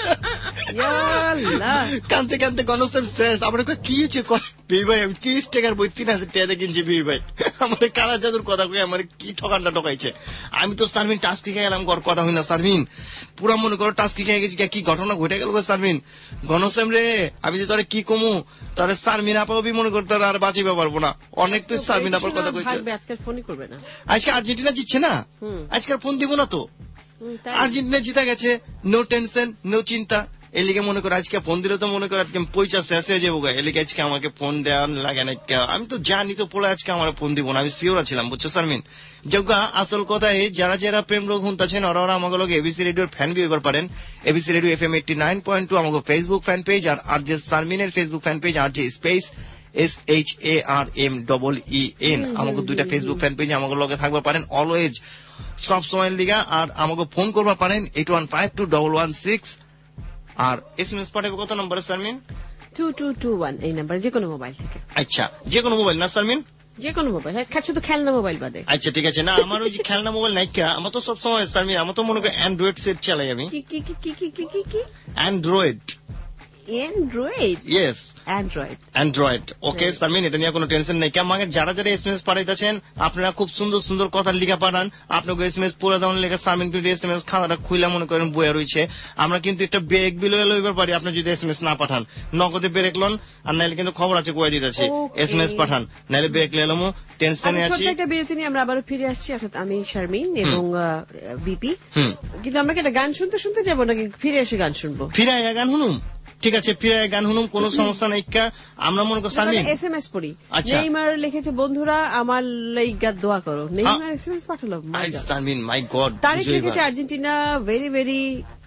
কানতে কানতে ঘনশ্যাম শেষ। আমার কি হয়েছে? ভাই আমি 30 টাকার বই 3000 টাকা কিনছি। ভাই আমার কালা জাদুর কথা কই আমার কি ঠকানটা ঠকাইছে। আমি তো শারমিন টাস্কি খেয়ে গেলাম, কথা হই না শারমিন, পুরা মনে করো টাস্কি খেয়ে গেছি। কি ঘটনা ঘটে গেল শারমিন? ঘনশ্যাম রে, আমি যে তোরে কি কমু, তাহলে শারমিন আপাও বি মনে করতে আর বাঁচিবে পারবো না। অনেক তুই শারমিন আপার কথা কইছে। আজকে আর্জেন্টিনা জিতছে না, আজকাল ফোন দিব না তো। আর্জেন্টিনা জিতা গেছে, নো টেনশন নো চিন্তা। এলিকে মনে করো আজকে ফোন দিলে তো মনে করো আজকে পয়সা শেষ হয়ে যাবো। এলিকে আজকে আমাকে ফোন দেওয়া লাগে না। আমি তো জানি তো পড়ে আজকে আমার ফোন দিব না, আমি শিওর ছিলাম, বুঝছো শারমিন? যোগা আসল কথা এই যারা প্রেম রোগ হুনতাছেন ওরা আমাকে লোক এবিসি রেডিওর ফ্যান বি হইবার পারেন। এবিসি রেডিও FM 89.2 আমাকে ফেসবুক ফ্যান পেজ, আর যে শারমিনের ফেসবুক ফ্যান পেজ আর যে স্পেস SHARMEEN আমাকে দুইটা ফেসবুক ফ্যান পেজে আমাকে লগে থাকতে পারেন অলওয়েজ সব সময় লিগা আর আমাকে ফোন করবা পারেন 81521116 আর এসএমএস পাঠাবে কত নম্বরে সারমিন 2221 এই নাম্বার যে কোনো মোবাইল থেকে আচ্ছা যে কোনো মোবাইল না সারমিন যে কোনো মোবাইল শুধু খেলনা মোবাইল বাদে আচ্ছা ঠিক আছে না আমার ওই যে খেলনা মোবাইল নাই আমার তো সব সময় সারমিন আমার তো মনে করি অ্যান্ড্রয়েড সেট চালাই আমি কি Android yes Android okay Sharmin এটা নিয়ে কোনো টেনশন নেই আমাকে যারা যারা এসএমএস পাঠাইতেছেন আপনারা খুব সুন্দর সুন্দর কথা লিখা পাঠান আপনাকে এসএমএস পুরো দাম লেখা সারমিন কিন্তু এসএমএস খাওয়াটা খুইলা মনে করেন বইয়া রয়েছে আমরা কিন্তু একটা ব্রেক বিল লইবার পারি আপনি যদি এসএমএস না পাঠান নগদে ব্রেক লন আর নাইলে কিন্তু খবর আছে কয়ে দিতেছি এসএমএস পাঠান নাইলে ব্রেক লেলামো টেনশনে আছি একটা বিরতি নিয়ে আমরা আবারও ফিরে আসছি অর্থাৎ আমি শারমিন এবং বিপি কিন্তু আমরা কি একটা গান শুনতে শুনতে যাবো নাকি ফিরে এসে গান শুনবো ফিরে গান শুনুম ঠিক আছে ফিরে গান শুনুম কোনো সমস্যা নাই আমরা মনে করি সারমিন এসএমএস পড়ি নেইমার লিখেছে বন্ধুরা আমার লাইগা দোয়া করো নেইমার এসএমএস পাঠালো সারমিন মাই গড তারিখ লিখেছে আর্জেন্টিনা ভেরি ভেরি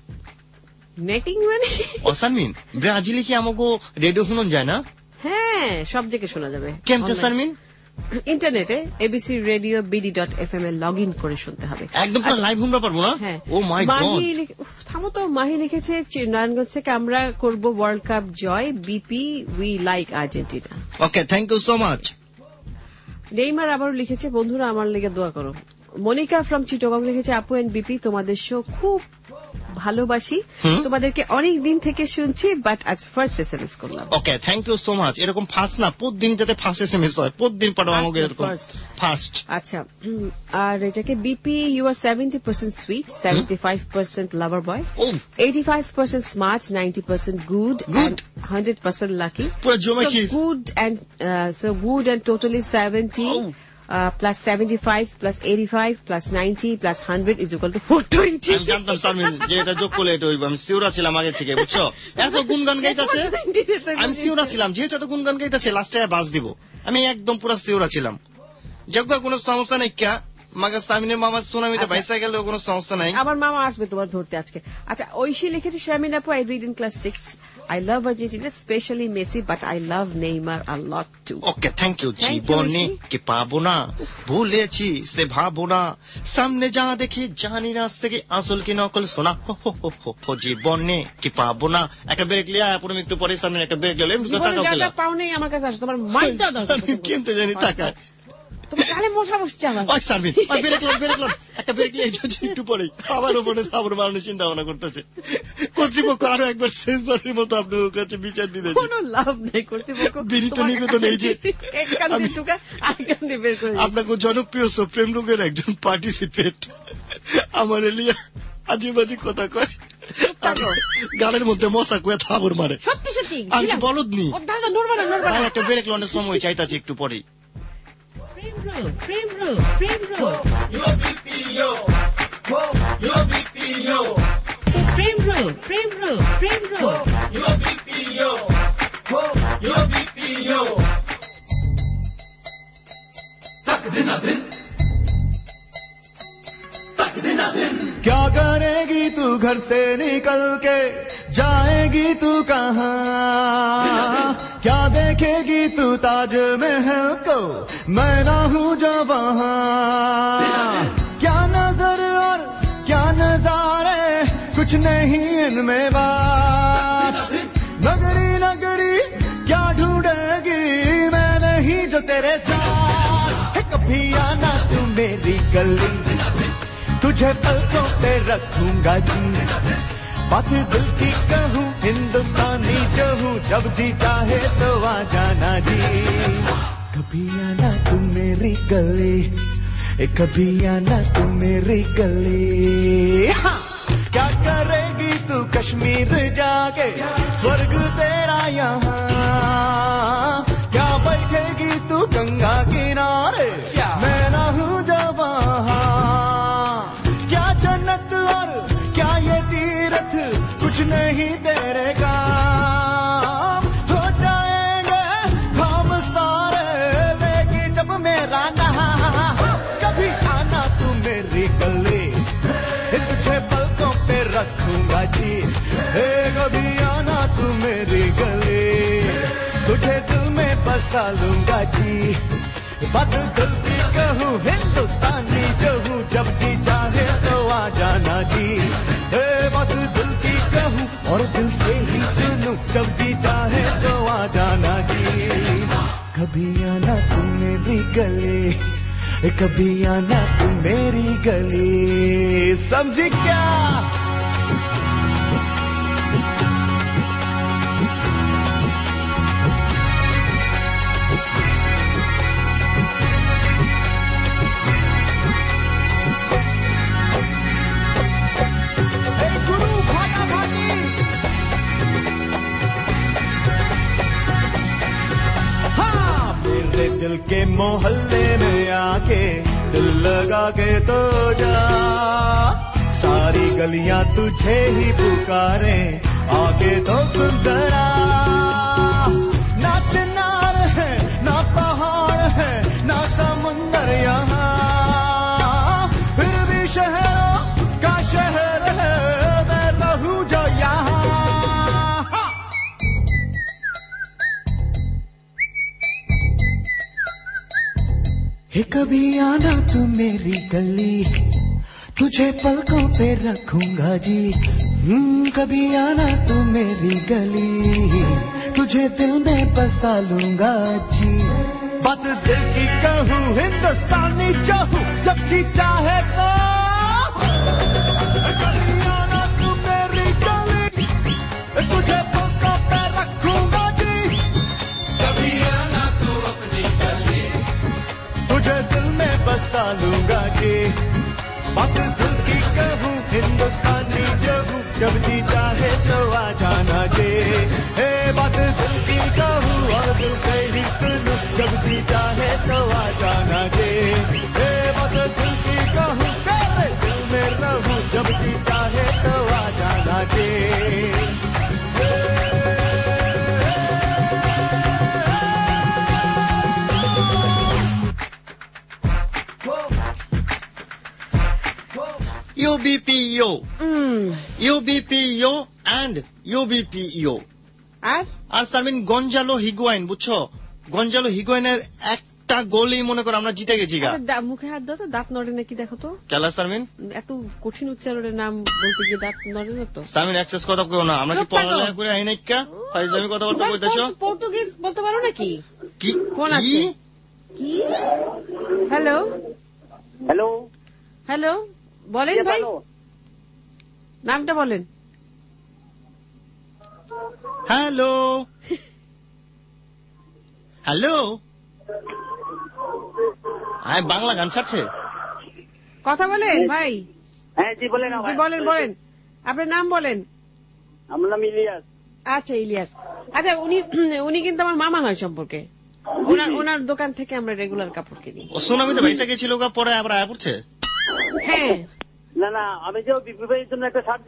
নেটিং মানে ও সারমিন ব্রাজিলে কি আমাকে রেডিও শুনুন যায় না হ্যাঁ সব জায়গায় শোনা যাবে কেমতে সারমিন ইন্টারনেটে abcradio.bd.fm এ লগ ইন করে শুনতে হবে একদম পুরো লাইভ শুনতে পারবো না ও মাই গড থামো তো মাহি লিখেছে নারায়ণগঞ্জ থেকে আমরা করব ওয়ার্ল্ড কাপ জয় BP we like Argentina okay thank you so much Neymar আবারও লিখেছে বন্ধুরা আমার লেগে দোয়া করো মনিকা ফ্রম চিটাগং লিখেছে আপু এন্ড বিপি তোমাদের শো খুব ভালোবাসি তোমাদেরকে অনেক দিন থেকে শুনছি বাট আজ ফার্স্ট এসএমএস করলাম okay thank you so much এরকম ফার্স্ট না প্রতিদিন যাতে ফার্স্ট এসএমএস হয় প্রতিদিন পাঠাও আমাকে এরকম ফার্স্ট আচ্ছা আর এটাকে BP you are 70% sweet 75% lover boy 85% smart 90% good and 100% lucky পুরো জমাকি so good and totally 70 plus 75 plus 85 plus 90 plus 100 is equal to 420 আমি জানতাম সারমিন যে এটা যোগ করলে এটা হইব আমি সিউরা ছিলাম আগে থেকে বুঝছো এত গুনগান গাইতাছে আমি সিউরা ছিলাম যেহেতু এত গুনগান গাইতাছে লাস্টে বাস দিব আমি একদম পুরো সিউরা ছিলাম যোগ্য কোনো সমস্যা নাই কা মাগা সামিনের মামা সুনামিতে বাইসা গেল কোনো সমস্যা নাই আমার মামা আসবে তোমার ধরতে আজকে আচ্ছা ঐশী লিখেছে শারমিন আপু I read in class 6 I love Argentina, especially Messi, but I love Neymar a lot too. Okay, thank you. জীবনে কি পাবো না ভুলেছি সে ভাবো না সামনে যা দেখি জানি না সে কি আসল কি নকল শোনা হো জীবনে কি পাবো না একটা ব্রেক লিয়া পুরো একটু পরে সামনে একটা ব্রেক গেলে জীবনে যা পাও নেই আমার কাছে আসো তোমার মাইন্ড দাও কিনতে জানি টাকা তোমার গালে মশা বসছে আমার ওই সারমিন ব্রেক লন একটা ব্রেক লিয়ে একটু পরে আবার উপরে সাবর মারানোর চিন্তা ভাবনা করতেছে কর্তৃপক্ষ আরো একবার শেষবারের মতো আপনার কাছে বিচার দিতে কোনো লাভ নেই কর্তৃপক্ষ বিনীত নিবেদন এই যে আপনাকে জনপ্রিয় প্রেম রোগের একজন পার্টিসিপেট আমার এলিয়া আজেবাজি কথা কয় গালের মধ্যে মশা কুয়ে থাবর মারে সত্যি সত্যি আমি বলদ নি একটা ব্রেক লনের সময় চাইতাছি একটু পরে Prem roll. Yo BPO. Yo BPO. Prem roll. Yo BPO. Yo BPO. Tak din क्या करेगी तू घर से निकल के जाएगी तू कहाँ क्या देखेगी तू ताजमहल को मैं ना हूँ जो वहाँ क्या नजर और क्या नजारे कुछ नहीं इनमें बात नगरी नगरी क्या ढूंढेगी मैं नहीं जो तेरे साथ कभी आना तू मेरी गली तुझे पलकों पे रखूंगा जी बात दिल की कहूँ हिंदुस्तानी जो हूँ जब जी चाहे तो आ जाना जी कभी आना तू मेरी गली कभी आना तू मेरी गली हाँ। क्या करेगी तू कश्मीर जाके स्वर्ग तेरा यहाँ क्या बैठेगी तू गंगा किनारे मैं ना हूँ जब वहाँ कुछ नहीं तेरे काम हो जाएंगे हम सारे लेगी जब मेरा नाम कभी आना तू मेरी गली तुझे पलकों पे रखूंगा जी कभी आना तू मेरी गली तुझे दिल में बस बसा लूंगा जी बात दिल की कहूँ हिंदुस्तानी जो हूँ जब जी चाहे तो आ जाना जी बात दिल की कहूँ और दिल से ही सुनूं जब जी चाहे तो आ जाना जी कभी आना तुम मेरी गली कभी आना तुम मेरी गली समझी क्या दिल के मोहल्ले में आके दिल लगा के तो जा सारी गलियां तुझे ही पुकारे आगे तो सुन जरा ना चिनार है ना पहाड़ है ना समुंदर यहाँ फिर भी शहरों का शहर है मैं रहूं जो यहाँ कभी आना तू मेरी गली तुझे पलकों पे रखूंगा जी कभी आना तू मेरी गली तुझे दिल में बसा लूंगा जी बात दिल की कहूँ हिंदुस्तानी चाहूँ जब जी चाहे तो कभी आना तू मेरी गली तुझे पलकों पे रखूंगा जी कभी आना तू अपनी गली तुझे दिल में बसा लूंगा जी बात दिल की कहूँ हिंदुस्तानी जो हूँ जब जी चाहे तो आ जाना जी बात दिल की कहूँ और दिल से ही सुनूं जब जी चाहे तो आ जाना जी बात दिल की कहूँ तेरे दिल में रहूं जब जी चाहे तो आ जाना जी UBPO UBPO and UBPO আর সামিন গঞ্জালো হিগুয়াইন বুঝছো গঞ্জালো হিগুয়াইনের একটা গোলই মনে করো আমরা জিতে গেছি গা মুখে হাত দাও তো দাঁত নড়ে নাকি দেখো তো কেলা সামিন এত কঠিন উচ্চারণের নাম বলতে গিয়ে দাঁত নড়ে না তো সামিন অ্যাক্সেস কথা কেউ না আমরা কি পড়ালেখা করে আই নাইকা ফাইজলামি কথা বলতে কইতাছো পর্তুগিজ বলতে পারো নাকি কি ফোন আছে কি হ্যালো হ্যালো হ্যালো বলেন ভাই নামটা বলেন হ্যালো হ্যালো আয় বাংলা গান ছাড়ছে কথা বলেন ভাই হ্যাঁ জি বলেন জি বলেন বলেন আপনার নাম বলেন আমার নাম ইলিয়াস আচ্ছা ইলিয়াস আচ্ছা উনি কিন্তু আমার মামা হয় সম্পর্কে ওনার দোকান থেকে আমরা রেগুলার কাপড় কিনি ও সুনামিতে ভাইসা গেছিল পরে আবার আয়া পড়ছে হ্যাঁ না না আমি যে বিপি ভাইয়ের জন্য একটা শার্ট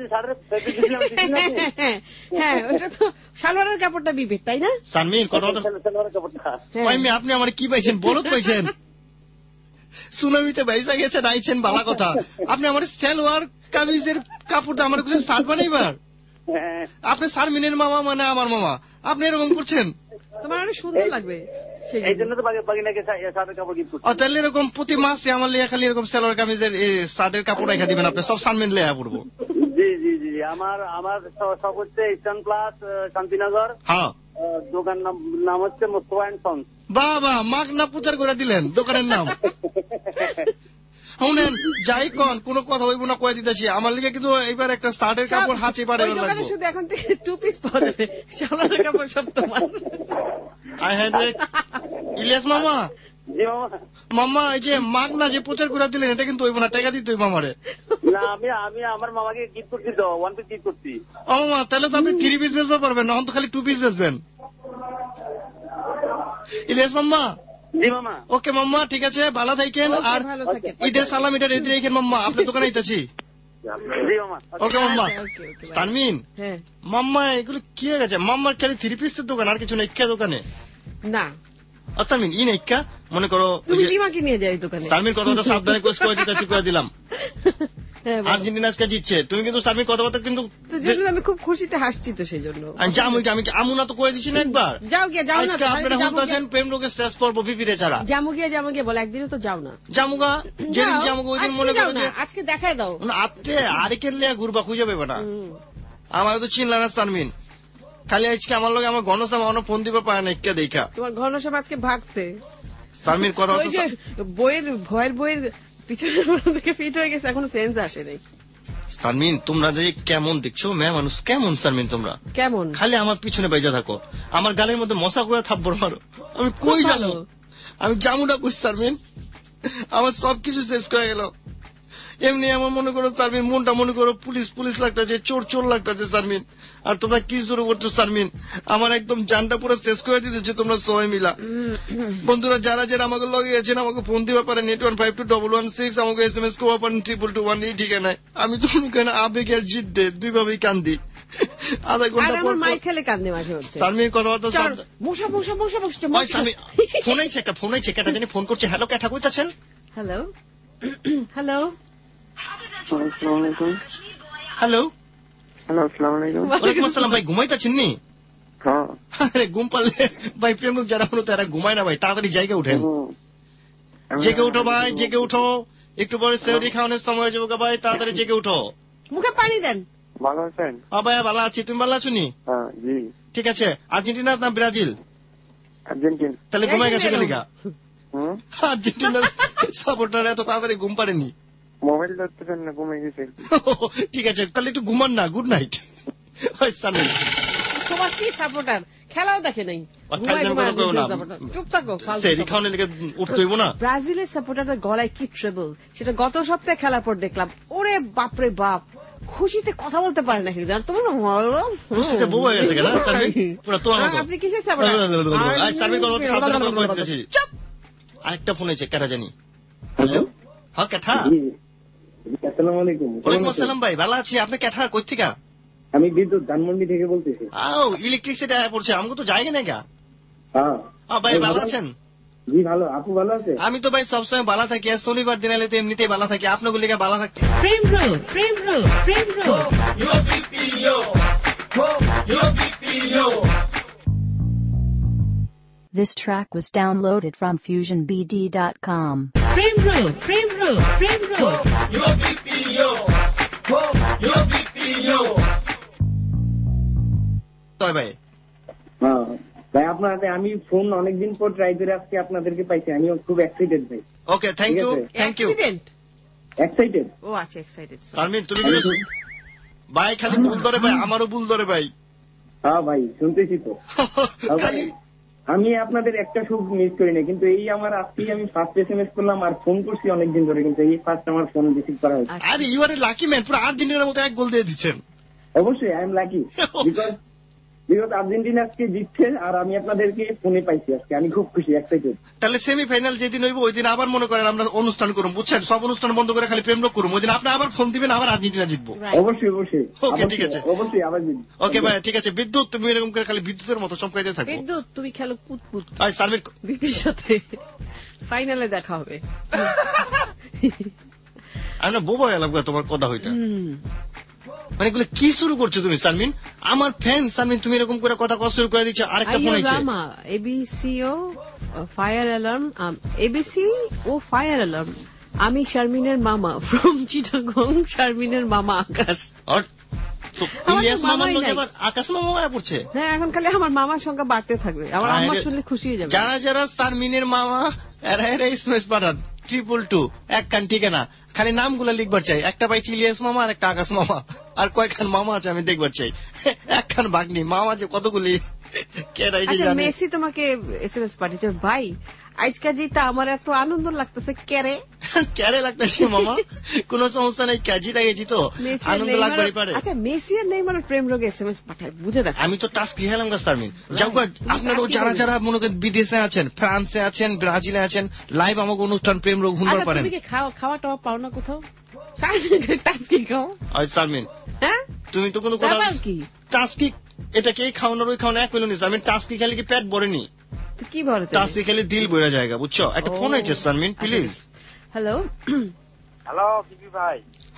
হ্যাঁ ওটা তো সালোয়ারের কাপড়টা বিবেক তাই না সানমিন কথা আপনি আমার কি পাইছেন বলত পাইছেন সুনামিতে ভাইসা গেছেন আইছেন বালা কথা আপনি আমার সালোয়ার কামিজের কাপড়টা আমার কাছে শার্ট বানাইবার আপনি সারমিনের মামা মানে আমার মামা আপনি এরকম করছেন তোমার অনেক সুন্দর লাগবে এই জন্য তো বাগিনাকে শার্টের কাপড় গিফট করছি তাহলে এরকম প্রতি মাসে আমার লিয়া খালি এরকম সালোয়ার কামিজের শার্টের কাপড় রেখে দিবেন আপনি সব সানমিন লেয়া পড়বো জি জি জি আমার সব হচ্ছে ইস্টার্ন প্লাস শান্তিনগর হ্যাঁ দোকান নাম হচ্ছে মোস্তফা এন্ড সন্স বাবা মাগনা প্রচার করে দিলেন দোকানের নাম শুনেন যাই কন কোন কথা হইব না কয়ে দিতেছি আমার লিগে কিন্তু এবার একটা শার্টের কাপড় হাঁচি পাড়ে লাগবে শুধু এখন থেকে 2 পিস পাওয়া যাবে সালোয়ারের কাপড় সব তোমার আই হ্যাড ইলিয়াস মামা জি মামা মামা এই যে মাগনা যে প্রচার করে দিলেন এটা কিন্তু হইব না টাকা দিতে হইব আমারে না আমি আমার মামাকে গিফট করছি তো 1 পিস গিফট করছি ও মামা তাহলে তো আপনি 3 পিস বেচতে পারবেন না তো খালি 2 পিস বেচবেন ইলিয়াস মামা জি মামা ওকে মাম্মা ঠিক আছে ভালো থাকেন আর ঈদের সালাম এটা রেডি রেখেন মাম্মা আপনার দোকানে আইতাছি জি মামা ওকে মাম্মা তানমিন মাম্মা এগুলো কি হয়ে গেছে মাম্মার খালি 3 পিসের দোকান আর কিছু না ইক্কা দোকানে না তানমিন ই না ইক্কা মনে করো তুমি দিমাকে নিয়ে যাই দোকানে তানমিন কথাটা সাবধানে কোচ করে দিতেছি করে দিলাম হ্যাঁ, বলো। আর্জেন্টিনা আজকে জিতছে, তুমি কিন্তু সার্মিন কথাবার্তা কিন্তু তো যেগুলো আমি খুব খুশিতে হাসছি তো সেই জন্য। আমি আমুনা তো কয়ে দিচ্ছি না একবার। যাও গিয়ে যাও না, আজকে আপনারা শুনতেছেন প্রেম রোগের শেষ পর্ব বিপিরে ছাড়া। জামু গিয়ে বলে একদিনও তো যাও না। জামুগা যেদিন জামুগা ওই দিন মনে করো যে আজকে দেখাই দাও আত্মে আরেকের লিয়া ঘুরবা খুঁজে পেবে না। আমার তো চিনলা না সার্মিন, খালি আজকে আমার লোক আমার ঘনশ্যাম আমার ফোন দিবে পায় না কে দেখা। তোমার ঘনশ্যাম আজকে ভাগছে সার্মিন কথা ওই যে ভয়ের বইয়ের পিছনে থেকে ফিট হয়ে গেছে, এখনো সেন্স আসে নাই। সার্মিন তোমরা যে কেমন দেখছো মেয়ে মানুষ কেমন সার্মিন, তোমরা কেমন খালি আমার পিছনে বাইজা থাকো, আমার গালের মধ্যে মশা করে থাপ্পড় মারো, আমি কই জানো আমি জামুটা কই সার্মিন, আমার সবকিছু শেষ করে গেল। এমনি আমার মনে করো সার্মিন মনটা মনে করো পুলিশ লাগতেছে, চোর লাগতেছে সার্মিন। আর তোমরা কি শুরু করছো সার্মিন, আমার একদম জানটা পুরো শেষ করে দিতেছে তোমরা সবাই মিলা। বন্ধুরা যারা আমাকে লগে আছেন আমাকে ফোন দিতে পারেন 81521116, আমাকে SMS করতে পারেন 2221 এই ঠিকানায়। আমি তো কেন আবেগে আর জিত দে দুইভাবেই কান্দি। আধা ঘন্টা পর মাই খেলে কান্দে মাঝে মধ্যে। সার্মিন কথাবার্তা মশা বসছে। ফোন আইছে কেটা জানি ফোন করছে। হ্যালো কেটা কইতাছেন? হ্যালো হ্যালো আসসালামু আলাইকুম। ওয়ালাইকুম আসসালাম ভাই, ঘুমাইতেছেন নি? হ্যাঁ আরে ঘুম পারলে ভাই প্রেম লোক যারা হলো তারা ঘুমায় না ভাই, তাড়াতাড়ি জায়গা উঠেন। জেগে উঠো ভাই, জেগে উঠো, একটু পরে সেহরি খাওয়ানোর সময় হয়ে যাবো ভাই, তাড়াতাড়ি জেগে উঠো। মুখে পানি দেন। ভালো আছেন? ভাই ভালো আছি, তুমি ভালো আছো নি? হ্যাঁ জি। ঠিক আছে, আর্জেন্টিনা না ব্রাজিল? আর্জেন্টিনা। তাহলে ঘুমাই গেছে গেলিগা? আর্জেন্টিনার সাপোর্টার এত তাড়াতাড়ি ঘুম পারেনি। মোবাইল ধরতেছেন না, ঘুমিয়ে গেছে। ঠিক আছে তাহলে একটু ঘুমান না, গুড নাইট। তোমার কি সাপোর্টার, খেলাও দেখে নাই, চুপ থাকো। ব্রাজিলের সাপোর্টারদের গলায় কি ট্রেবল, সেটা গত সপ্তাহে খেলার পর দেখলাম। ওরে বাপরে বাপ, খুশিতে কথা বলতে পারে না কিন্তু। আর তোমার আপনি কিসের সাপোর্টার? আরেকটা ফোন আছে কেটা জানি। হ্যালো হ্যাঁ কেঠা? আসসালামু আলাইকুম। ওয়ালাইকুম আসসালাম ভাই, ভালো আছি। আপনি কেঠা কই থেকে? আমি বিদ্যুৎ ধানমন্ডি থেকে বলতেছি। ইলেকট্রিসিটি আয়া পড়ছে, আমাকে তো জায়গা নেই গা। হ্যাঁ ভাই ভালো আছেন? জি ভালো। আপু ভালো আছে? আমি তো ভাই সবসময় ভালো থাকি, আর শনিবার দিন এলে তো এমনিতেই ভালো থাকি। আপনার গুলিকে ভালো থাকতে প্রেম রোগ। This track was downloaded from FusionBD.com. প্রেম রোগ। ভাই ভাই আপনার হাতে আমি ফোন অনেকদিন পর ট্রাই করে আসছি, আপনাদেরকে পাইছি, আমিও খুব এক্সাইটেড ভাই। Okay thank you. এক্সাইটেড? ও আচ্ছা এক্সাইটেড। শারমিন তুমি ভাই খালি ভুল ধরে ভাই, আমারও ভুল ধরে ভাই। হ্যাঁ ভাই শুনতেছি তো। আমি আপনাদের একটা সুখ মিস করি না, কিন্তু এই আমার আজকেই আমি ফার্স্ট SMS করলাম আর ফোন করছি অনেকদিন ধরে, কিন্তু এই ফার্স্ট আমার ফোন রিসিভ করা হয়েছে। আরে you are a lucky man, পুরো আর্জেন্টিনার মতো এক গোল দিয়ে দিচ্ছেন। অবশ্যই I am lucky, because Argentina আজকে জিতছে আর আমি আপনাদেরকে ফোনে পাইছি আজকে, আমি খুব খুশি, এক্সাইটেড। তাহলে সেমিফাইনাল যেদিন হইব ওই দিন আবার মনে করেন আমরা অনুষ্ঠান করুন, বুঝছেন? সব অনুষ্ঠান বন্ধ করে খালি প্রেম লোক করুন, ওই দিন আপনি আবার ফোন দিবেন, আবার আর্জেন্টিনা জিতবো। অবশ্যই ওকে ঠিক আছে, অবশ্যই আবার জিতবো। ওকে ভাই ঠিক আছে। বিদ্যুৎ তুমি এরকম করে খালি বিদ্যুতের মতো চমকাইতে থাকো। বিদ্যুৎ তুমি খেলো পুতপুত। সার্মিন বিপির সাথে ফাইনালে দেখা হবে। আমি না বোবা এলাম তোমার কথা হইটা, মানে এগুলো কি শুরু করছো তুমি সার্মিন? আমার ফ্যান সার্মিন, তুমি এরকম করে কথা কষ্ট শুরু করে দিচ্ছ। আরেকটা ফোন আছে এবিসিও ফায়ার অ্যালার্ম, এবিসি ও ফায়ার অ্যালার্ম। আমি শারমিনের মামা ফ্রম চিটাগং, শারমিনের মামা আকাশ। আকাশ মামা পড়ছে। হ্যাঁ এখন খালি আমার মামার সংখ্যা বাড়তে থাকবে, আমার আম্মা শুনলে খুশি হয়ে যাবে। যারা শারমিনের মামা এরা SMS পাঠান 222 এক কান ঠিকানা, খালি নামগুলো লিখবার চাই। একটা পাইছি ইলিয়াস মামা আর একটা আকাশ মামা, আর কয়েকখান মামা আছে আমি দেখবার চাই। একখান ভাগ্নি মামা যে কতগুলি কেরাই যে জানে। মেসি তোমাকে SMS পাঠিয়েছে, ভাই আজকে জিতা আমার এত আনন্দ লাগতেছে। ক্যারে লাগতেছে মামা, কোন সমস্যা নেই, জিতা গেছি তো আনন্দ লাগবারই পারে। আচ্ছা মেসি আর নেইমার প্রেম রোগে SMS পাঠায়, বুঝে দেখ। আমি তো টাস্ক খেলাম গা সার্মিন। যাও আপনারও যারা মনে করেন বিদেশে আছেন, ফ্রান্সে আছেন, ব্রাজিলে আছেন, লাইভ আমাকে অনুষ্ঠান প্রেম রোগ শুনতে পারেন। তুমি কি খাওয়া টাওয়া পাও না কোথাও? টাস্কি খাও সার্মিন, হ্যাঁ তুমি তো কোনো কথা কি টাস্কি এটা কে খাওয়ানোর ওই খাওয়ানো এক হইল নি সার্মিন। টাস্কি খেলে কি পেট ভরেনি? কি বলে টাস্কি খেলে দিল বইরা জায়গা, বুঝছো? একটা ফোন আছে Sharmin please. Hello hello BP ভাই।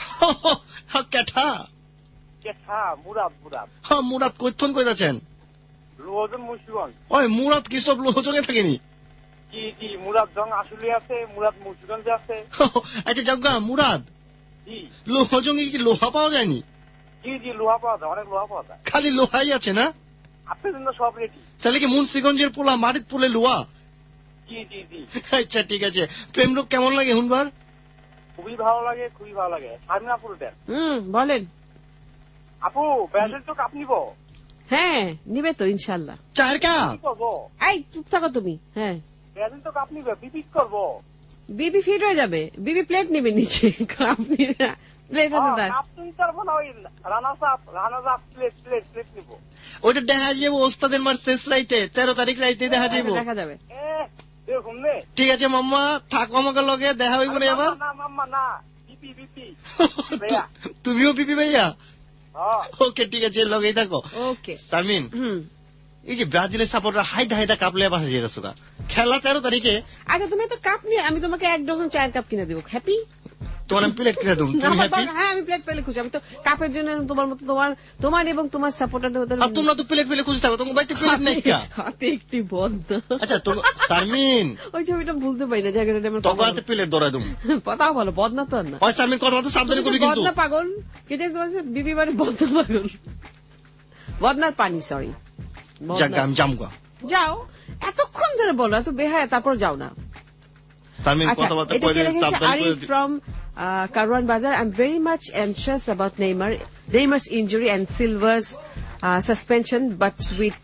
কেঠা কেঠা মুরাদ মুরাদ। হ্যাঁ মুরাদ কইথন কই যাচ্ছেন? লোহজন মুন্সিগঞ্জ। ওই মুরাদ কি সব লোহজনে থাকেনি? জি জি মুরাদ জং আসলে আছে, মুরাদ মুন্সিগঞ্জে আছে। আচ্ছা যজ্ঞা মুরাদ জি লোহজঙ্গে কি লোহা পাওয়া যায়নি? জি জি লোহা পাওয়া যায়, অনেক লোহা পাওয়া যায়। খালি লোহাই আছে না? আপনার জন্য সব রেডি। তাহলে কি মুন্সিগঞ্জের পোলা মাটির পোলে লোহা? জি জি জি। আচ্ছা ঠিক আছে। প্রেম লোক কেমন লাগে হুনবার? খুবই ভালো লাগে, খুবই ভালো লাগে। শারমিন আপুর দেন। বলেন আপু ব্যাজেল তো কাপ নিব? হ্যাঁ নিবে তো ইনশাল্লাহ। চার কাপ করবো? এই চুপ থাকো তুমি। হ্যাঁ ব্যাজেল তো কাপ নিবে, বিপিট করবো। বিবি ফিট হয়ে যাবে, বিবি প্লেট নিবে নিচে, কাপ নিবে না, প্লেট হাতে দেয়। কাপ নিতে পারবো না, ওই রানা সাপ প্লেট প্লেট প্লেট নিব। ওইটা দেখা যাবো ওস্তাদের মার শেষ রাইতে 13 তারিখ রাইতে দেখা যাবো। দেখা যাবে। দেখুন নে। ঠিক আছে মাম্মা থাকো আমাকে লগে দেখা হইব না এবার। না মাম্মা না, বিপি বিপি ভাইয়া। তুমিও বিপি ভাইয়া? হ্যাঁ ওকে ঠিক আছে লগেই থাকো। ওকে তারমিন এই যে ব্রাজিলের সাপোর্টার হাইদা হাইদা কাপ লিয়ে বাসা যেতেছো গা, খেলা 13 তারিখে। আচ্ছা তুমি তো কাপ নিয়ে, আমি তোমাকে 1 ডজন চায়ের কাপ কিনে দেবো। হ্যাপি? তোমার আমি প্লেট কিনে দেবো, তুমি হ্যাপি? হ্যাঁ আমি প্লেট পেলে খুশি। আমি তো কাপের জন্য তোমার মতো তোমার এবং তোমার সাপোর্টারদের মতো। আর তোমরা তো প্লেট পেলে খুশি থাকো, তোমার বাড়িতে প্লেট নেই কা? হাতে একটি বন্ধ। আচ্ছা তো তারমিন ওই ছবিটা ভুলতে পারি না, জায়গাটা আমার তোমার হাতে প্লেট ধরাই দেবো। পতাও ভালো, বদনা তো আর না। ওই তারমিন কথা মতো সাবধানে করবি কিন্তু। বদনা পাগল কে যে তোমার বিবি মানে বদনা পাগল, বদনার পানি। সরি জাগা আমি জামগা। যাও এতক্ষণ ধরে বলো, এত বেহায়া, তারপর যাও না। তারমিন আচ্ছা কথা বলতে এটা কইলে কে লিখেছে? সাবধানে আরিফ করে। from Karwan Bazar. I'm very much anxious about Neymar's injury and Silva's suspension, but with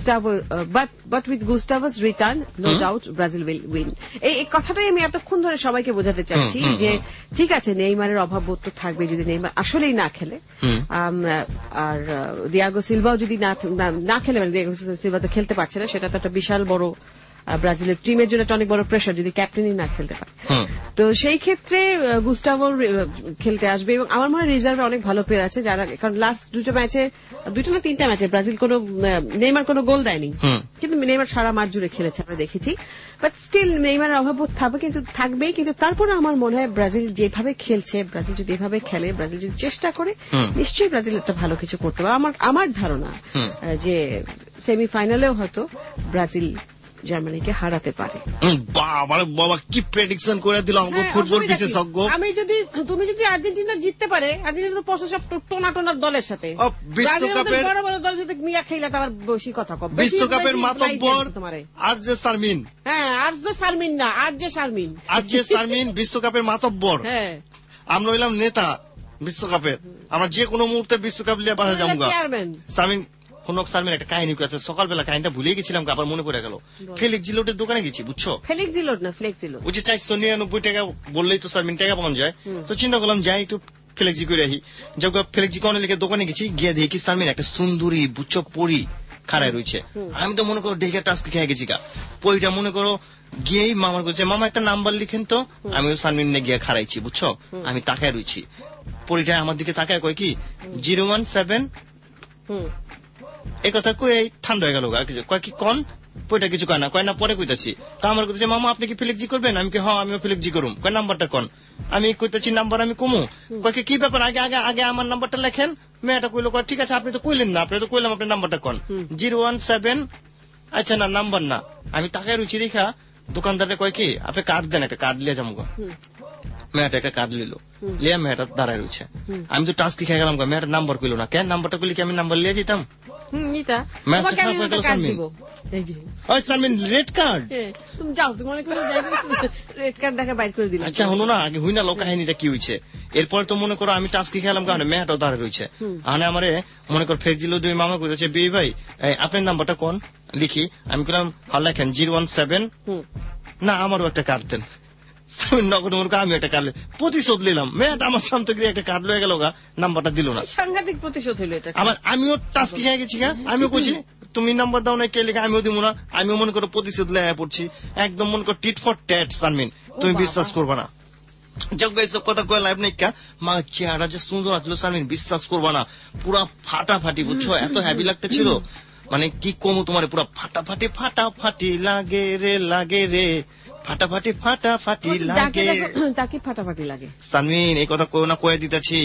Gustavo's return, no doubt Brazil will win. এই কথাটাই আমি এতক্ষণ ধরে সবাইকে বোঝাতে চাচ্ছি যে ঠিক আছে নেইমারের অভাব বোধ তো থাকবে যদি নেইমার আসলেই না খেলে, আর দিয়াগো সিলভাও যদি না খেলে, মানে দিয়াগো সিলভা তো খেলতে পারছে না, সেটা তো একটা বিশাল বড় ব্রাজিলের টিমের জন্য অনেক বড় প্রেশার যদি ক্যাপ্টেনই না খেলতে পারে। তো সেই ক্ষেত্রে গুস্টাভো খেলতে আসবে এবং আমার মনে হয় রিজার্ভে অনেক ভালো প্লেয়ার আছে যারা, কারণ লাস্ট দুটো না 3টা ম্যাচে ব্রাজিল নেইমার কোনো গোল দেয়নি, কিন্তু নেইমার সারা মাঠ জুড়ে খেলেছে আমরা দেখেছি। বাট স্টিল নেইমারের অভাব থাকবে, কিন্তু তারপরে আমার মনে হয় ব্রাজিল যেভাবে খেলছে, ব্রাজিল যদি এভাবে খেলে, ব্রাজিল যদি চেষ্টা করে, নিশ্চয়ই ব্রাজিল একটা ভালো কিছু করতে পারে। আমার ধারণা যে সেমিফাইনালেও হয়তো ব্রাজিল জার্মানিকে হারাতে পারে। বাবা কি প্রেডিকশন করে দিল আমাকে ফুটবল বিশেষজ্ঞ। তুমি যদি আর্জেন্টিনা জিততে পারে, আর্জেন্টিনা তো সব টোনার দলের সাথে, বিশ্বকাপের বড় বড় দলের সাথে মিয়া খেলা, তার বেশি কথা কব। বিশ্বকাপের মাতব্বর আরজে শারমিন। হ্যাঁ আরজে শারমিন না, আরজে শারমিন বিশ্বকাপের মাতব্বর। হ্যাঁ আমরা হইলাম নেতা বিশ্বকাপের, আমরা যে কোনো মুহূর্তে বিশ্বকাপ লিয়ে বাসা যাবো। শারমিন শারমিন একটা কাহিনী আছে, সকালবেলা কাহিনীটা ভুলে গেছিলাম, আবার মনে পড়ে গেল। ফেলিক্স জিলোটের দোকানে গেছি, বুঝছো? ফেলিক্স জিলোট না, ফ্লেক্স জিলোট। ওই যে 499 টাকা বললেই তো শারমিন টাকা পাওয়া যায়। তো চিন্তা করলাম যাই একটু ফ্লেক্সি করে আহি। যখন ফ্লেক্সি কোন লিখে দোকানে গেছি, গিয়ে দেখি শারমিন একটা সুন্দরী বুঝছো পরি খাড়ায় রয়েছে। আমি তো মনে করো ডেকে টাস্কি খেয়ে গেছি গা। পরিটা মনে করো গিয়েই মামার কাছে, মামা একটা নাম্বার লিখেন তো। আমি শারমিন গিয়ে খাড়াইছি, বুঝছো? আমি তাকায় রয়েছি, পরিটা আমার দিকে তাকায় কয় কি 017। এই কথা কই ঠান্ডা হয়ে গেল, আর কিছু কয় কি কন পয়টা কিছু কয় না পরে কইতাছি। তা আমার কইতেছে মামা আপনি কি ফ্লেক্সি করবেন? আমি কি হ্যাঁ আমিও ফ্লেক্সি করুম। কয় নাম্বারটা কন? আমি কইতেছি নাম্বার আমি কমু। কয় কি ব্যাপার, আগে আমার নাম্বারটা লেখেন। মেয়েটা কইলো কয় ঠিক আছে আপনি তো কইলেন না, আপনি তো কইলাম আপনার নাম্বারটা কন। 017। আচ্ছা না নাম্বার না। আমি তাকায় রুচি রেখা দোকানদারে কয় কি আপনি কার্ড দেন, একটা কার্ড লিয়ে যাবো। মেয়েটা একটা কার্ড লিল, লিয়া মেয়েটা দাঁড়ায় রয়েছে। আমি তো টাস্কি খেয়ে গেলাম, মেয়েটার নাম্বার কইলো না। কেন নাম্বারটা কইলে কি আমি নাম্বার লিয়ে যেতাম? Red card. তুমি যাও, তুমি মনে করো রেড কার্ড দেখা বাইর করে দিলাম। আচ্ছা হলো না, আগে হুই না লোক কাহিনীটা কি হয়েছে। এরপর তো মনে করো আমি টাস্কি খেলাম, কারণে মেয়েটাও দাঁড়ায় রয়েছে। আনে আমারে মনে করো ফের দিল, দুই মামা করেছে বিয়ে ভাই আপনার নাম্বারটা কোন লিখি। আমি বললাম হল লেখেন 017। না আমারও একটা কার্ড দেন। নগদ মনে করো আমি একটা কার্ড প্রতিশোধ নিলাম। মেয়েটা আমার সামনে গিয়ে একটা কার্ড লয়ে গেল, নাম্বারটা দিল না। সাংঘাতিক প্রতিশোধ হইল এটা। আমিও টাস্কি খেয়ে গেছি গা। আমিও কইছি তুমি নাম্বার দাও না, কে লিখে আমিও দিব না। আমিও মনে করো প্রতিশোধ লেগে পড়ছি, একদম মনে করো টিট ফর ট্যাট। শারমিন তুমি বিশ্বাস করবা না, যখন এইসব কথা কয়ে লাইভ নেই কা, মা চেহারা যে সুন্দর আসলো শারমিন বিশ্বাস করবা না, পুরা ফাটাফাটি, বুঝছো? এত হ্যাভি লাগতেছিল, মানে কি কমু তোমার, পুরা ফাটাফাটি লাগে রে ফাটাফাটি ফাটাফাটি যাকে লাগে দেখো তাকে ফাটাফাটি লাগে। সানমিন এই কথা কো না কয়ে দিতেছি,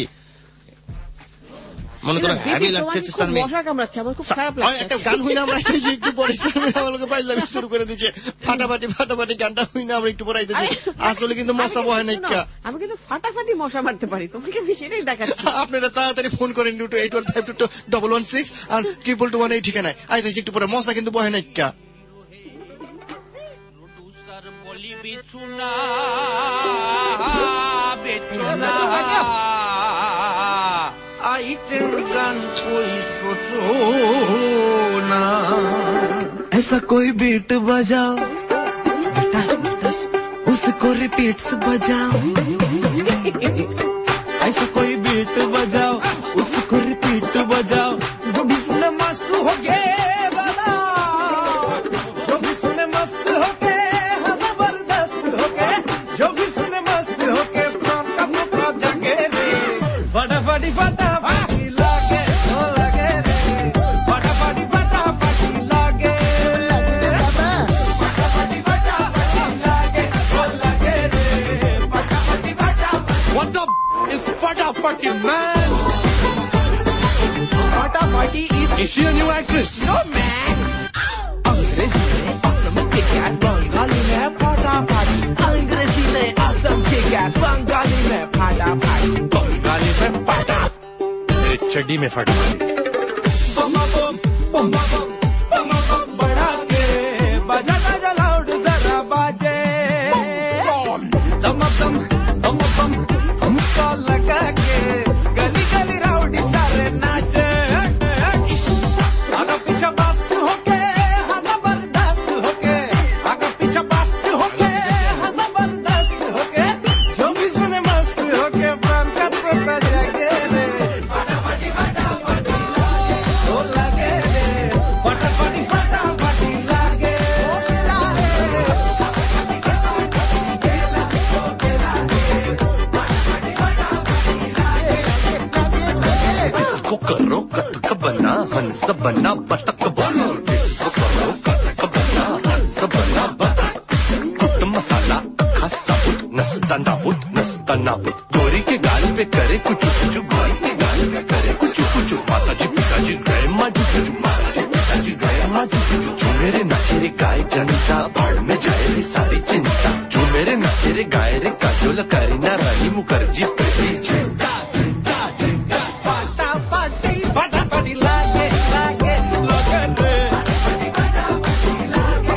মনে করো হ্যাভি লাগতেছে সানমিন। মশা কামড়াচ্ছে, আমার খুব খারাপ আর লাগছে। একটা গান হই না আমরা একটু পরে সানমিন আমাকে পাইলাম শুরু করে দিয়েছে ফাটাফাটি ফাটাফাটি গানটা হই না আমরা একটু পরে আইতেছি। আসলে কিন্তু মশা বয় না শোনো, আমি কিন্তু ফাটাফাটি মশা মারতে পারি, তোমাকে আমি সেটাই দেখাচ্ছি। আপনারা তাড়াতাড়ি ফোন করেন 281522116 আর 222 এই ঠিকানায় আইতেছি একটু পরে। মশা কিন্তু বয় না ইক্কা। आइटम गान कोई सोचो ना, ऐसा कोई बीट बजाओ उसको रिपीट से बजाओ, ऐसा कोई बीट बजाओ उसको रिपीट बजाओ, जो भी सुने मस्त हो गए वाला, जो भी सुने मस्त हो गए जबरदस्त हो गए, जो भी सुने मस्त हो गए प्राण का टुकड़ा जगे रे, फटाफटी फटाफटी लागे ओ लागे रे, फटाफटी फटाफटी लागे, फटाफटी फटाफटी लागे ओ लागे रे, फटाफटी फटाफटी। What the is फटाफटी man? फटाफटी is she a new actress? No man. अंग्रेजी में असम किक-एस, बंगाली में फटाफटी, अंग्रेजी में असम किक-एस, बंगाली में फटाफटी, बंगाली में फटा, चड्डी में फटाफटी। बम बम बम बम बम बम बढ़ा के बजा बजा लाउड जरा बाजे, दम दम दम दम हमको लगा के गली गली राउडी सारे नाचे, आगे पीछे बस्ट होके जबरदस्त होके, आगे पीछे बस्ट होके जबरदस्त होके, जो भी सुने मस्त होके प्राण का टुकड़ा जगे रे, फटाफटी फटाफटी लागे ओ लागे रे, फटाफटी फटाफटी लागे ओ लागे रे, फटाफटी फटाफटी गेला ओ गेला रे, फटाफटी फटाफटी लागे लागे। इसको करो कथक बना हंस बना बतक बनो, इसको करो कथक बना हंस बना बतक, उठ मसाला खासा उठ नस्ता ना उठ, गोरी के गाल पे करे कुछ कुछ, गोरी के गाल पे करे कुछ कुछ, माताजी पिताजी गए माजू कुछ, माताजी पिताजी गए माजू कुछ, जो मेरे नशेरे गाय जनता भाड़ में जाए रे सारी चिंता, जो मेरे नशेरे गाय रे काजोल करीना रानी मुखर्जी प्रीति जिंदा जिंदा जिंदा, फटाफटी फटाफटी लागे लागे लगन रे, फटाफटी फटाफटी लागे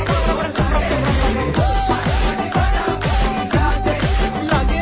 लागे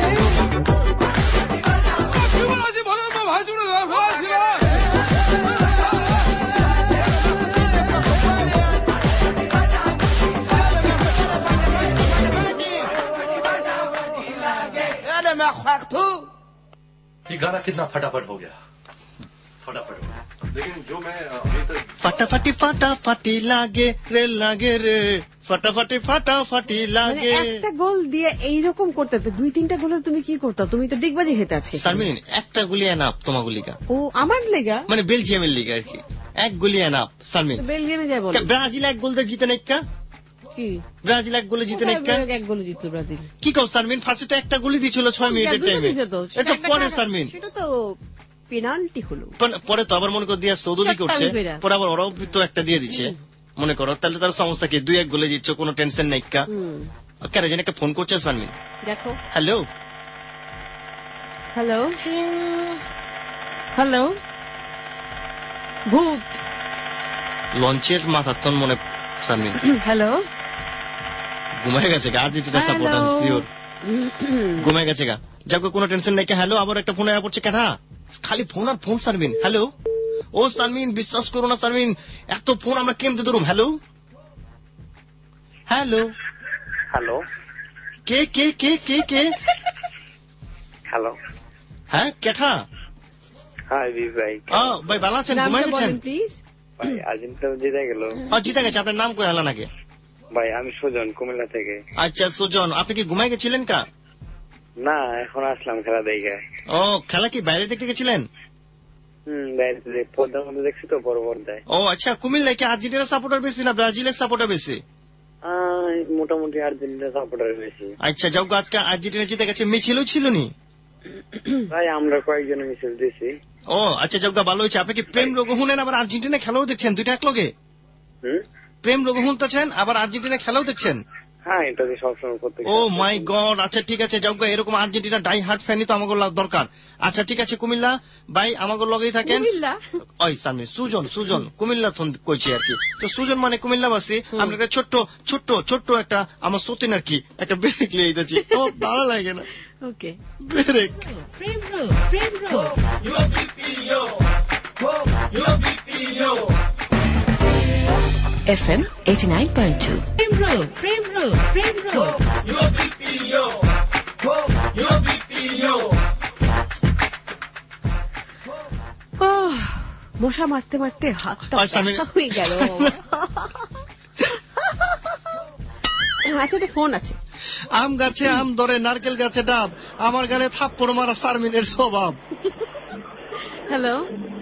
ये गाना कितना फटाफट हो गया, फटाफट हो गया। लेकिन जो मैं अभी तक ফাটাফাটি ফাটাফাটি লাগে রে লাগে রে, ফাটাফাটি ফাটাফাটি মানে লাগে। একটা গোল দিয়ে এইরকম করতে তো 2-3টা গোলের তুমি কি করতে, তুমি তো ডিগবাজি খেতে আজকে। সানমিন একটা গুলি এনাফ তোমার গুলিকা, ও আমার লেগা মানে বেলজিয়ামের লিগ আর কি, এক গুলি এনাফ সানমিন। বেলজিয়ামে যায় বলো ব্রাজিল এক গোল দিয়ে জিতে নাইকা, কি ব্রাজিল এক গোলে জিতে নাইকা, এক গোলে জিতলো ব্রাজিল। কি কও সানমিন? ফার্স্টে তো একটা গুলি দিছিল 6 মিনিটের টাইমে, এটা পরে সানমিন, সেটা তো পেনাল্টি হলো, পরে তো আবার মনে করো দিয়া সৌদি করছে, পরে আবার ওরাও তো একটা দিয়ে দিচ্ছে মনে করো, তাহলে তার সমস্যা কি? 2-1 গোলে জিতছো, কোনো টেনশন নাইকা। কেন যেন একটা ফোন করছে সানমিন, দেখো। হ্যালো হ্যালো হ্যালো, ভূত লঞ্চের মাথার মনে সানমিন হ্যালো ঘুমায় গেছে গা, আর্জেন্টিনা সাপোর্টার শিওর ঘুমায় গেছে গা, যাকে কোনো টেনশন নাই। হ্যালো, আবার একটা ফোন আয়া পড়ছে কেনা, খালি ফোন আর ফোন সানমিন। হ্যালো ও সানমিন, বিশ্বাস করো না সানমিন, এত ফোন আমরা কেমতে ধরুম। হ্যালো হ্যালো হ্যালো কে কে কে কে কে হ্যালো, হ্যাঁ কেঠা? হাই ভাই, ভাই ভালো আছেন? ঘুমায় গেছেন? প্লিজ ভাই আর্জেন্টিনা জিতে গেল। জিতে গেছে। আপনার নাম কই হালা নাকি? ভাই আমি সুজন, কুমিল্লা থেকে। আচ্ছা সুজন, আপনি কি ঘুমায় গেছিলেন কা? না, এখন আসলাম খেলা দেখে। ও, খেলা কি বাইরে দেখতে গেছিলেন? বাইরে পর্দার মধ্যে দেখছি তো, বড় পর্দায়। ও আচ্ছা, কুমিল্লায় কি আর্জেন্টিনার সাপোর্টার বেশি না ব্রাজিলের সাপোর্টার বেশি? মোটামুটি আর্জেন্টিনা সাপোর্টার বেশি। আচ্ছা যাও, আজকে আর্জেন্টিনা জিতে গেছে, মিছিলও ছিল নি? তাই আমরা কয়েকজন মিছিল দিয়েছি। ও আচ্ছা যাও, ভালো হয়েছে। আপনি কি প্রেম রোগ শুনেন আবার আর্জেন্টিনা খেলাও দেখছেন, দুইটা একলগে? প্রেম রোগ শুনতেছেন আবার আর্জেন্টিনা খেলাও দেখছেন? হ্যাঁ, এটা সবসময় করতে। Oh my god. আচ্ছা ঠিক আছে যাও, এরকম আর্জেন্টিনা ডাই হার্ট ফ্যানই তো আমাকে দরকার। আচ্ছা ঠিক আছে, কুমিল্লা ভাই আমাকে লগেই থাকেন। ওই সামনে সুজন কুমিল্লা কইছি আর কি। তো সুজন মানে কুমিল্লাবাসী। আমরা একটা ছোট্ট একটা আমার সতীন আর কি একটা ব্রেক লিয়ে দিয়েছি, আমার ভালো লাগে না। Okay break FM 89.2 Prem Road মশা মারতে মারতে হাতটা হয়ে গেল। আচ্ছা, ফোন আছে। আম গাছে আম ধরে, নারকেল গাছে ডাব, আমার গালে থাপ্পড় মারা শারমিনের স্বভাব। হ্যালো,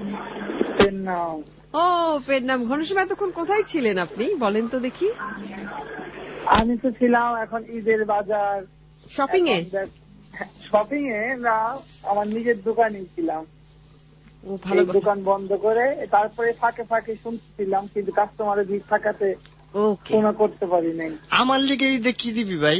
ও পেন্নাম। ঘনশ্যাম, এতক্ষণ কোথায় ছিলেন আপনি বলেন তো দেখি? আমি তো ছিলাম এখন ঈদের বাজার শপিং এ না, আমার নিজের দোকানে ছিলাম। দোকান বন্ধ করে তারপরে ফাঁকে ফাঁকে শুনছিলাম, কিন্তু কাস্টমারের ভিড় থাকাতে ফোন করতে পারি নাই। আমার লিগে দেখি দিবি ভাই?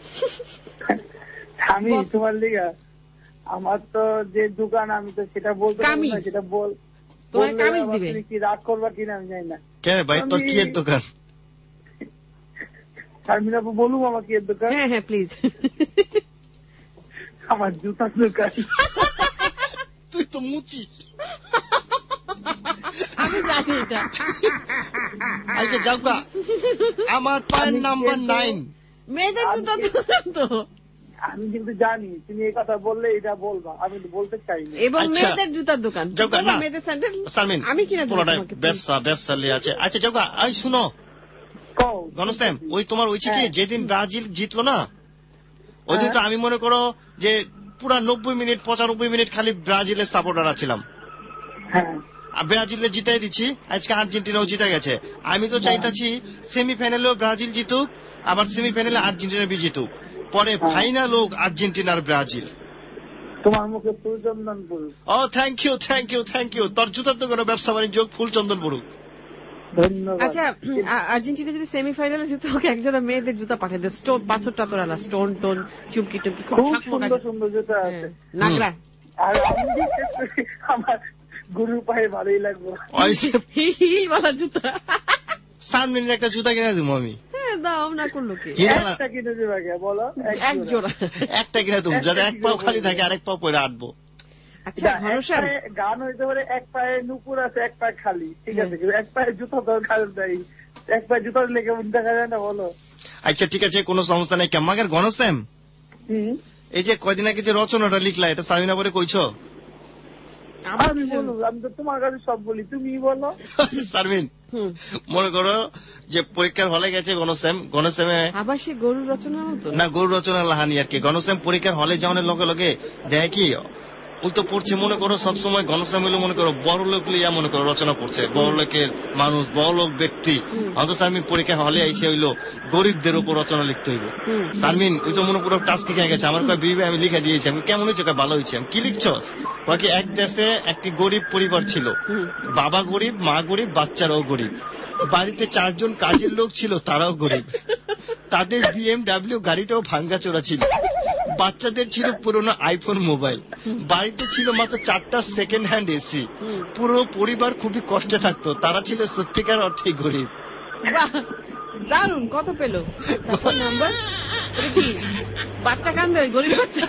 আমি তোমার লিগা? আমার তো যে দোকান, আমি তো সেটা বলতে পারি না, সেটা বল কি রাগ করবা কিনা আমি জানি না। কে ভাই তোর কি এর দোকান? শারমিন আপু বলুম আমার কি এর দোকান? হ্যাঁ হ্যাঁ প্লিজ। আমার জুতার দোকান। তুই তো মুচি। আমি জানি এটা। আচ্ছা যাও, আমার পায়ের নাম্বার 9 মেয়েদের জুতা দোকান তো। আমি কিন্তু জানি তুমি এই কথা বললে এটা বলবা, আমি বলতে চাই না। এবং মেয়েদের জুতার দোকান, মেয়েদের স্যান্ডেল আমি কিনা ব্যবসা লিয়ে আছে। আচ্ছা যাও, এই শুনো গণশ্যাম, ওই তোমার ওই কি যেদিন ব্রাজিল জিতলো না, ওই দিন তো আমি মনে করো যে পুরা 90 মিনিট 95 মিনিট খালি ব্রাজিলের সাপোর্টার ছিলাম। ব্রাজিলে জিতাই দিচ্ছি, আজকে আর্জেন্টিনাও জিতে গেছে। আমি তো চাইতাছি সেমিফাইনালেও ব্রাজিল জিতুক, আবার সেমিফাইনালে আর্জেন্টিনা জিতুক, পরে ফাইনাল হোক আর্জেন্টিনার ব্রাজিল। তোমার মুখে ফুলচন্দন পড়ুক। Oh thank you. তোর জুতার তো কোনো ব্যবসা বাণিজ্য ফুলচন্দন পড়ুক। আচ্ছা, আর্জেন্টিনা যদি সেমিফাইনালে জিতে, ওকে একজন মেয়েদের জুতা পাঠিয়ে দেয়, স্টোন পাথর টাথর আলা, স্টোন টোন চুমকি টুমকি, খুব সুন্দর জুতা আছে নাগরা। আর আমার গুরু পায়ে ভালোই লাগবে হিলওয়ালা জুতা। সামনের একটা জুতা কিনে দেবো আমি। দাও না করলো কি? একটা কিনে দেবে বলো? এক জোড়া একটা কিনে দেবো, যাতে এক পাও খালি থাকে, আরেক পাও পরে আটবো। আচ্ছা ঘনশ্যাম, গান হইতে পারে এক পায়ে নুপুর আছে এক পায়ে খালি, ঠিক আছে, এক পায়ে জুতা দরকার নাই, এক পায়ে জুতা দিলে কেমন দেখা যায় না বলো? আচ্ছা ঠিক আছে, কোনো সমস্যা নাই। কেমাগের ঘনশ্যাম, এই যে কয়দিন আগে যে রচনাটা লিখলা, এটা সামিনা পরে কইছো? আমি তো তোমার কাছে সব বলি, তুমি বলো। শারমিন, মনে করো যে পরীক্ষার হলে গেছে গণশ্যামে আবার সে গরু রচনা না, গরু রচনা লাহানি আর কি। গণশ্যাম পরীক্ষার হলে যাওয়ার লগে লগে দেখে কি ওই তো পড়ছে, মনে করো সবসময় গণশ্যাম হইলো মনে করো বড় লোক লিয়া মনে করো রচনা পড়ছে, বড় লোকের মানুষ, বড় লোক ব্যক্তি। অথচ আমি পরীক্ষা হলে আইসে হইলো গরিবদের উপর রচনা লিখতে হইব। শারমিন ওই তো মনে করো টাস্ক লিখে গেছে, আমার বিবে আমি লিখে দিয়েছি। আমি কেমন হয়েছে, ভালো হয়েছে। আমি কি লিখছ? কি এক দেশে একটি গরিব পরিবার ছিল, বাবা গরিব, মা গরিব, বাচ্চারাও গরিব, বাড়িতে 4 জন কাজের লোক ছিল, তারাও গরিব, তাদের BMW গাড়িটাও ভাঙ্গাচোরা ছিল, বাচ্চাদের ছিল পুরোনো আইফোন মোবাইল, বাড়িতে ছিল মাত্র 4টা সেকেন্ড হ্যান্ড এসি, পুরো পরিবার খুবই কষ্টে থাকতো, তারা ছিল সত্যিকার অর্থেই গরিব। দারুন, কত পেল নাম্বার? বাচ্চা কান্দে, গরিব বাচ্চা।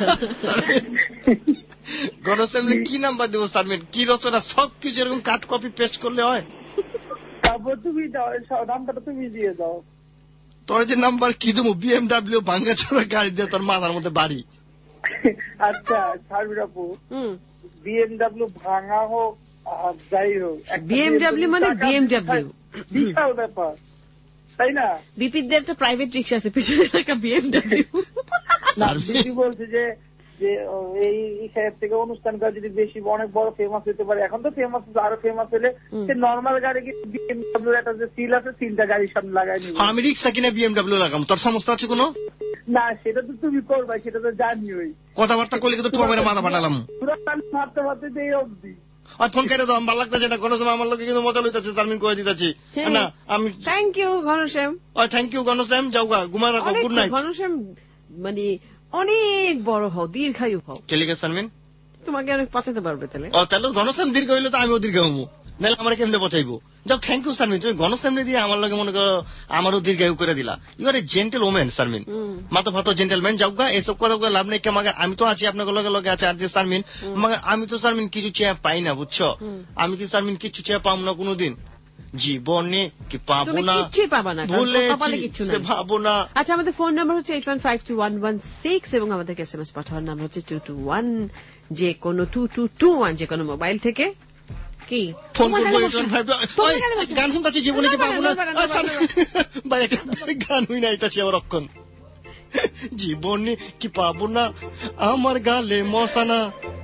গণশ্যামে কি নাম্বার দেবো শারমিন? কি রচনা? সবকিছু এরকম কাট কপি পেস্ট করলে হয়? তারপর তুমি নাম্বারটা তুমি দিয়ে দাও। তোর যে নাম্বার কি দেবো? BMW ভাঙ্গাচোরা গাড়ি দিয়ে তোর মাথার মধ্যে বাড়ি। আচ্ছা শারমিন আপু, BMW ভাঙা হোক আর যাই হোক, BMW মানে BMW বিশাল ব্যাপার, তাই না? বিপিদের তো প্রাইভেট রিক্সা আছে, পিছনে থাকা BMW। বলছে যে যে এই সাইড থেকে অনুষ্ঠান করে যদি বেশি অনেক বড় ফেমাস হতে পারে। এখন তো ফেমাস, আরো ফেমাস হলে সে নর্মাল গাড়ি বিএমডব্লিউ একটা যে সিল আছে, সিলটা গাড়ির সামনে লাগাই নিবে। আমি রিক্সা কিনে বিএমডব্লিউ লাগাম, তোর সমস্যা আছে কোনো? না, সেটা তো তুমি করবা, সেটা তো জানি। ওই কথাবার্তা করলে কিন্তু তোমার মাথা ফাটালাম ভাবতে ভাবতে যে অব্দি ফোন কেটে দাও, ভালো লাগতেছে না কোনো সময়, আমার লোকে কিন্তু মজা লইতেছে, তারমিন কয়ে দিতেছি না আমি। Thank you Ghanshyam. Thank you Ghanshyam, যাও গা, ঘুমা রাখো, গুড নাইট। ঘনশ্যাম মানে অনেক বড় হও, দীর্ঘায়ু হও। কেলিকে সারমিন তোমাকে অনেক পচাতে পারবে তাহলে। তাহলে ঘনশ্যাম দীর্ঘ হইলে তো আমিও দীর্ঘ হবো, নাহলে আমার কেমনে পচাইবো। যাও, থ্যাংক ইউ সারমিন, তুমি ঘনশ্যাম দিয়ে আমার লগে মনে করো আমারও দীর্ঘায়ু করে দিলা। You are a gentle woman Sharmin, মাতো ফাতো জেন্টেলম্যান। যাও গা, এসব কথা লাভ নেই। আমি তো আছি আপনার লগে লগে আছে আর যে সারমিন, আমি তো সারমিন কিছু চেয়ে পাই না, বুঝছো? আমি কি সারমিন কিছু চেয়ে পাবো না কোনোদিন জীবনে, কি পাবো না, কিছুই পাবা না, কিছু ভাবো না। আচ্ছা, আমাদের ফোন নাম্বার হচ্ছে 81521116 এবং আমাদের SMS পাঠানোর নাম্বার হচ্ছে 221, যে কোনো 2221, যে কোনো মোবাইল থেকে। কি ফোন করবো? গান শুনতেছি, জীবনে কি পাবো না ভাই, গান হই না এটাছি আবার অক্ষণ। জীবনে কি পাবো না, আমার গালে মশানা,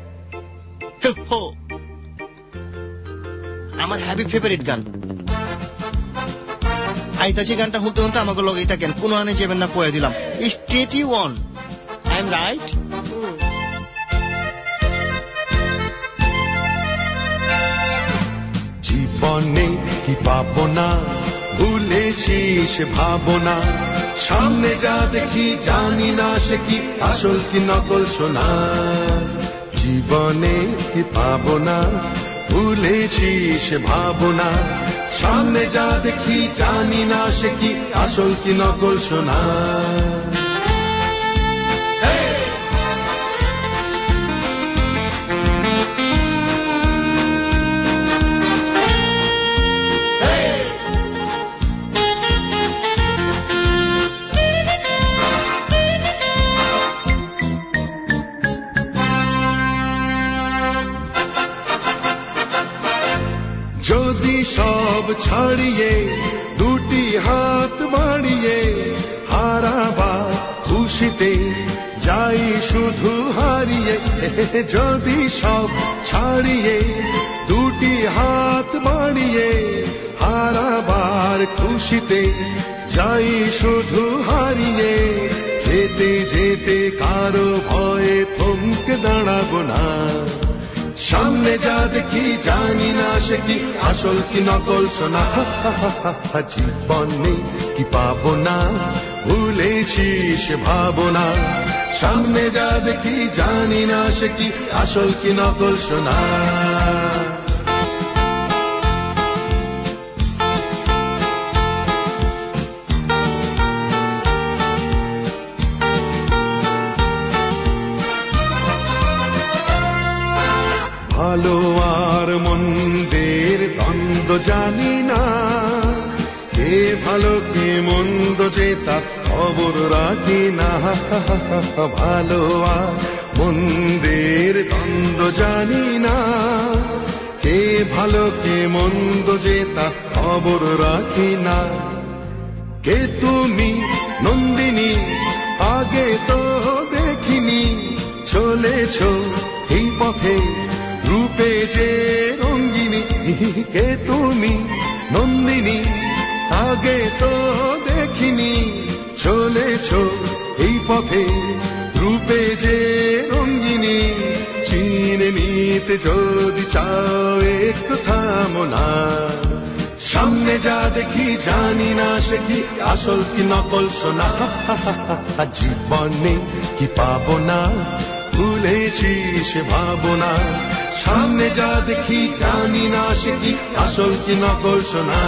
আমার হ্যাবি ফেভারিট গান। আইতাছি গানটা শুনতে শুনতে আমাকে লগেই থাকেন, কোনো আনে যাবেন না, পয়ে দিলাম। স্টেটি ওয়ান, আই এম রাইট। জীবনে কি পাবো না, ভুলেছি সে ভাবনা, সামনে যা দেখি জানি না সে কি আসল কি নকল সোনা। জীবনে কি পাবো না, ভুলেছি সে ভাবনা, সামনে যা দেখি জানি না সে কি আসল কি নকল সোনা। যদি সব ছাড়িয়ে দুটি হাত বাড়িয়ে হারাবা খুশিতে যাই শুধু হারিয়ে, যদি সব ছাড়িয়ে দুটি হাত বাড়িয়ে হারাবার খুশিতে যাই শুধু হারিয়ে, যেতে যেতে কারো ভয়ে থমকে দাঁড়াবো না, সামনে যা দেখি জানি না সে কি আসল কি নকল সোনা। জীবনে কি পাবো না, ভুলেছি সে ভাবনা, সামনে যা দেখি জানি না সে কি আসল কি নকল সোনা। ভালো আর মন্দের দ্বন্দ্ব জানি না, কে ভালো কে মন্দ যে তা খবর রাখি না। ভালো আর মন্দের দ্বন্দ্ব জানি না, কে ভালো কে মন্দ যে তা খবর রাখি না। কে তুমি নন্দিনী, আগে তো দেখিনি, চলেছ এই পথে রূপে যে রঙ্গিনী। কে তুমি নন্দিনী, আগে তো দেখিনি, চলেছ এই পথে রূপে যে রঙ্গিনী। চিনে নিতে যদি চাও একটু থামো না, সামনে যা দেখি জানি না সে কি আসল কি নকল সোনা। জীবনে কি পাবো না, ভুলেছি সে ভাবনা, সামনে যা দেখি জানি না সে কি আসল কি নকল সোনা।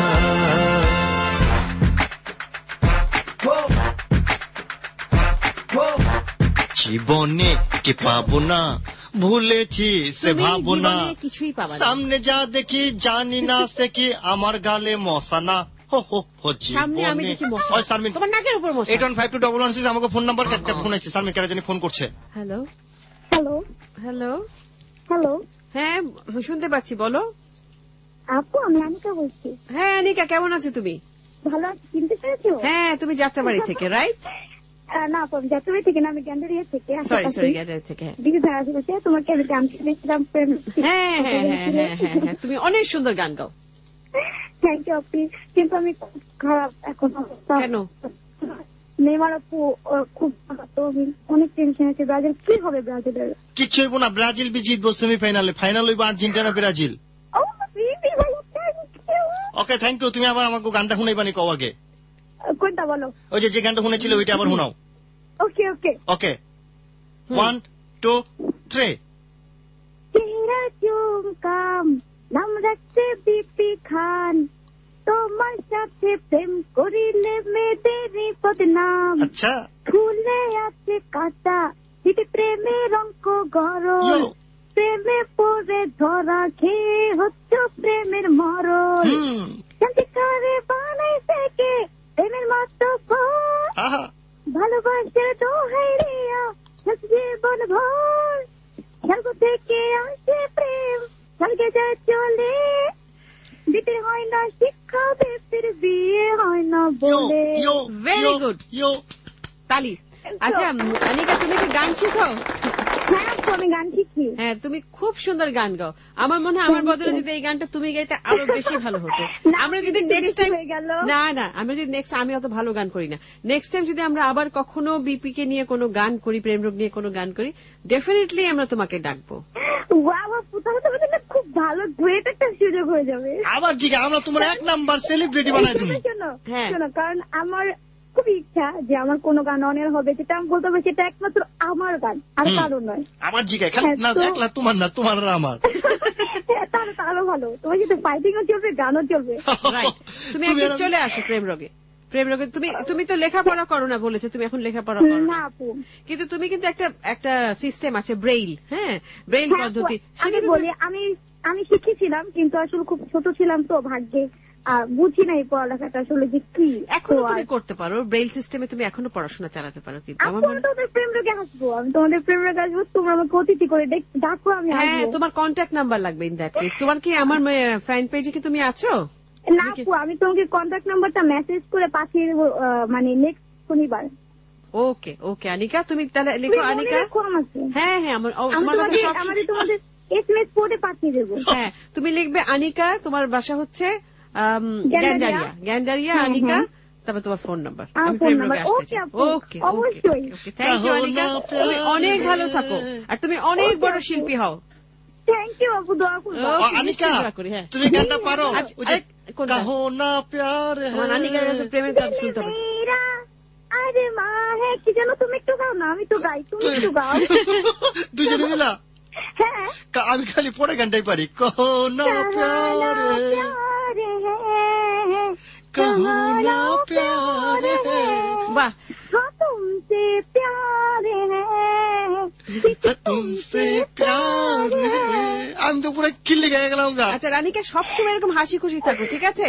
জীবনে কি পাবো না, ভুলেছি সে ভাবনা, কিছুই পাবো না, সামনে যা দেখি জানি না সে কি আমার গালে মশানা। আমাকে ফোন নাম্বার ফোন আছে, সামনে কেন জানি ফোন করছে। হ্যালো হ্যালো হ্যালো হ্যালো, হ্যাঁ শুনতে পাচ্ছি, বলো। আপু আমি আনিকা বলছি। হ্যাঁ আনিকা, কেমন আছো তুমি? ভালো আছি, চিনতে পেরেছো? হ্যাঁ, তুমি যাত্রাবাড়ি থেকে, রাইট? না আপু, আমি যাত্রাবাড়ি থেকে না, আমি গ্যান্ডারিয়া থেকে। সরি গ্যান্ডারিয়া থেকে। দিদি আশেপাশে তোমাকে আমি গান শুনেছিলাম। হ্যাঁ, তুমি অনেক সুন্দর গান গাও। থ্যাংক ইউ আপনি। কিন্তু আমি খুব খারাপ এখন অবস্থা। কেন? নেইমার আপু খুব অনেক টেনশন আছে। ব্রাজিল কি হবে? ব্রাজিলের কিচ্ছু হইব না, ব্রাজিল বি জিতবো সেমিফাইনালে। ফাইনাল হইব Argentina Brazil. Okay, thank you. তুমি আবার আমাকে গানটা শুনাইবানি কও আগে। কোনটা বলো? ওই যে গানটা শুনেছিল ওইটা আবার শোনাও। ওকে ওকে ওকে, 1 2 3। তেরা চুমকাম নাম রাখছে বিপি খান, তোমার সাথে প্রেম করিলে মেয়েদেরই বদনাম। আচ্ছা, ফুলে আছে কাঁটা, দিদি প্রেমের অঙ্ক গরল, প্রেমে পড়ে ধরা খেয়ে হচ্ছে প্রেমের মরল। শান্তি করে বানাইছে কে প্রেমের মতো ভালোবাসার দোহাই রিয়া জীবন ভর। স্বর্গ থেকে আসে প্রেম, স্বর্গে যায় চলে, দিতে হয় না শিক্ষা, বেতের বিয়ে হয় না বলে। ভেরি গুড, তালি। আচ্ছা আনিকা, তুমি কি গান শিখো? হ্যাঁ আমি গান শিখি। হ্যাঁ, তুমি খুব সুন্দর গান গাও। আমার মনে হয় আমার বদলে যদি এই গানটা তুমি গাইতে আরো বেশি ভালো হতো। আমরা যদি নেক্সট টাইম না আমরা যদি নেক্সট, আমি অত ভালো গান করি না, নেক্সট টাইম যদি আমরা আবার কখনো বিপি কে নিয়ে কোনো গান করি, প্রেম রোগ নিয়ে কোনো গান করি, ডেফিনেটলি আমরা তোমাকে ডাকবো। খুব ভালো গ্রেট একটা সুযোগ হয়ে যাবে। আবার জিগা আমরা তোমার 1 নাম্বার সেলিব্রিটি বানাই দেব। শোনো, কারণ আমার খুব ইচ্ছা যে আমার কোন গান অনের হবে, যেটা আমি বলতে পারছি সেটা একমাত্র আমার গান, আর কারো নয়। আমার জিগা খালি না, একলা তোমার না, তোমার আর আমার। তাহলে আরো ভালো, তোমার সাথে ফাইটিংও চলবে, গানও চলবে। তুমি একদিন চলে আসো প্রেম রোগে। প্রেম রোগে তুমি তো লেখাপড়া করো না বলেছে, তুমি এখন লেখাপড়া করো না আপু, কিন্তু তুমি কিন্তু একটা সিস্টেম আছে ব্রেইল। হ্যাঁ, ব্রেইল পদ্ধতি। আমি বলি, আমি শিখেছিলাম, কিন্তু আসলে খুব ছোট ছিলাম তো, ভাগ্যে আর বুঝি নাই পড়ালেখাটা আসলে যে কি। এখনো তুমি করতে পারো, ব্রেইল সিস্টেমে তুমি এখনো পড়াশোনা চালাতে পারো। কিন্তু আমি তোমাদের প্রেম রোগে আসবো, তোমরা আমাকে অতিথি করে ডাকো, আমি হ্যাঁ, তোমার কন্ট্যাক্ট নাম্বার লাগবে। ইন দ্যাট কেস তোমার কি আমার ফ্যান পেজে কি তুমি আছো? না আপু, আমি তোমাকে কন্ট্যাক্ট নাম্বারটা মেসেজ করে পাঠিয়ে দেবো, মানে নেক্সট শনিবার। ওকে ওকে আনিকা, তুমি তাহলে লিখো আনিকা। হ্যাঁ আমাদের তোমাদের এসএমএস কোডে পাঠিয়ে দেবো। হ্যাঁ, তুমি লিখবে আনিকা, তোমার বাসা হচ্ছে গ্যান্ডারিয়া আনিকা, তারপর তোমার ফোন নাম্বার। আমি প্রেম রোগে আসতে চাই। ওকে অবশ্যই, থ্যাংক ইউ আনিকা, তুমি অনেক ভালো থাকো আর তুমি অনেক বড় শিল্পী হও। থ্যাংক ইউ আপু, দোয়া করবো। আনিকা, তুমি গানটা পারো? কাহো না প্যার হ্যায়। আনিকার কাছে প্রেমের গান শুনতে হবে। আরে মা, হ্যাঁ কি জানো, তুমি একটু গাও না, আমি তো গাই, তুমি একটু গাও। দুজনে মিলা? হ্যাঁ, আমি খালি পরে গানটাই পারি। কাহো না প্যার कहो ना प्यार है, वाह, तुमसे प्यार है, तुमसे प्यार है। আমি তো পুরো কিল্লি গায়ে গেলাম। আচ্ছা রানিকা, সবসময় এরকম হাসি খুশি থাকো, ঠিক আছে?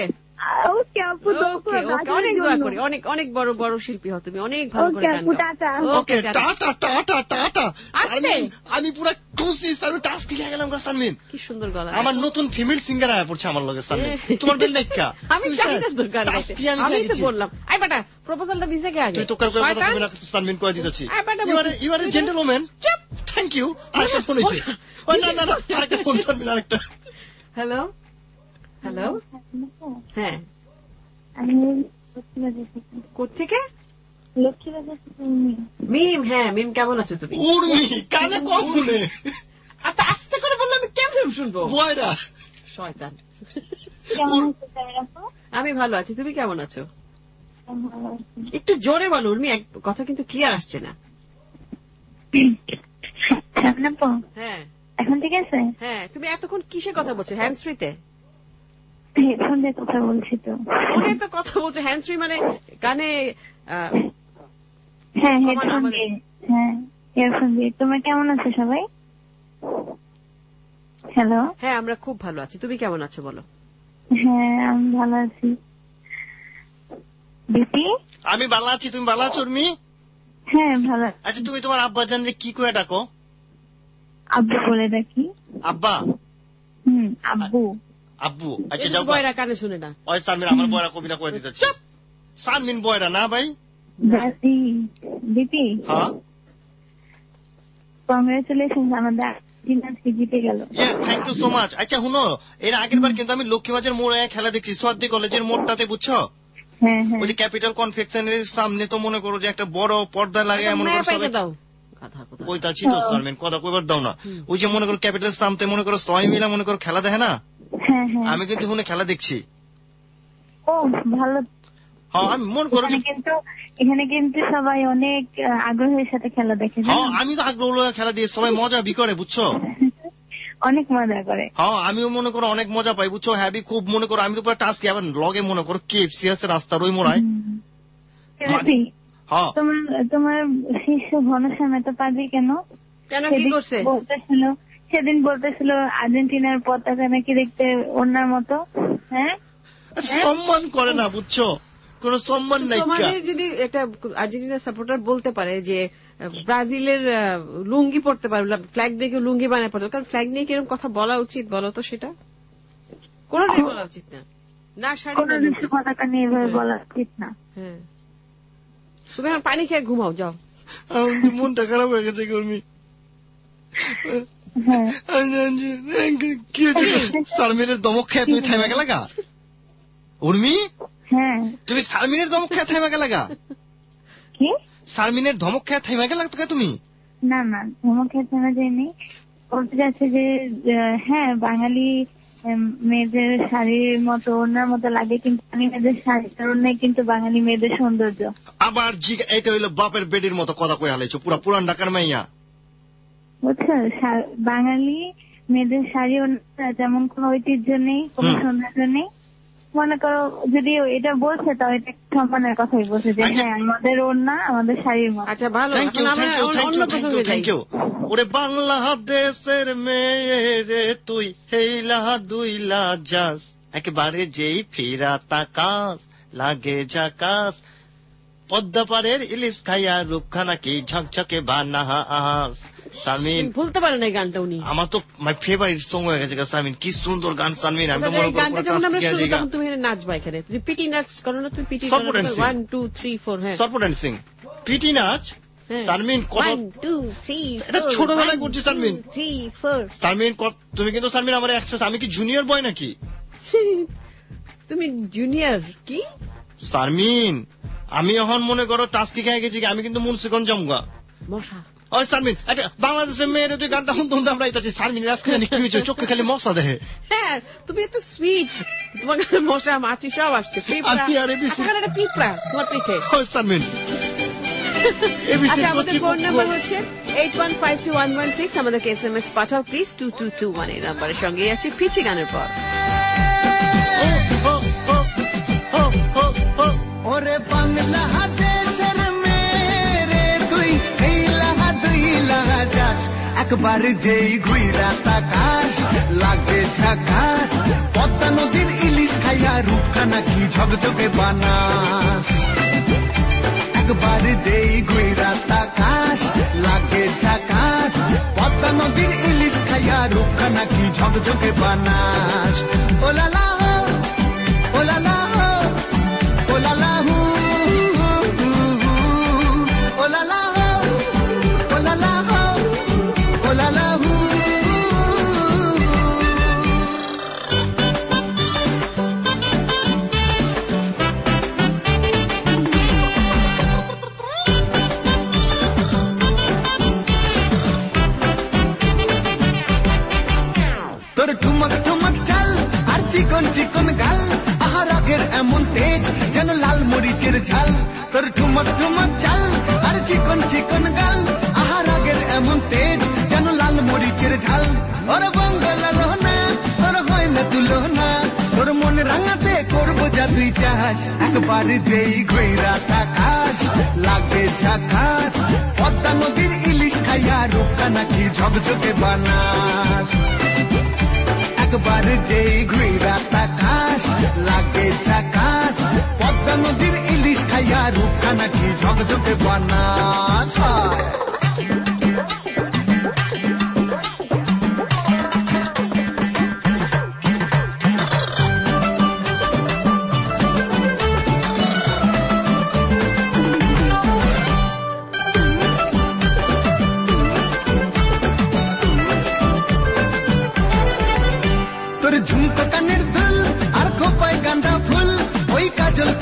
অনেক দোয়া করি, অনেক বড় বড় শিল্পী হও তুমি, অনেক ভালো করে গান গাও। Okay, tata tata tata. আমি পুরো খুশি, টাস্ক দিয়ে গেলাম। সানমিন, কি সুন্দর গলা। আমার নতুন ফিমেল সিঙ্গার আয়া পড়ছে আমার লগে। সানমিন, তোমার বেল দেখা আমি চাই না তো গান গাইতে, আমি তো বললাম আই বেটা প্রপোজালটা দিছে কে আগে? তুই তো কথা বলবি না। সানমিন কই দিতেছি, ইউ আর এ জেন্টলম্যান। চুপ, থ্যাংক ইউ। আচ্ছা ফোন হইছে। ওই না না, আরেকটা ফোন। সানমিন আরেকটা। হ্যালো হ্যালো, হ্যাঁ কোথেকে? মিম। হ্যাঁ মিম, কেমন আছো তুমি? উর্মি, কানে কম শুনে। আচ্ছা আস্তে করে বললে আমি কেমন শুনবো? বয়রা শয়তান। আমি ভালো আছি, তুমি কেমন আছো? একটু জোরে বলো উর্মি, কথা কিন্তু ক্লিয়ার আসছে না। হ্যাঁ এখন ঠিক আছে? হ্যাঁ, তুমি এতক্ষণ কিসে কথা বলছো? হ্যান্ডস ফ্রিতে? ফোনে কথা বলছি তো। ফোনে তো কথা বলছো, হ্যান্ডস ফ্রি মানে কানে? হ্যাঁ, হেডফোন দিয়ে। হ্যাঁ, ইয়ারফোন দিয়ে। তোমরা কেমন আছো সবাই? হ্যালো। হ্যাঁ, আমরা খুব ভালো আছি, তুমি কেমন আছো বলো? হ্যাঁ, আমি ভালো আছি। দিদি? আমি ভালো আছি, তুমি ভালো আছো উর্মি? হ্যাঁ ভালো। আচ্ছা, তুমি তোমার আব্বা জানলে কি করে ডাকো? আব্বু বলে ডাকি। আব্বা? আব্বু। আব্বু। আচ্ছা যাও, বয়রা কানে শুনে না। ওই সানমিন, আমার বয়রা কবিতা কয়ে দিতেছে। সানমিন বয়রা না ভাই? দাদি বিপি হ্যাঁ কংগ্রেচুলেশন, আমাদের আর্জেন্টিনা আজকে জিতে গেল। Yes, thank you so much. আচ্ছা শুনো, এর আগের বার কিন্তু আমি লক্ষ্মীবাজার মোড়ে খেলা দেখছি, সোয়াদ্দি কলেজের মোড়টাতে, বুঝছো? হ্যাঁ হ্যাঁ, ওই যে ক্যাপিটাল কনফেকশনারির সামনে তো মনে করো যে একটা বড় পর্দা লাগে, এমন করে সবাই কইতা ছিল সারমেন, কথা কইবার দাও না। ওই যে মনে করো ক্যাপিটাল সামনে মনে করো সবাই মিলা মনে করো খেলা দেখে না, হ্যাঁ হ্যাঁ, আমি কিন্তু শুনে খেলা দেখছি। ও ভালো। হ্যাঁ আমি মনে করো এখানে কিন্তু সবাই অনেক আগ্রহের সাথে খেলা দেখে। হ্যাঁ আমি তো আগ্রহ খেলা দিয়ে সবাই মজা বি করে, বুঝছো? অনেক মজা করে। হ্যাঁ আমিও মনে করো অনেক মজা পাই, বুঝছো? হ্যাবি খুব মনে করো, আমি তো পুরো টাস্ক আবার লগে মনে করো কেএফসি আছে রাস্তার ওই মোড়ায়। হ্যাঁ তোমার শিষ্য ঘনশ্যাম এত পাগল কেন? কি করছে? সেদিন বলতেছিল আর্জেন্টিনার পতাকা নাকি দেখতে ওনার মতো। হ্যাঁ সম্মান করে না, বুঝছো? কোন সম্মান নাই। তোমাদের যদি একটা আর্জেন্টিনার সাপোর্টার বলতে পারে যে ব্রাজিলের লুঙ্গি পড়তে পারে, ফ্ল্যাগ দেখে লুঙ্গি বানায় পড়তে, কারণ ফ্ল্যাগ নিয়ে কিরকম কথা বলা উচিত বলো তো? সেটা কোনটাই বলা উচিত না। না শাড়ি পতাকা নিয়ে বলা উচিত না। হ্যাঁ তুমি এখন পানি খেয়ে ঘুমাও, যাও। মনটা খারাপ হয়ে গেছে কর্মী। কি সারমিনের দমক খেয়ে তুমি থাইমা গেলা গা? উর্মি, হ্যাঁ তুমি সারমিনের ধমক খেয়ে থাইমা গেলা গা? কি সারমিনের ধমক খেয়ে থাইমা গেলা তোকে তুমি? না না, ধমক খেয়ে থাইমা যায়নি। বলতে যাচ্ছে যে হ্যাঁ বাঙালি মেয়েদের শাড়ির মতো ওনার মতো লাগে, কিন্তু মেয়েদের শাড়ির কারণে কিন্তু বাঙালি মেয়েদের সৌন্দর্য। আবার এটা হইলো বাপের বেডির মতো কথা কয়ে হালাইছো, পুরা পুরান ঢাকার মাইয়া, বুঝছো? বাঙালি মেয়েদের শাড়ি যেমন কোন ঐতিহ্য নেই, কোন সৌন্দর্য নেই। মনে করো যদি এটা বলছে তাও এটা সম্মানের কথাই বলছে যে হ্যাঁ আমাদের ওড়না আমাদের শাড়ির মতো। আচ্ছা ভালো, থ্যাংক ইউ। ওরে বাংলাদেশের মেয়ে রে তুই হেইলা দুইলা যাস, একেবারে যেই ফিরা তাকাস লাগে ঝাকাস, পদ্মা পাড়ের ইলিশ খাইয়া রূপখানা কি ঝকঝকে বানাস। সামিন ভুলতে পারে না গানটা উনি, আমার তো মাই ফেভারিট সং হয়ে গেছে। সামিন কি সুন্দর গান সামিন, আমি তো মনে করি তুমি নাচবা এখানে, পিটি নাচ করো না তুমি? পিটি 1 2 3 4 হ্যাঁ সরপো ডান্সিং পিটি নাচ। সারমিন 1 2 3 এটা ছোটবেলায় করছি সারমিন। 3 4 সারমিন তুমি কিন্তু সারমিন আমার অ্যাক্সেস, আমি কি জুনিয়র বয় নাকি? তুমি জুনিয়র কি সারমিন? আমি এখন মনে করো টাস্কি খেয়ে গেছি, আমি কিন্তু মুন্সিগঞ্জ জমগা মশা। ওই সারমিন বাংলাদেশের মেয়ের তুই গানটা শুনতে শুনতে আমরা আইতাছি। সারমিন আজকে জানি কি হয়েছে, চোখে খালি মশা দেখে। হ্যাঁ তুমি এত সুইট, তোমার মশা মাছি সব আসছে। পিঁপড়া তোমার পিঠে। সারমিন আমাদের ফোন নাম্বার হচ্ছে 81521116, আমাদেরকে SMS পাঠাও প্লিজ 2221 এই নাম্বারের সঙ্গে আছে পিচি গানের পর। ওরে বাংলাদেশের মেরে তুই হেইলা দুইলা যাস, একবার যেই ঘুইরা তাকাস লাগে ঝাকাস, পদ্মা নদীর ইলিশ খাইয়া রূপখানা কি ঝকঝকে বানাস, একবার যেই ঘুইরা তাকাস লাগে ঝাকাস, পদ্মা নদীর ইলিশ খাইয়া রূপখানা কি ঝকঝকে বানাস। ওলালা ওলালা ওলালা হু ওলালা ওলালা ওলালা হু। তোর ঠুমক ঠুমক চাল আর চিকন চিকন গাল, আহার আগের এমন তেজ যেন লাল মরিচের ঝাল। তোর ঠুমক ঠুমক চাল আর চিকন চিকন গাল, আহার আগের এমন তেজ যেন লাল মরিচের ঝাল। ওর বাংলা রহনা তোর হয় না তুলনা, তোর মন রাঙাতে করবো যা তুই চাস, একবার যেই ঘুইরা তাকাস লাগে ঝাকাস, পদ্মা নদীর ইলিশ খাইয়া রূপখানা কি ঝকঝকে বানাস, একবার যেই ঘুইরা তাকাস লাগে ঝাকাস, পদ্মা নদীর ইলিশ খাইয়া রূপখানা কি ঝকঝকে বানাস।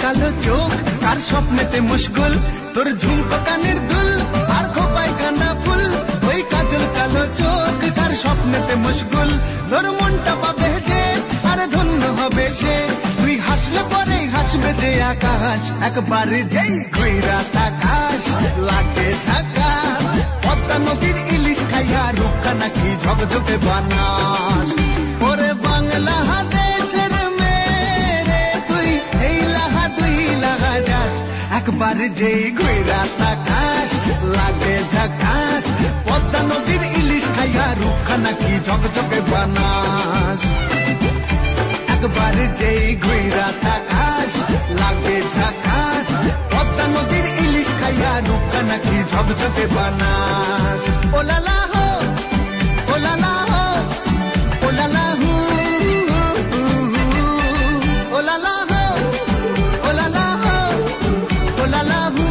কালো চোখ কার স্বপ্নেতে মুশগুল, তোর ঝুমকো কানের দুল আর খোপায় কান্না ফুল, ওই কাজল কালো চোখ কার স্বপ্নেতে মুশগুল, তোর মনটা পাবে যে আর ধন্য হবে সে, তুই হাসলে পরে হাসবে যে আকাশ, একবার যেই ঘুইরা তাকাশ লাগে ঝাকাশ, পদ্মা নদীর ইলিশ খাইয়া রূপটা নাকি ঝকঝকে বানাস, ওরে বাংলা দেশের মেরে তুই এই লাহা দুই লাগা যাস, একবার যেই ঘুইরা তাকাশ লাগে ঝাকাশ, পদ্মা নদীর ইলিশ খাইয়া রূপটা নাকি ঝকঝকে বানাস, একবার যেই ঘুইরা তাকাশ লাগে ঝাকাশ, পদ্মা নদীর ইলিশ খাইয়া রূপটা নাকি ঝকঝকে বানাস, ওলালা হো ওলালা হো ওলালা হু ওলালা হো ওলালা হো ওলালা হু।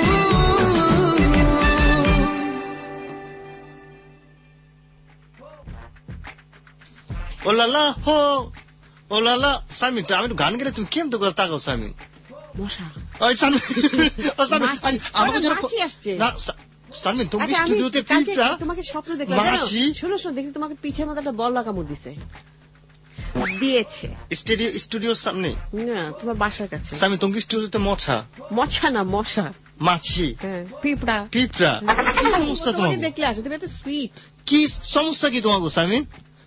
ওলালা হো ওলালা। সামিন তো আমি গান গেলে তুমি কেমন তো করে তাকাও সামিন? মশা। ওই সামিন ও সামিন আমাকে যেন মাছি আসছে না সামিন তুমি স্টুডিওতে পিঁপড়া তোমাকে স্বপ্ন দেখলাম মাছি। শোনো শোনো দেখি তোমাকে পিঠের মধ্যে একটা বল কামড় দিয়েছে স্টুডিওর সামনে না তোমার বাসার কাছে। সামিন তুমি স্টুডিওতে মশা না মশা মাছি পিঁপড়া পিঁপড়া কি সমস্যা তোমাকে দেখলে আসে তুমি এত সুইট কি সমস্যা কি তোমাকে সামিন?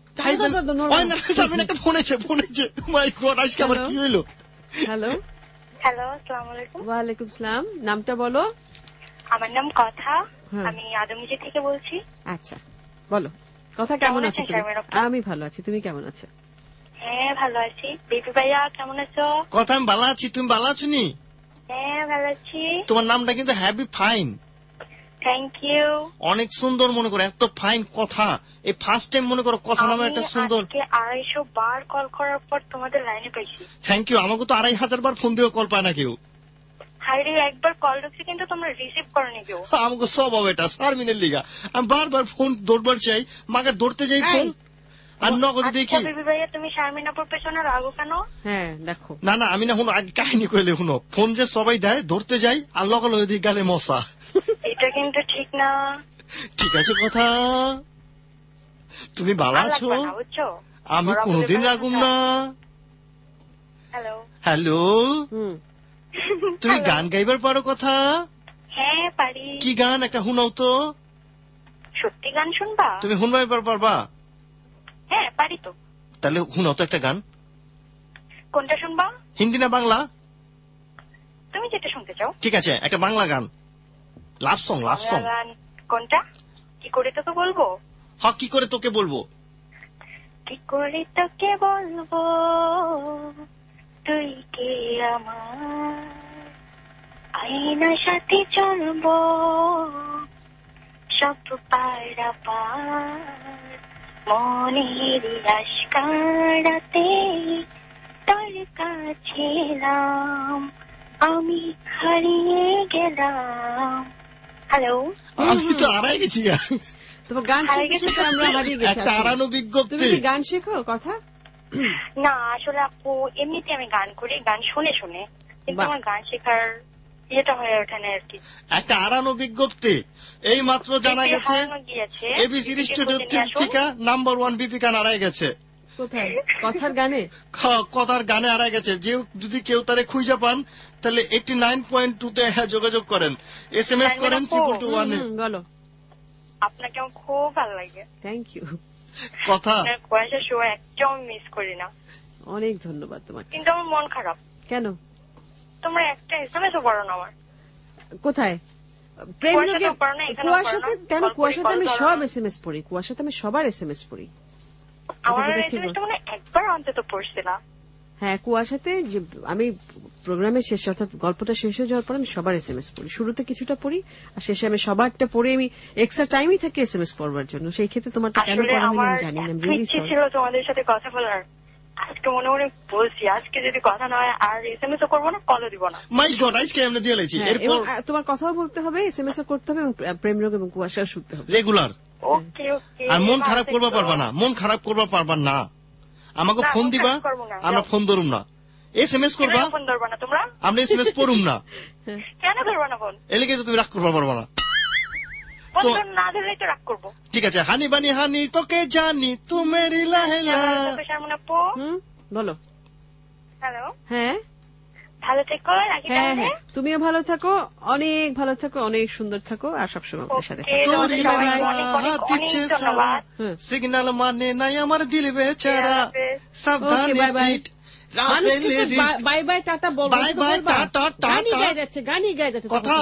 হ্যালো হ্যালো, আসসালামু আলাইকুম। ওয়ালাইকুম সালাম। নামটা বলো। আমার নাম কথা, আমি আদমজি থেকে বলছি। আচ্ছা বলো কথা, কেমন আছো তুমি? আমি ভালো আছি, তুমি কেমন আছো? হ্যাঁ ভালো আছি। বেবি ভাইয়া কেমন আছো? কথা আমি ভালো আছি, তুমি ভালো আছো নি? হ্যাঁ ভালো আছি। তোমার নামটা কিন্তু হ্যাপি ফাইন। Thank you. অনেক সুন্দর মনে করো, এত ফাইন কথা। এই ফার্স্ট টাইম মনে করো কথা নামে একটা সুন্দর। 250 বার কল করার পর তোমাদের লাইনে পাইছি। Thank you. আমাকে তো 2500 বার ফোন দিয়েও কল পায় না কেউ। হাইরে একবার কল ঢুকছে কিন্তু তোমরা রিসিভ করনি কেউ। আমাকে স্বভাব এটা সারমিনের লিগা। আমি বারবার ফোন ধরবার চাই, মাকে ধরতে যাই ফোন আর নগদে দেখি। বেবি ভাইয়া তুমি শারমিনাপুর পেছনে রাগো কেন? হ্যাঁ দেখো না না আমি না শুনো আগে কাহিনী কইলে শুনো। ফোন যে সবাই দেয় ধরতে যাই আর লগে লগে দিই গালে মশা। এটা কিন্তু ঠিক না। ঠিক আছে কথা, তুমি ভালো আছো? আমি কোনদিন রাগুম না। হ্যালো হ্যালো, তুমি গান গাইবার পারো কথা? হ্যাঁ পারি। কি গান একটা শুনাও তো। সত্যি গান শুনবা? তুমি শুনবার পারবা? হ্যাঁ পারি তো। তাহলে শুনাও তো একটা গান। কোনটা শুনবা? হিন্দি না বাংলা? তুমি যেটা শুনতে চাও। ঠিক আছে একটা বাংলা গান, লাভ সং। লাভ সং কোনটা? কি করে তোকে বলবো? হ্যাঁ কি করে তোকে বলবো? কি করে তোকে বলবো তুই কে আমার, আয়নার সাথে চলবো সব পাড়া পার, মনের লাশ কাড়াতে তোর কাছে এলাম, আমি হারিয়ে গেলাম। হ্যালো, আমি তো হারাই গেছি। তোমার গান শিখে আমরা হারিয়ে গেছি। একটা হারানো বিজ্ঞপ্তি। তুমি গান শেখো কথা? না আসলে আপু এমনিতে আমি গান করি, গান শুনে শুনে, কিন্তু আমার গান শেখার ইয়েটা হয়ে ওঠে না আর কি। একটা হারানো বিজ্ঞপ্তি এই মাত্র জানা গেছে এবিসি স্টুডিও থেকে নাম্বার 1 বিপিকা হারাই গেছে। কোথায়? কথার গানে? কথার গানে হারাই গেছে। যে যদি কেউ তারে খুঁজে পান তাহলে 89.2 তে যোগাযোগ করেন, SMS করেন 221 বলো। আপনাকে আমার খুব ভালো লাগে। Thank you. কথা কুয়াশা শো একদম মিস করি না। অনেক ধন্যবাদ তোমাকে। কিন্তু আমার মন খারাপ। কেন? তোমরা একটা SMS ও করো না আমার। কোথায়? প্রেম রোগে কুয়াশাতে? কেন কুয়াশাতে আমি সব SMS পড়ি, কুয়াশাতে আমি সবার SMS পড়ি। আমার এসএমএসটা মানে একবার অন্তত পড়ছে না। হ্যাঁ কুয়াশাতে আমি প্রোগ্রামের শেষে অর্থাৎ গল্পটা শেষ হয়ে যাওয়ার পর আমি সবার SMS পড়ি। শুরুতে কিছুটা পড়ি আর শেষে আমি সবারটা পড়ে আমি এক্সট্রা টাইমই থাকে SMS পড়বার জন্য। সেই ক্ষেত্রে তোমারটা কেন পড়া হয়নি আমি জানি না। ইচ্ছে ছিল তোমাদের সাথে কথা বলার, আজকে মনে মনে বলছি আজকে যদি কথা না হয় আর SMS ও করবো না, কলও দিব না। মাই গড আজকে আমরা দিয়ে লাইছি। এরপর তোমার কথাও বলতে হবে, SMS ও করতে হবে এবং প্রেম রোগ এবং কুয়াশাও শুনতে হবে রেগুলার। ওকে ওকে। আর মন খারাপ করবা পারবা না, মন খারাপ করবা পারবা না। আমাকে ফোন দিবা, আমরা ফোন ধরুম না। SMS করবা ফোন ধরবা না তোমরা আমরা SMS পড়ুম না কেন ধরবা না ফোন এলিগে তো তুমি রাগ করবা পারবা না ফোন না ধরলেই তো রাগ করবো ঠিক আছে হানি বানি হানি তোকে জানি তু মেরি লাহেলা শারমিন আপু বলো হ্যালো হ্যাঁ ভালো থেকো রাখি তাহলে তুমিও ভালো থাকো অনেক ভালো থাকো অনেক সুন্দর থাকো আর সবসময় আমাদের সাথে সিগন্যাল মানে নাই আমার দিল বেচারা সাবধানে ফিট বাই বাই টাটা বলবো বাই বাই টাটা গানি গায়ে যাচ্ছে কথা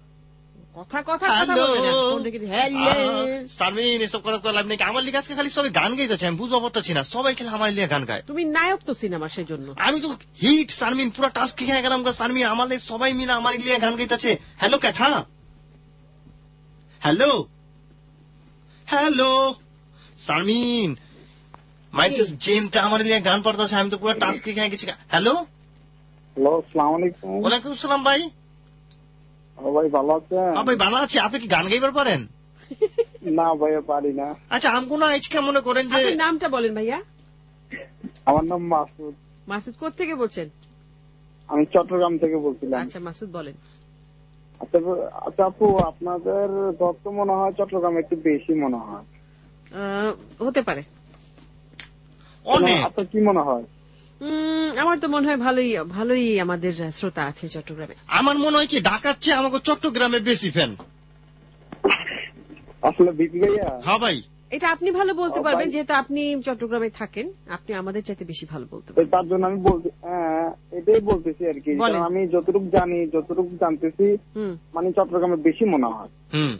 শারমিন এসব কথা বললাম নাকি আমার লিগে আজকে খালি সবাই গান গাইতেছে আমি বুঝতে পারতেছি না সবাই খেলে আমার লিগে গান গায় তুমি নায়ক তো সিনেমার সেই জন্য আমি তো হিট শারমিন পুরো টাস্ক খেয়ে গেলাম শারমিন আমার লিগে সবাই মিলে আমার লিগে গান গাইতেছে হ্যালো ক্যাঠা হ্যালো হ্যালো শারমিন মাইসেস জেমটা আমার লিগে গান পড়তেছে আমি তো পুরো টাস্ক খেয়ে গেছি হ্যালো হ্যালো আসসালামু আলাইকুম ওয়ালাইকুম আসসালাম ভাই ভাই ভালো আছেন ভাই ভালো আছি আপনি কি গান গাইবার পারেন না ভাইয়া পারি না আচ্ছা আমকো না আজকে মনে করেন যে আপনার নামটা বলেন ভাইয়া আমার নাম মাসুদ মাসুদ কোথা থেকে বলছেন আমি চট্টগ্রাম থেকে বলছিলাম আচ্ছা মাসুদ বলেন আচ্ছা আপু আপনাদের দত্ত মনে হয় চট্টগ্রামে একটু বেশি মনে হয় হতে পারে আপনার কি মনে হয় আমার তো মনে হয় ভালোই আমাদের শ্রোতা আছে চট্টগ্রামে আমার মনে হয় কি ঢাকার চেয়ে আমাকে চট্টগ্রামে বেশি ফ্যান আসলে বিপি ভাইয়া হ্যাঁ ভাই এটা আপনি ভালো বলতে পারবেন যেহেতু আপনি চট্টগ্রামে থাকেন আপনি আমাদের চাইতে বেশি ভালো বলতে পারবেন তার জন্য আমি এটাই বলতেছি আর কি আমি যতটুকু জানি যতটুকু জানতেছি মানে চট্টগ্রামে বেশি মনে হয়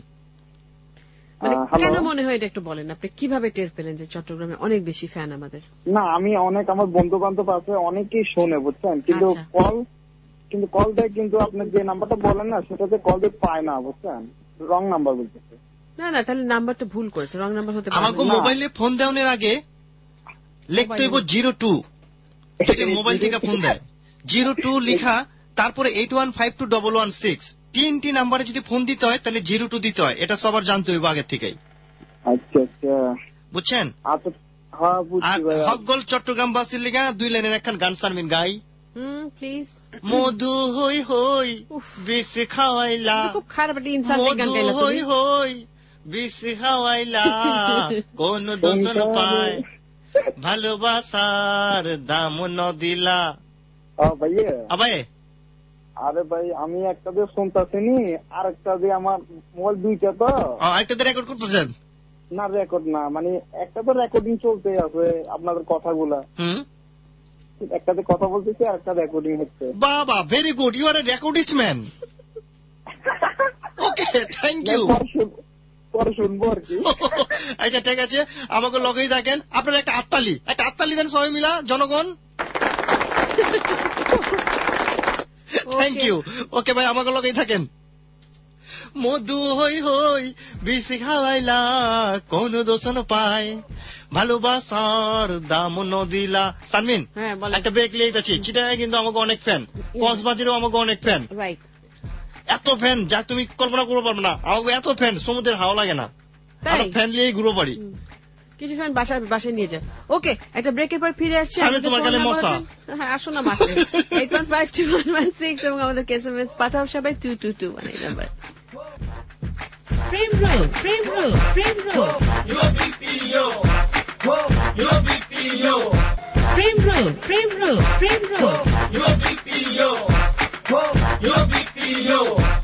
কেন মনে হয় এটা একটু বলেন আপনি কিভাবে টের পেলেন যে চট্টগ্রামে অনেক বেশি ফ্যান আমাদের না আমি অনেক আমার বন্ধু বান্ধব আছে অনেকেই শোনে বুঝছেন কিন্তু কল দেয় কিন্তু আপনি যে নাম্বারটা বলেন না সেটাতে কল দিয়ে পায় না বুঝছেন রং নাম্বার বলতেছে না তাহলে নাম্বারটা ভুল করেছে রং নাম্বার হতে পারে আমাকে মোবাইলে ফোন দেওয়ার আগে লিখতে হইব 02 যদি মোবাইল থেকে ফোন দেয় 02 লিখা তারপরে 81521116 তিনটি নাম্বারে যদি ফোন দিতে হয় তাহলে 02 দিতে হয় এটা সবার জানতে হইব আগে থেকেই আচ্ছা বুঝছেন হ্যাঁ বুঝছি ভাই হকগল চট্টগ্রাম বাসির লিগা 2 লাইনের একখান গান শারমিন গাই প্লিজ মধু হই হই বিষ খাওয়াইলা খুব খারাপ একটা ইনসাল্টিং গান গাইলা তুমি হই হই বিষ খাওয়াইলা কোন দোষন পায় ভালোবাসার দাম ন দিলা ভাই আরে ভাই আমি একটা দিয়ে শুনতেছিনি আর একটা দিয়ে আমার মোবাইল দুইটা তো একটা দিয়ে রেকর্ড করতেছেন না রেকর্ড না মানে একটা তো রেকর্ডিং চলতে আছে আপনাদের কথাগুলা একটাতে কথা বলতেছি আর একটা রেকর্ডিং হচ্ছে বাবা very good you are a recordist man okay thank you পরে শুনবো আর কি আচ্ছা ঠিক আছে আমাকে লগেই থাকেন আপনারা একটা আত্মালি দেন সবাই মিলা জনগণ থ্যাংক ইউ ওকে ভাই আমাকে লগেই থাকেন মধু হই হই বিষ খাওয়াইলা কোন দোষণ পায় ভালোবাসার দাম ন দিলা শারমিন একটা ব্রেক লিয়েছি চিটাগায় কিন্তু আমাকে অনেক ফ্যান কক্সবাজারেও আমাকে অনেক ফ্যান এত ফ্যান যা তুমি কল্পনা করতে পারবে না আমাকে এত ফ্যান সমুদ্রের হাওয়া লাগে না ফ্যান নিয়ে ঘুরো পারি কিছু ফ্যান বাসায় নিয়ে যায় ওকে একটা ব্রেকের পর ফিরে আসছি আমি তোমার কাছে মশা হ্যাঁ আসো না মাত্র 81521116 এবং আমাদের এসএমএস পাঠাও সবাই 2221 এই নাম্বার প্রেম রো প্রেম রো yo BPO yo BPO প্রেম রো yo BPO yo BPO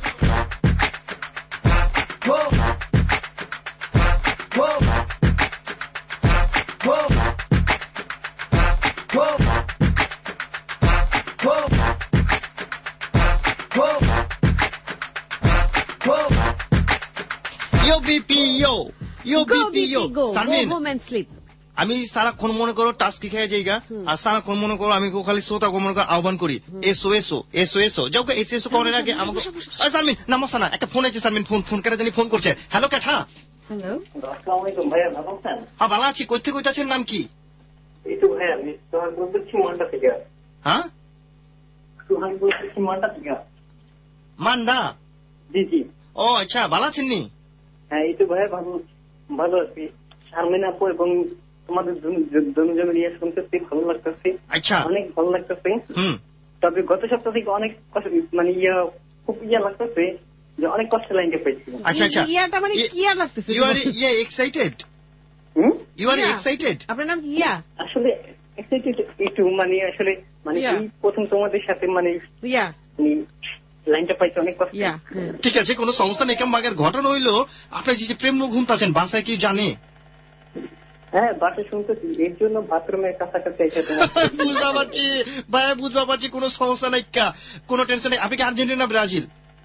আমি সারাক্ষণ মনে করো টাস্ক খেয়ে যাইগা আর সারাক্ষণ মনে করো আমি খালি শ্রোতা মনে করো আহ্বান করি এসো যাও এসো করার আগে আমাকে শারমিন না মশা না একটা ফোন আছে শারমিন ফোন কেটে জানি ফোন করছে হ্যালো ক্যাঠা হ্যালো আসসালামু আলাইকুম ভাইয়া ভালো আছেন হ্যাঁ ভালো আছি কই থেকে কইতাছেন নাম কি এই তো ভাইয়া আমি সোহানপুর থেকে মান্ডা থেকে হ্যাঁ সোহানপুর থেকে মান্ডা থেকে মান্ডা জি ও আচ্ছা ভালো আছেন নি হ্যাঁ এই তো ভাইয়া ভালো আছি শারমিন আপু এবং তোমাদের দুজনে নিয়ে শুনতেছি, ভালো লাগতেছে। আচ্ছা, অনেক ভালো লাগতেছে। তবে গত সপ্তাহ থেকে অনেক মানে খুব লাগতেছে যে অনেক কষ্ট লাইনটা পেয়েছি। আচ্ছা আচ্ছা, ইয়াটা মানে কি আর লাগতেছে? You are excited? You are excited? আপনার নাম কি ইয়া? আসলে এক্সাইটেড একটু, মানে আসলে মানে এই প্রথম তোমাদের সাথে মানে ইয়া লাইনটা পাইছে অনেক কষ্ট। ঠিক আছে, কোনো সমস্যা নেই। মাগের ঘটনা হইলো আপনার যে প্রেম ঘুমতাছেন বাসায় কি জানে? হ্যাঁ, বাসায় শুনতেছি, এর জন্য বাথরুমের কাছাকাছি এসে বুঝতে পারছি ভাইয়া, বুঝতে পারছি, কোনো সমস্যা নাই, কোনো টেনশন নেই। আপনি কি আর্জেন্টিনা ব্রাজিল?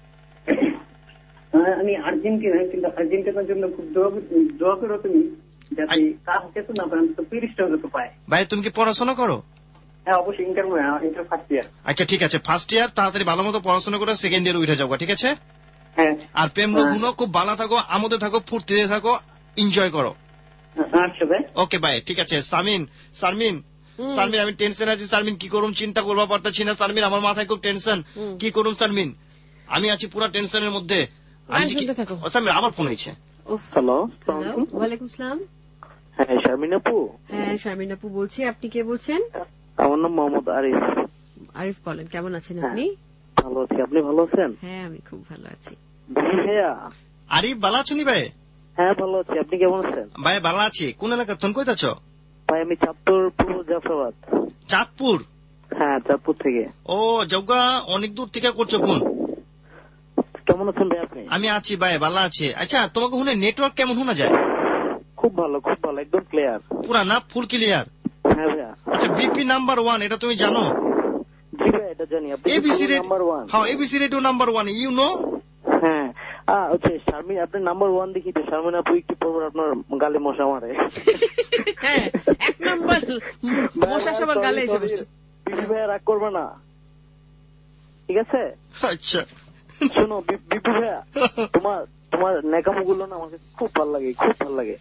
আমি আর্জেন্টিনা, কিন্তু আর্জেন্টিনার জন্য খুব দোয়া করো তুমি, যাতে কাজ যেতে না পারে, তো 30টা হতে পায়। ভাই তুমি কি পড়াশোনা করো? হ্যাঁ, অবশ্যই, ইন্টার ফার্স্ট ইয়ার। আচ্ছা ঠিক আছে, ফার্স্ট ইয়ার তাড়াতাড়ি ভালো মতো পড়াশোনা করে সেকেন্ড ইয়ার উঠে যাবো, ঠিক আছে? হ্যাঁ। আর প্রেম গুণ খুব ভালো থাকো, আমোদে থাকো, ফুর্তিতে থাকো, এনজয় করো। আচ্ছা ভাই, ওকে ভাই, ঠিক আছে। শারমিন আমি টেনশন আছি শারমিন, কি করুন চিন্তা করবা পারতেছি না শারমিন, আমার মাথায় খুব টেনশন, কি করুন শারমিন, আমি আছি পুরো টেনশনের মধ্যে। শারমিন আবার ফোন হয়েছে। হ্যালো, ওয়ালাইকুম আসসালাম। হ্যাঁ শারমিন আপু। হ্যাঁ শারমিন আপু বলছি, আপনি কে বলছেন? আমার নাম মোহাম্মদ আরিফ। আরিফ বলেন, কেমন আছেন আপনি? ভালো আছি, আপনি ভালো আছেন? হ্যাঁ আমি খুব ভালো আছি। ভাইয়া আরিফ ভালো আছেন ভাই? হ্যাঁ ভালো আছি, আপনি কেমন আছেন? ভাই ভালো আছি। কোন এলাকার তুমি কইতাছ? ভাই আমি চাঁদপুর পূর্ব জাফরাবাদ। চাঁদপুর? হ্যাঁ চাঁদপুর থেকে। ও জগা, অনেক দূর থেকে করছো ফোন। কেমন আছেন ভাই আপনি? আমি আছি ভাই, ভালো আছি। আচ্ছা তোমাকে শুনে নেটওয়ার্ক কেমন শোনা যায়? খুব ভালো, খুব ভালো, একদম ক্লিয়ার, পুরা না ফুল ক্লিয়ার? হ্যাঁ ভাইয়া। আচ্ছা বিপি নাম্বার 1 এটা তুমি জানো? জি ভাই এটা জানি। ABC rate number 1? হ্যাঁ ABC rate number 1, you know? হ্যাঁ আচ্ছা, শারমিন আপনি নাম্বার 1 দেখি তো, শারমিন আপু একটু পর আপনার গালে মশা মারে। হ্যাঁ, এক নাম্বার মশা সবার গালে এসে বসছে। বিপি ভাইয়া রাগ করবে না, ঠিক আছে? আচ্ছা শোনো বিপি ভাইয়া, তোমার নেকামো গুলো না আমাকে খুব ভালো লাগে, খুব ভালো লাগে,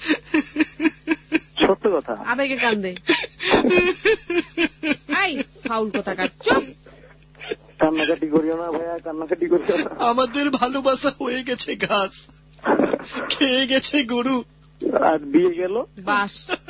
সত্য কথা। আবেগে কান্দে। আই ফাউল কথা কাটছ। কান্নাকাটি করিও না ভাইয়া, কান্নাকাটি করিও না। আমাদের ভালোবাসা হয়ে গেছে ঘাস, খেয়ে গেছে গরু, আর বিয়ে গেল বাস।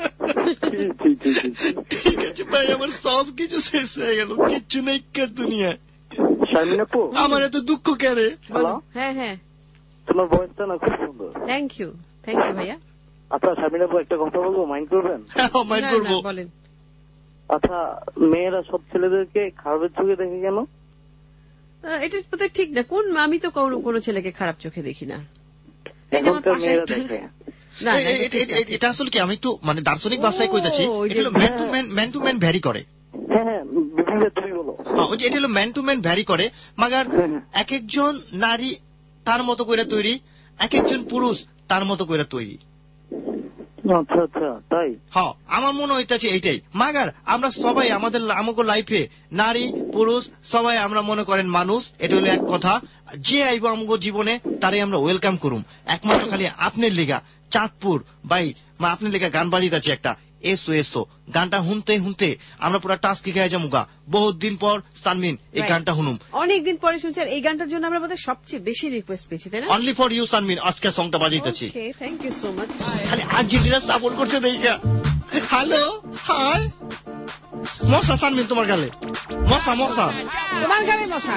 ঠিক আছে ভাই, আমার সব কিছু শেষ হয়ে গেল, কিচ্ছু নেই দুনিয়ায়। শারমিন আপু আমার এত দুঃখ কেরে? হ্যাঁ হ্যাঁ, তোমার ভয়েসটা না খুব সুন্দর। থ্যাংক ইউ ভাইয়া। আচ্ছা শারমিন আপু একটা কথা বলবো, মাইন্ড করবেন? মাইন্ড করবো। বলেন। আচ্ছা মেয়েরা সব ছেলেদেরকে খারাপের চোখে দেখে কেন? এটা বোধহয় ঠিক না। আমি তো কোনো ছেলেকে খারাপ চোখে দেখি না। এখনকার মেয়েরা দেখে। এটা আসলে কি, আমি একটু মানে দার্শনিক ভাষায় কইতাছি, ম্যান টু ম্যান ভ্যারি করে। হ্যাঁ তুমি বলো। এটা হলো ম্যান টু ম্যান ভ্যারি করে, মাগার এক একজন নারী তার মতো করে তৈরি, এক একজন পুরুষ তার মতো করে তৈরি। আচ্ছা আচ্ছা তাই? হ্যাঁ আমার মনে হইতেছে এইটাই। মাগার আমরা সবাই আমাদের লাইফে নারী পুরুষ সবাই আমরা মনে করেন মানুষ, এটা হলো এক কথা। যে আইব আমাদের জীবনে তারে আমরা ওয়েলকাম করুম, একমাত্র খালি আপনার লেগা চাঁদপুর ভাই আপনার লেগা গান বাজিতেছে একটা, এসো এসো গানটা শুনতে আমরা পুরো টাস্কি খেয়ে যাবো গা। বহুত দিন পর শারমিন এই গানটা শুনুম, অনেকদিন পরে শুনছি। এই গানটার জন্য আমরা বোধহয় সবচেয়ে বেশি রিকোয়েস্ট পেয়েছি, তাই না? অনলি ফর ইউ শারমিন আজকে সংটা বাজাইতেছি। Thank you so much. খালি আর্জেন্টিনা সাপোর্ট করছে দেখা। হ্যালো হাই মশা শারমিন, তোমার গালে মশা, তোমার গালে মশা।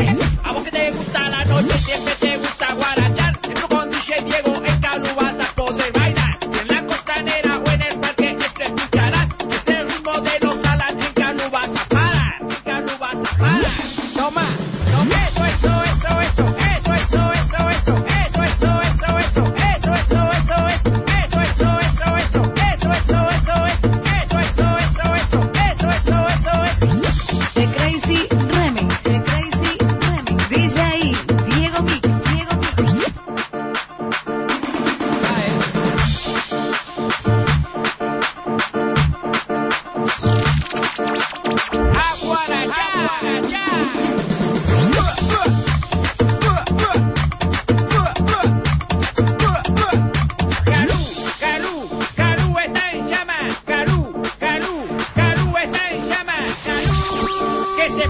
Siempre te gusta guarachar, siempre con DJ Diego en Calu vas a poder.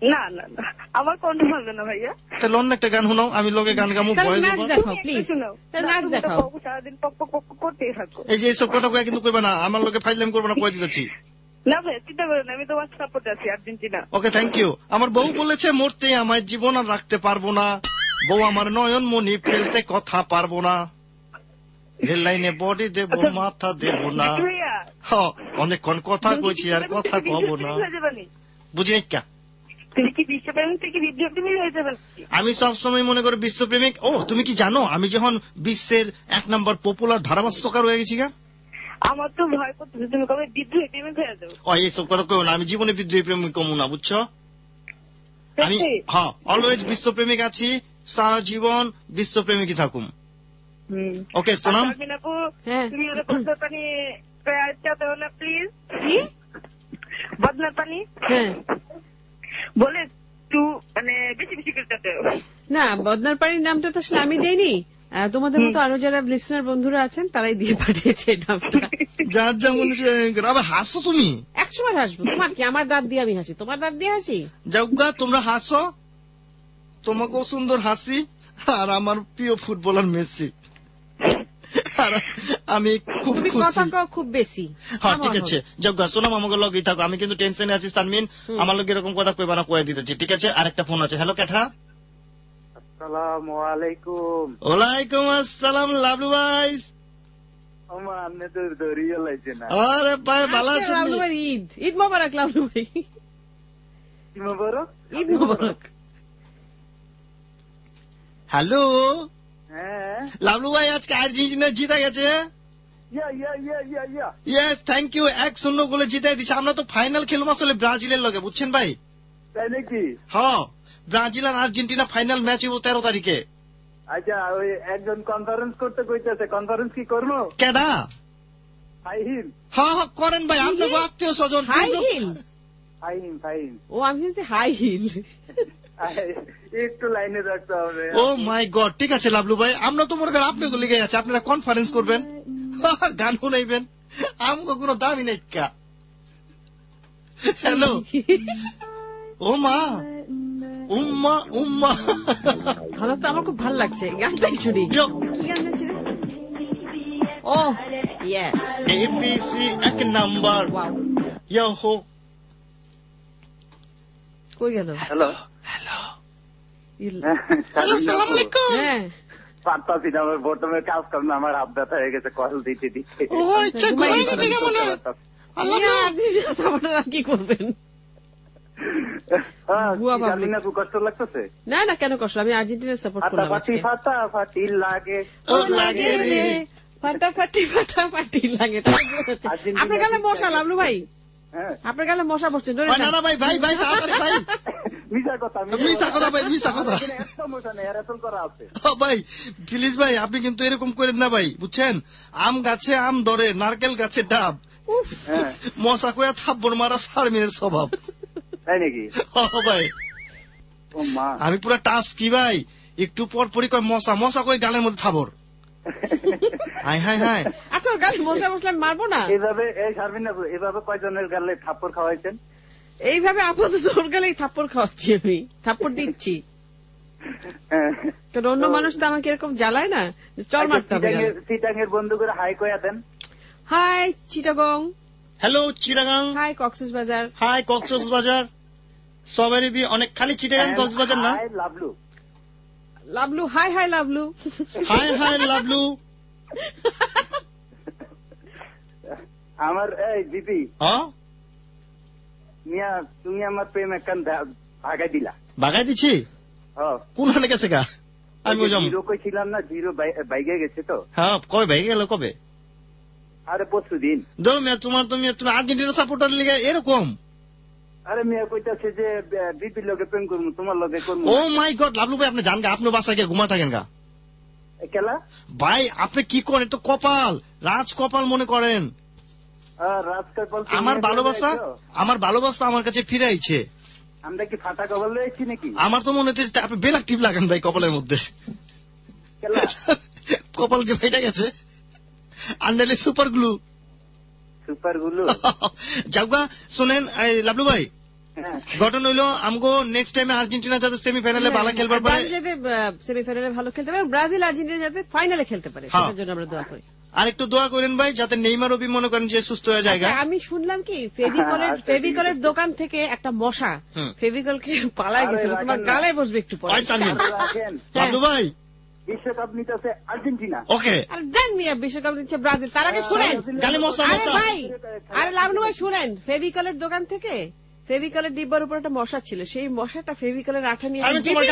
না না না আমার কণ্ঠ ভালো না ভাইয়া। তাহলে অন্য একটা গান শোনাও, আমি লোকে গান গামু ভয়েস ওভার। দেখাও প্লিজ, নাচ দেখাও। সারাদিন পক পক পক করতেই থাকো। এই যে এইসব কথা কয়ে কিন্তু কইবা না, আমার লোকে ফাইজলামি করবে না, কয়ে দিতেছি। না ভাই চিন্তা করেন, আমি তোমার সাপোর্ট আছি আর্জেন্টিনা। Okay thank you. আমার বউ বলেছে মরতে আমায় জীবন আর রাখতে পারবো না, বউ আমার নয়ন মনি ফেলতে কথা পারবো না, রেল লাইনে বডি দেবো মাথা দেবো না। অনেকক্ষণ কথা কইছি আর কথা কব না, বুঝি নাই কা? আমি সবসময় মনে করি বিশ্বপ্রেমিক। ও তুমি কি জানো আমি যখন বিশ্বের 1 নম্বর পপুলার ধারাভাষ্যকার হয়ে গেছি গা? আমার তো ভয় করতেছে তুমি কবে বিদ্রোহী প্রেমিক হয়ে যাবে। এইসব কথা কেউ না, আমি জীবনে বিদ্রোহী প্রেমিক কমু না, বুঝছো? আমি অলওয়েজ বিশ্বপ্রেমিক আছি, সারা জীবন বিশ্বপ্রেমিকই থাকুম। ওকে সোনাম, তুমি বদনার পানি চাতে হো না প্লিজ। বদনার পানি বলে তুই মানে বেশি বেশি করে চাতে হো না। বদনার পানির নামটা তো আসলে আমি দেইনি, তোমাদের মতো আরো যারা লিসনার বন্ধুরা আছেন তারাই দিয়ে পাঠিয়েছে নামটা। যার যেমন আবার হাসো তুমি। একসময় হাসবো, তোমার কি আমার দাঁত দিয়ে আমি হাসি, তোমার দাঁত দিয়ে হাসি? যাওগা তোমরা হাসো, তোমাকেও সুন্দর হাসি, আর আমার প্রিয় ফুটবলার মেসি, আর আমি খুব খুশি, খুব বেশি। হ্যাঁ ঠিক আছে যাওগা সোনাম আমাকে লগেই থাকো, আমি কিন্তু টেনশনে আছি তানমিন, আমার লোক এরকম কথা কইবা না, কয়ে দিতেছি ঠিক আছে? আরেকটা ফোন আছে। হ্যালো ক্যাঠা। আসসালামু আলাইকুম। ওয়ালাইকুম আসসালাম লাভলু ভাই। আপনি তো ধরিয়ে লাইছে না। আরে ভাই ভালো আছেন? লাভলু ভাই ঈদ ঈদ মোবারক। লাভলু ভাই ঈদ মোবারক। ঈদ মোবারক। হ্যালো হ্যাঁ লাভলু ভাই, আজকে আর্জেন্টিনা জিতে গেছে। ইয়েস থ্যাংক ইউ, 1-0 গোলে জিতে দিচ্ছে। আমরা তো ফাইনাল খেলবো আসলে ব্রাজিলের লগে, বুঝছেন ভাই? তাই নাকি? হ্যাঁ ব্রাজিল আর আর্জেন্টিনা ফাইনাল ম্যাচ হইব 13 তারিখে। আচ্ছা ওই একজন কনফারেন্স করতে কইতেছে, কনফারেন্স কি করবো? কেডা? ফাহিম। হ্যাঁ হ্যাঁ করেন ভাই, আপনার আত্মীয় স্বজন। ফাহিম ফাহিম। ও আমি শুনছি হাই হিল। একটু লাইনে রাখতে হবে। ও মাই গড, ঠিক আছে লাভলু ভাই, আমরা তো মনে করেন আপনাকে লিগে আছে, আপনারা কনফারেন্স করবেন, গান শুনাইবেন, আমাকে কোনো দামি নেই কা। হ্যালো ও মা উম্মা উম্মা, ভালো তো, আমার খুব ভালো লাগছে গানটা। শুনি কি গান ছিল? Oh yes, ABC 1 number. Yo হো, কই গেল? হ্যালো হ্যালো হ্যালো আসসালামু আলাইকুম। হ্যাঁ পারতাছি না, আমার বর্তমানে কাজ কর না, আমার হাত ব্যথা হয়ে গেছে কল দিতে দিতে। ও আচ্ছা ঘুমাই গেছে কেমন? আল্লাহ কি করবেন? কষ্ট লাগতেছে? না না কেন কষ্ট, আমি আর্জেন্টিনার সাপোর্ট করলাম। ফাটাফাটি লাগে, ও লাগে রে, ফাটাফাটি ফাটাফাটি লাগে। আপনার গালে মশা লাভলু ভাই, আপনার গালে মশা পড়ছে। না না ভাই ভাই ভাই তাড়াতাড়ি ভাই, মিশা কথা ভাই মিশা কথা। ভাই প্লিজ ভাই, আপনি কিন্তু এরকম করেন না ভাই, বুঝছেন? আম গাছে আম ধরে, নারকেল গাছে ডাব, মশা কয়া থাপ্পড় মারা সারমিনের স্বভাব। তাই নাকি? ভাই আমি পুরা টাস কি ভাই, একটু পর পরই কয় মশা মশা কই গালের মধ্যে থাবর। হাই হাই হাই, আচ্ছা গালে মশা বসলে মারবো না এইভাবে? এই সারমিন এভাবে কয়জনের গালে থাপ্পড় খাওয়াইছেন? এইভাবে আপাতত ওর গালেই থাপ্পড় খাওয়াচ্ছি, আমি থাপ্পড় দিচ্ছি। কারণ অন্য মানুষ তো আমাকে এরকম জ্বালায় না, চর মারতে হবে। চিটাঙের বন্ধু করে হাই কয়া দেন। Hi Chittagong. Hello Chittagong. Hi Cox's Bazar. Hi Cox's Bazar. সবারই বি অনেক খালি চিটাগাং কক্সবাজার না। Lovelu Lovelu hi hi Lovelu. Hi hi Lovelu. আমার এই দিদি, হ্যাঁ মিয়া তুমি আমার প্রেম একখান ভাগাই দিলা। ভাগাই দিছি? কোনখানে গেছে গা? আমি জিরো কইছিলাম না, জিরো বাইকে গেছে তো। হ্যাঁ কবে বাইকে গেল? কবে? আরে পরশু দিন। তোমার তুমি আর্জেন্টিনা সাপোর্টার লিগে এরকম? আরে মিয়া কইতাছে যে বিপির লগে প্রেম করবো, তোমার লগে করবো। ও মাই গড লাভলু ভাই, আপনি জান গা, আপনি বাসায় গিয়ে ঘুমা থাকেন গা। কেলা ভাই আপনি কি করেন? তো কপাল, রাজ কপাল মনে করেন। আমার ভালোবাসা আমার কাছে ফিরে আইছে। আমরা কি ফাটা কপাল লইছি নাকি? আমার তো মনে হচ্ছে আপনি বেলাক টিপ লাগান ভাই কপালের মধ্যে। কপাল যে ফেটে গেছে, আন্ডালে সুপার গ্লু। Super glue. যাওগা শোনেন লাভলু ভাই, ঘটনা হইলো আমগো নেক্সট টাইমে আর্জেন্টিনা যাতে সেমিফাইনালে ভালো খেলবার পারে, ব্রাজিল যাতে সেমিফাইনালে ভালো খেলতে পারে, ব্রাজিল আর্জেন্টিনা যাতে ফাইনালে খেলতে পারে, সেটার জন্য আমরা দোয়া করি। আর একটু দোয়া করেন ভাই যাতে নেইমারও মনে করেন যে সুস্থ হয়ে যায়। আমি শুনলাম কি ফেভিকলের দোকান থেকে একটা মশা ফেভিকলকে পালায় গেছিল, তোমার গালায় বসবে একটু পরে। ভাই বিশ্বকাপ নিতেছে আর্জেন্টিনা, ওকে, আর জান মিয়া বিশ্বকাপ নিচ্ছে ব্রাজিল, তার আগে শুনেন ভাই, আরে লাবলু ভাই শুনেন, ফেভিকলের দোকান থেকে ফেভিকলের ডিব্বার উপর একটা মশা ছিল, সেই মশাটা ফেভিকলের আঠা নিয়ে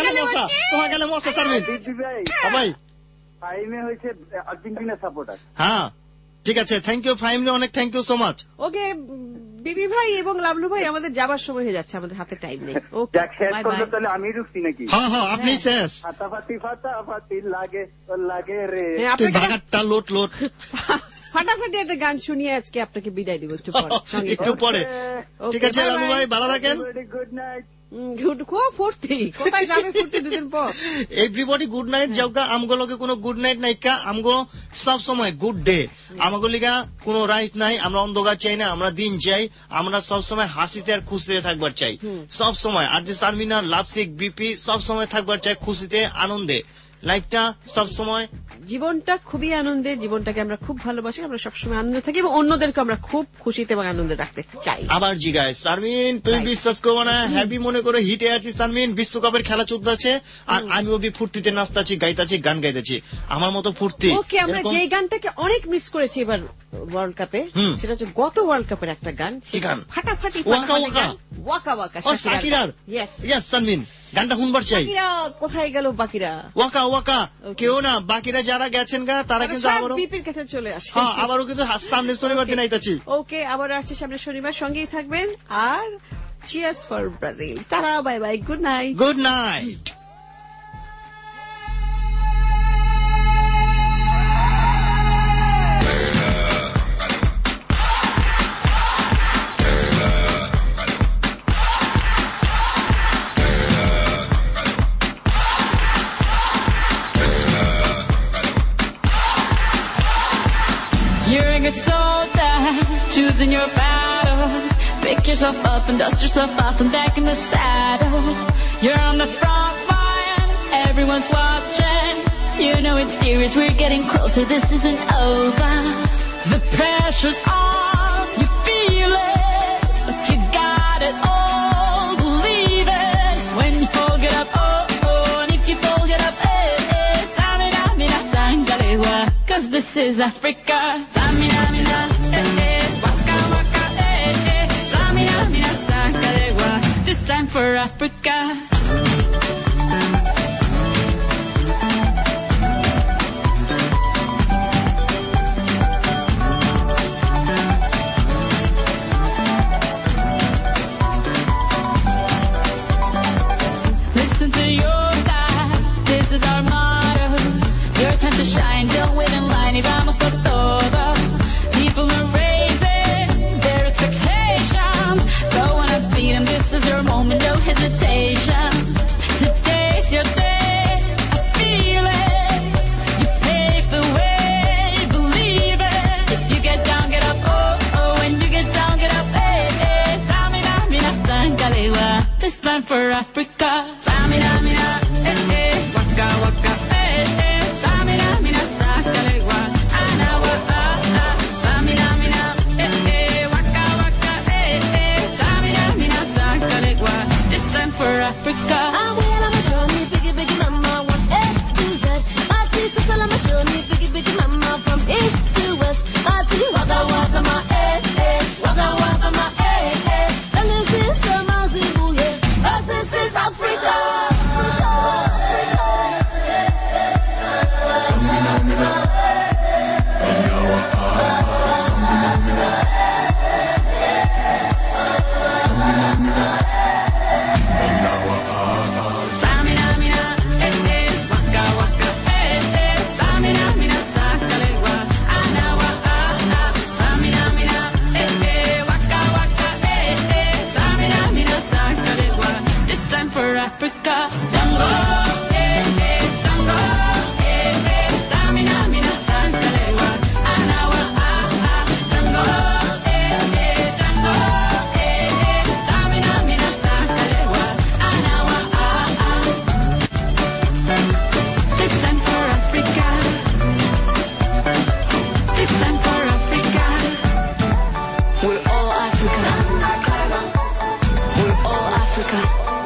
ফাইমে হয়েছে আর্জেন্টিনা সাপোর্টার। হ্যাঁ ঠিক আছে, থ্যাংক ইউ ফাইমে, অনেক thank you so much. Okay BB ভাই এবং লাবলু ভাই, আমাদের যাবার সময় হয়ে যাচ্ছে, আমাদের হাতে টাইম নেই। তাহলে আমি ঢুকছি নাকি? হ্যাঁ আপনি শেষ। ফাটাফাটি লাগে লাগে রে, তুই ভাগাতটা লোট লোট ফাটাফাটি একটা গান শুনিয়ে আজকে আপনাকে বিদায় দিব একটু পরে। ঠিক আছে লাবলু ভাই, ভালো থাকেন। Good night. কোথায় যাবে ফুর্তি দুদিন পর? এভরিবডি গুড নাইট যাওগা, আমগুলোকে কোনো গুড নাইট নাই কা, আমগো সব সময় গুড ডে। আমাগো লিগা কোনো রাইট নাই, আমরা অন্ধকার চাই না, আমরা দিন চাই, আমরা সব সময় হাসিতে আর খুশিতে থাকবার চাই সব সময়। আর যে সারমিনা লাভসিক বিপি সব সময় থাকবার চাই খুশিতে আনন্দে, লাইফটা সব সময়, জীবনটা খুবই আনন্দে, জীবনটাকে আমরা খুব ভালোবাসি, আমরা সবসময় আনন্দে থাকি এবং অন্যদেরকে আমরা খুব খুশিতে এবং আনন্দে রাখতে চাই। আবার জিগায় সারমিন তুই বিশ্বাস করবো না, হ্যাপি মনে করে হিটে আছি সারমিন, বিশ্বকাপের খেলা চলতেছে আর আমিও ফুর্তিতে নাচতাছি, গাইতাছি, গান গাইতেছি, আমার মতো ফুর্তি। ওকে, আমরা যেই গানটাকে অনেক মিস করেছি এবার ওয়ার্ল্ড কাপে, সেটা হচ্ছে গত ওয়ার্ল্ড কাপের একটা গান, ফাটাফাটি ওয়াকা ওয়াকা সাকিরার। ইয়েস সারমিন, গানটা শুনবার চাই। কোথায় গেল বাকিরা? ওয়াকা ওয়াকা কেউ না, বাকিরা যারা গেছেন গা তারা কিন্তু আবারও বিপির কাছে চলে আসে। হ্যাঁ, আবারও কিন্তু সামনে শনিবার দিন আইতাছি। ওকে, আবার আসছে সামনে শনিবার, সঙ্গেই থাকবেন। আর cheers for Brazil, tata, bye bye, good night. Good night. You're a good soldier, choosing your battle. Pick yourself up and dust yourself off and back in the saddle. You're on the front line, everyone's watching. You know it's serious, we're getting closer, this isn't over. The pressure's on, you feel it, but you got it all, believe it. When you fold it up, oh, oh, and if you fold it up, eh, eh, Samina, mina, sangalewa, 'cause this is Africa. Samina, mina, eh, eh, waka, waka, eh, eh, Samina, mina, sangalewa, this time for Africa. Listen to your God, this is our motto. Your time to shine, don't wait in line, y vamos por todo. People are raising their expectations. Go on and feed them, this is your moment, no hesitation. Today's your day, I feel it. You pave the way, believe it. If you get down, get up, oh, oh. When you get down, get up, eh, eh. Samina, mina, sangalewa, this time for Africa. Samina, mina, eh, eh, waka, waka, eh, eh. Samina, mina, sangalewa, anawa, ah, ah. Samina, mina, eh, eh, waka, waka, eh, eh. Samina, mina, sangalewa, this time for Africa. I'm well on my journey, biggie, biggie mama, one A to Z. I see so on my journey, biggie, biggie mama, from east to west. I tell you, waka, waka, my waka, waka, my and this is Amazibu, yeah. 'Cause this is Africa. Samina, mina, anawa, ah, samina, mina, samina, mina, anawa, ah, Samina, mina, eh, eh, waka, waka, eh, eh. Samina, mina, sangalewa, anawa, ah, ah. Samina, mina, eh, eh, waka, waka, eh, eh. Samina, mina, sangalewa, this time for Africa. Tango, eh, eh, tango, eh, eh. Samina, mina, sangalewa, anawa, ah, ah. Tango, eh, eh, tango, eh, eh. Samina, mina, Africa. We're all Africa.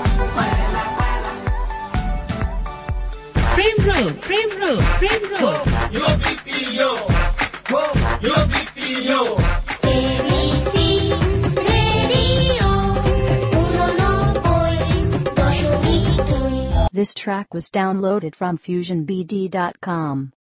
Frame roll, frame roll, frame roll. Yo BPO, yo BPO. ABC Radio 190.2. This track was downloaded from FusionBD.com.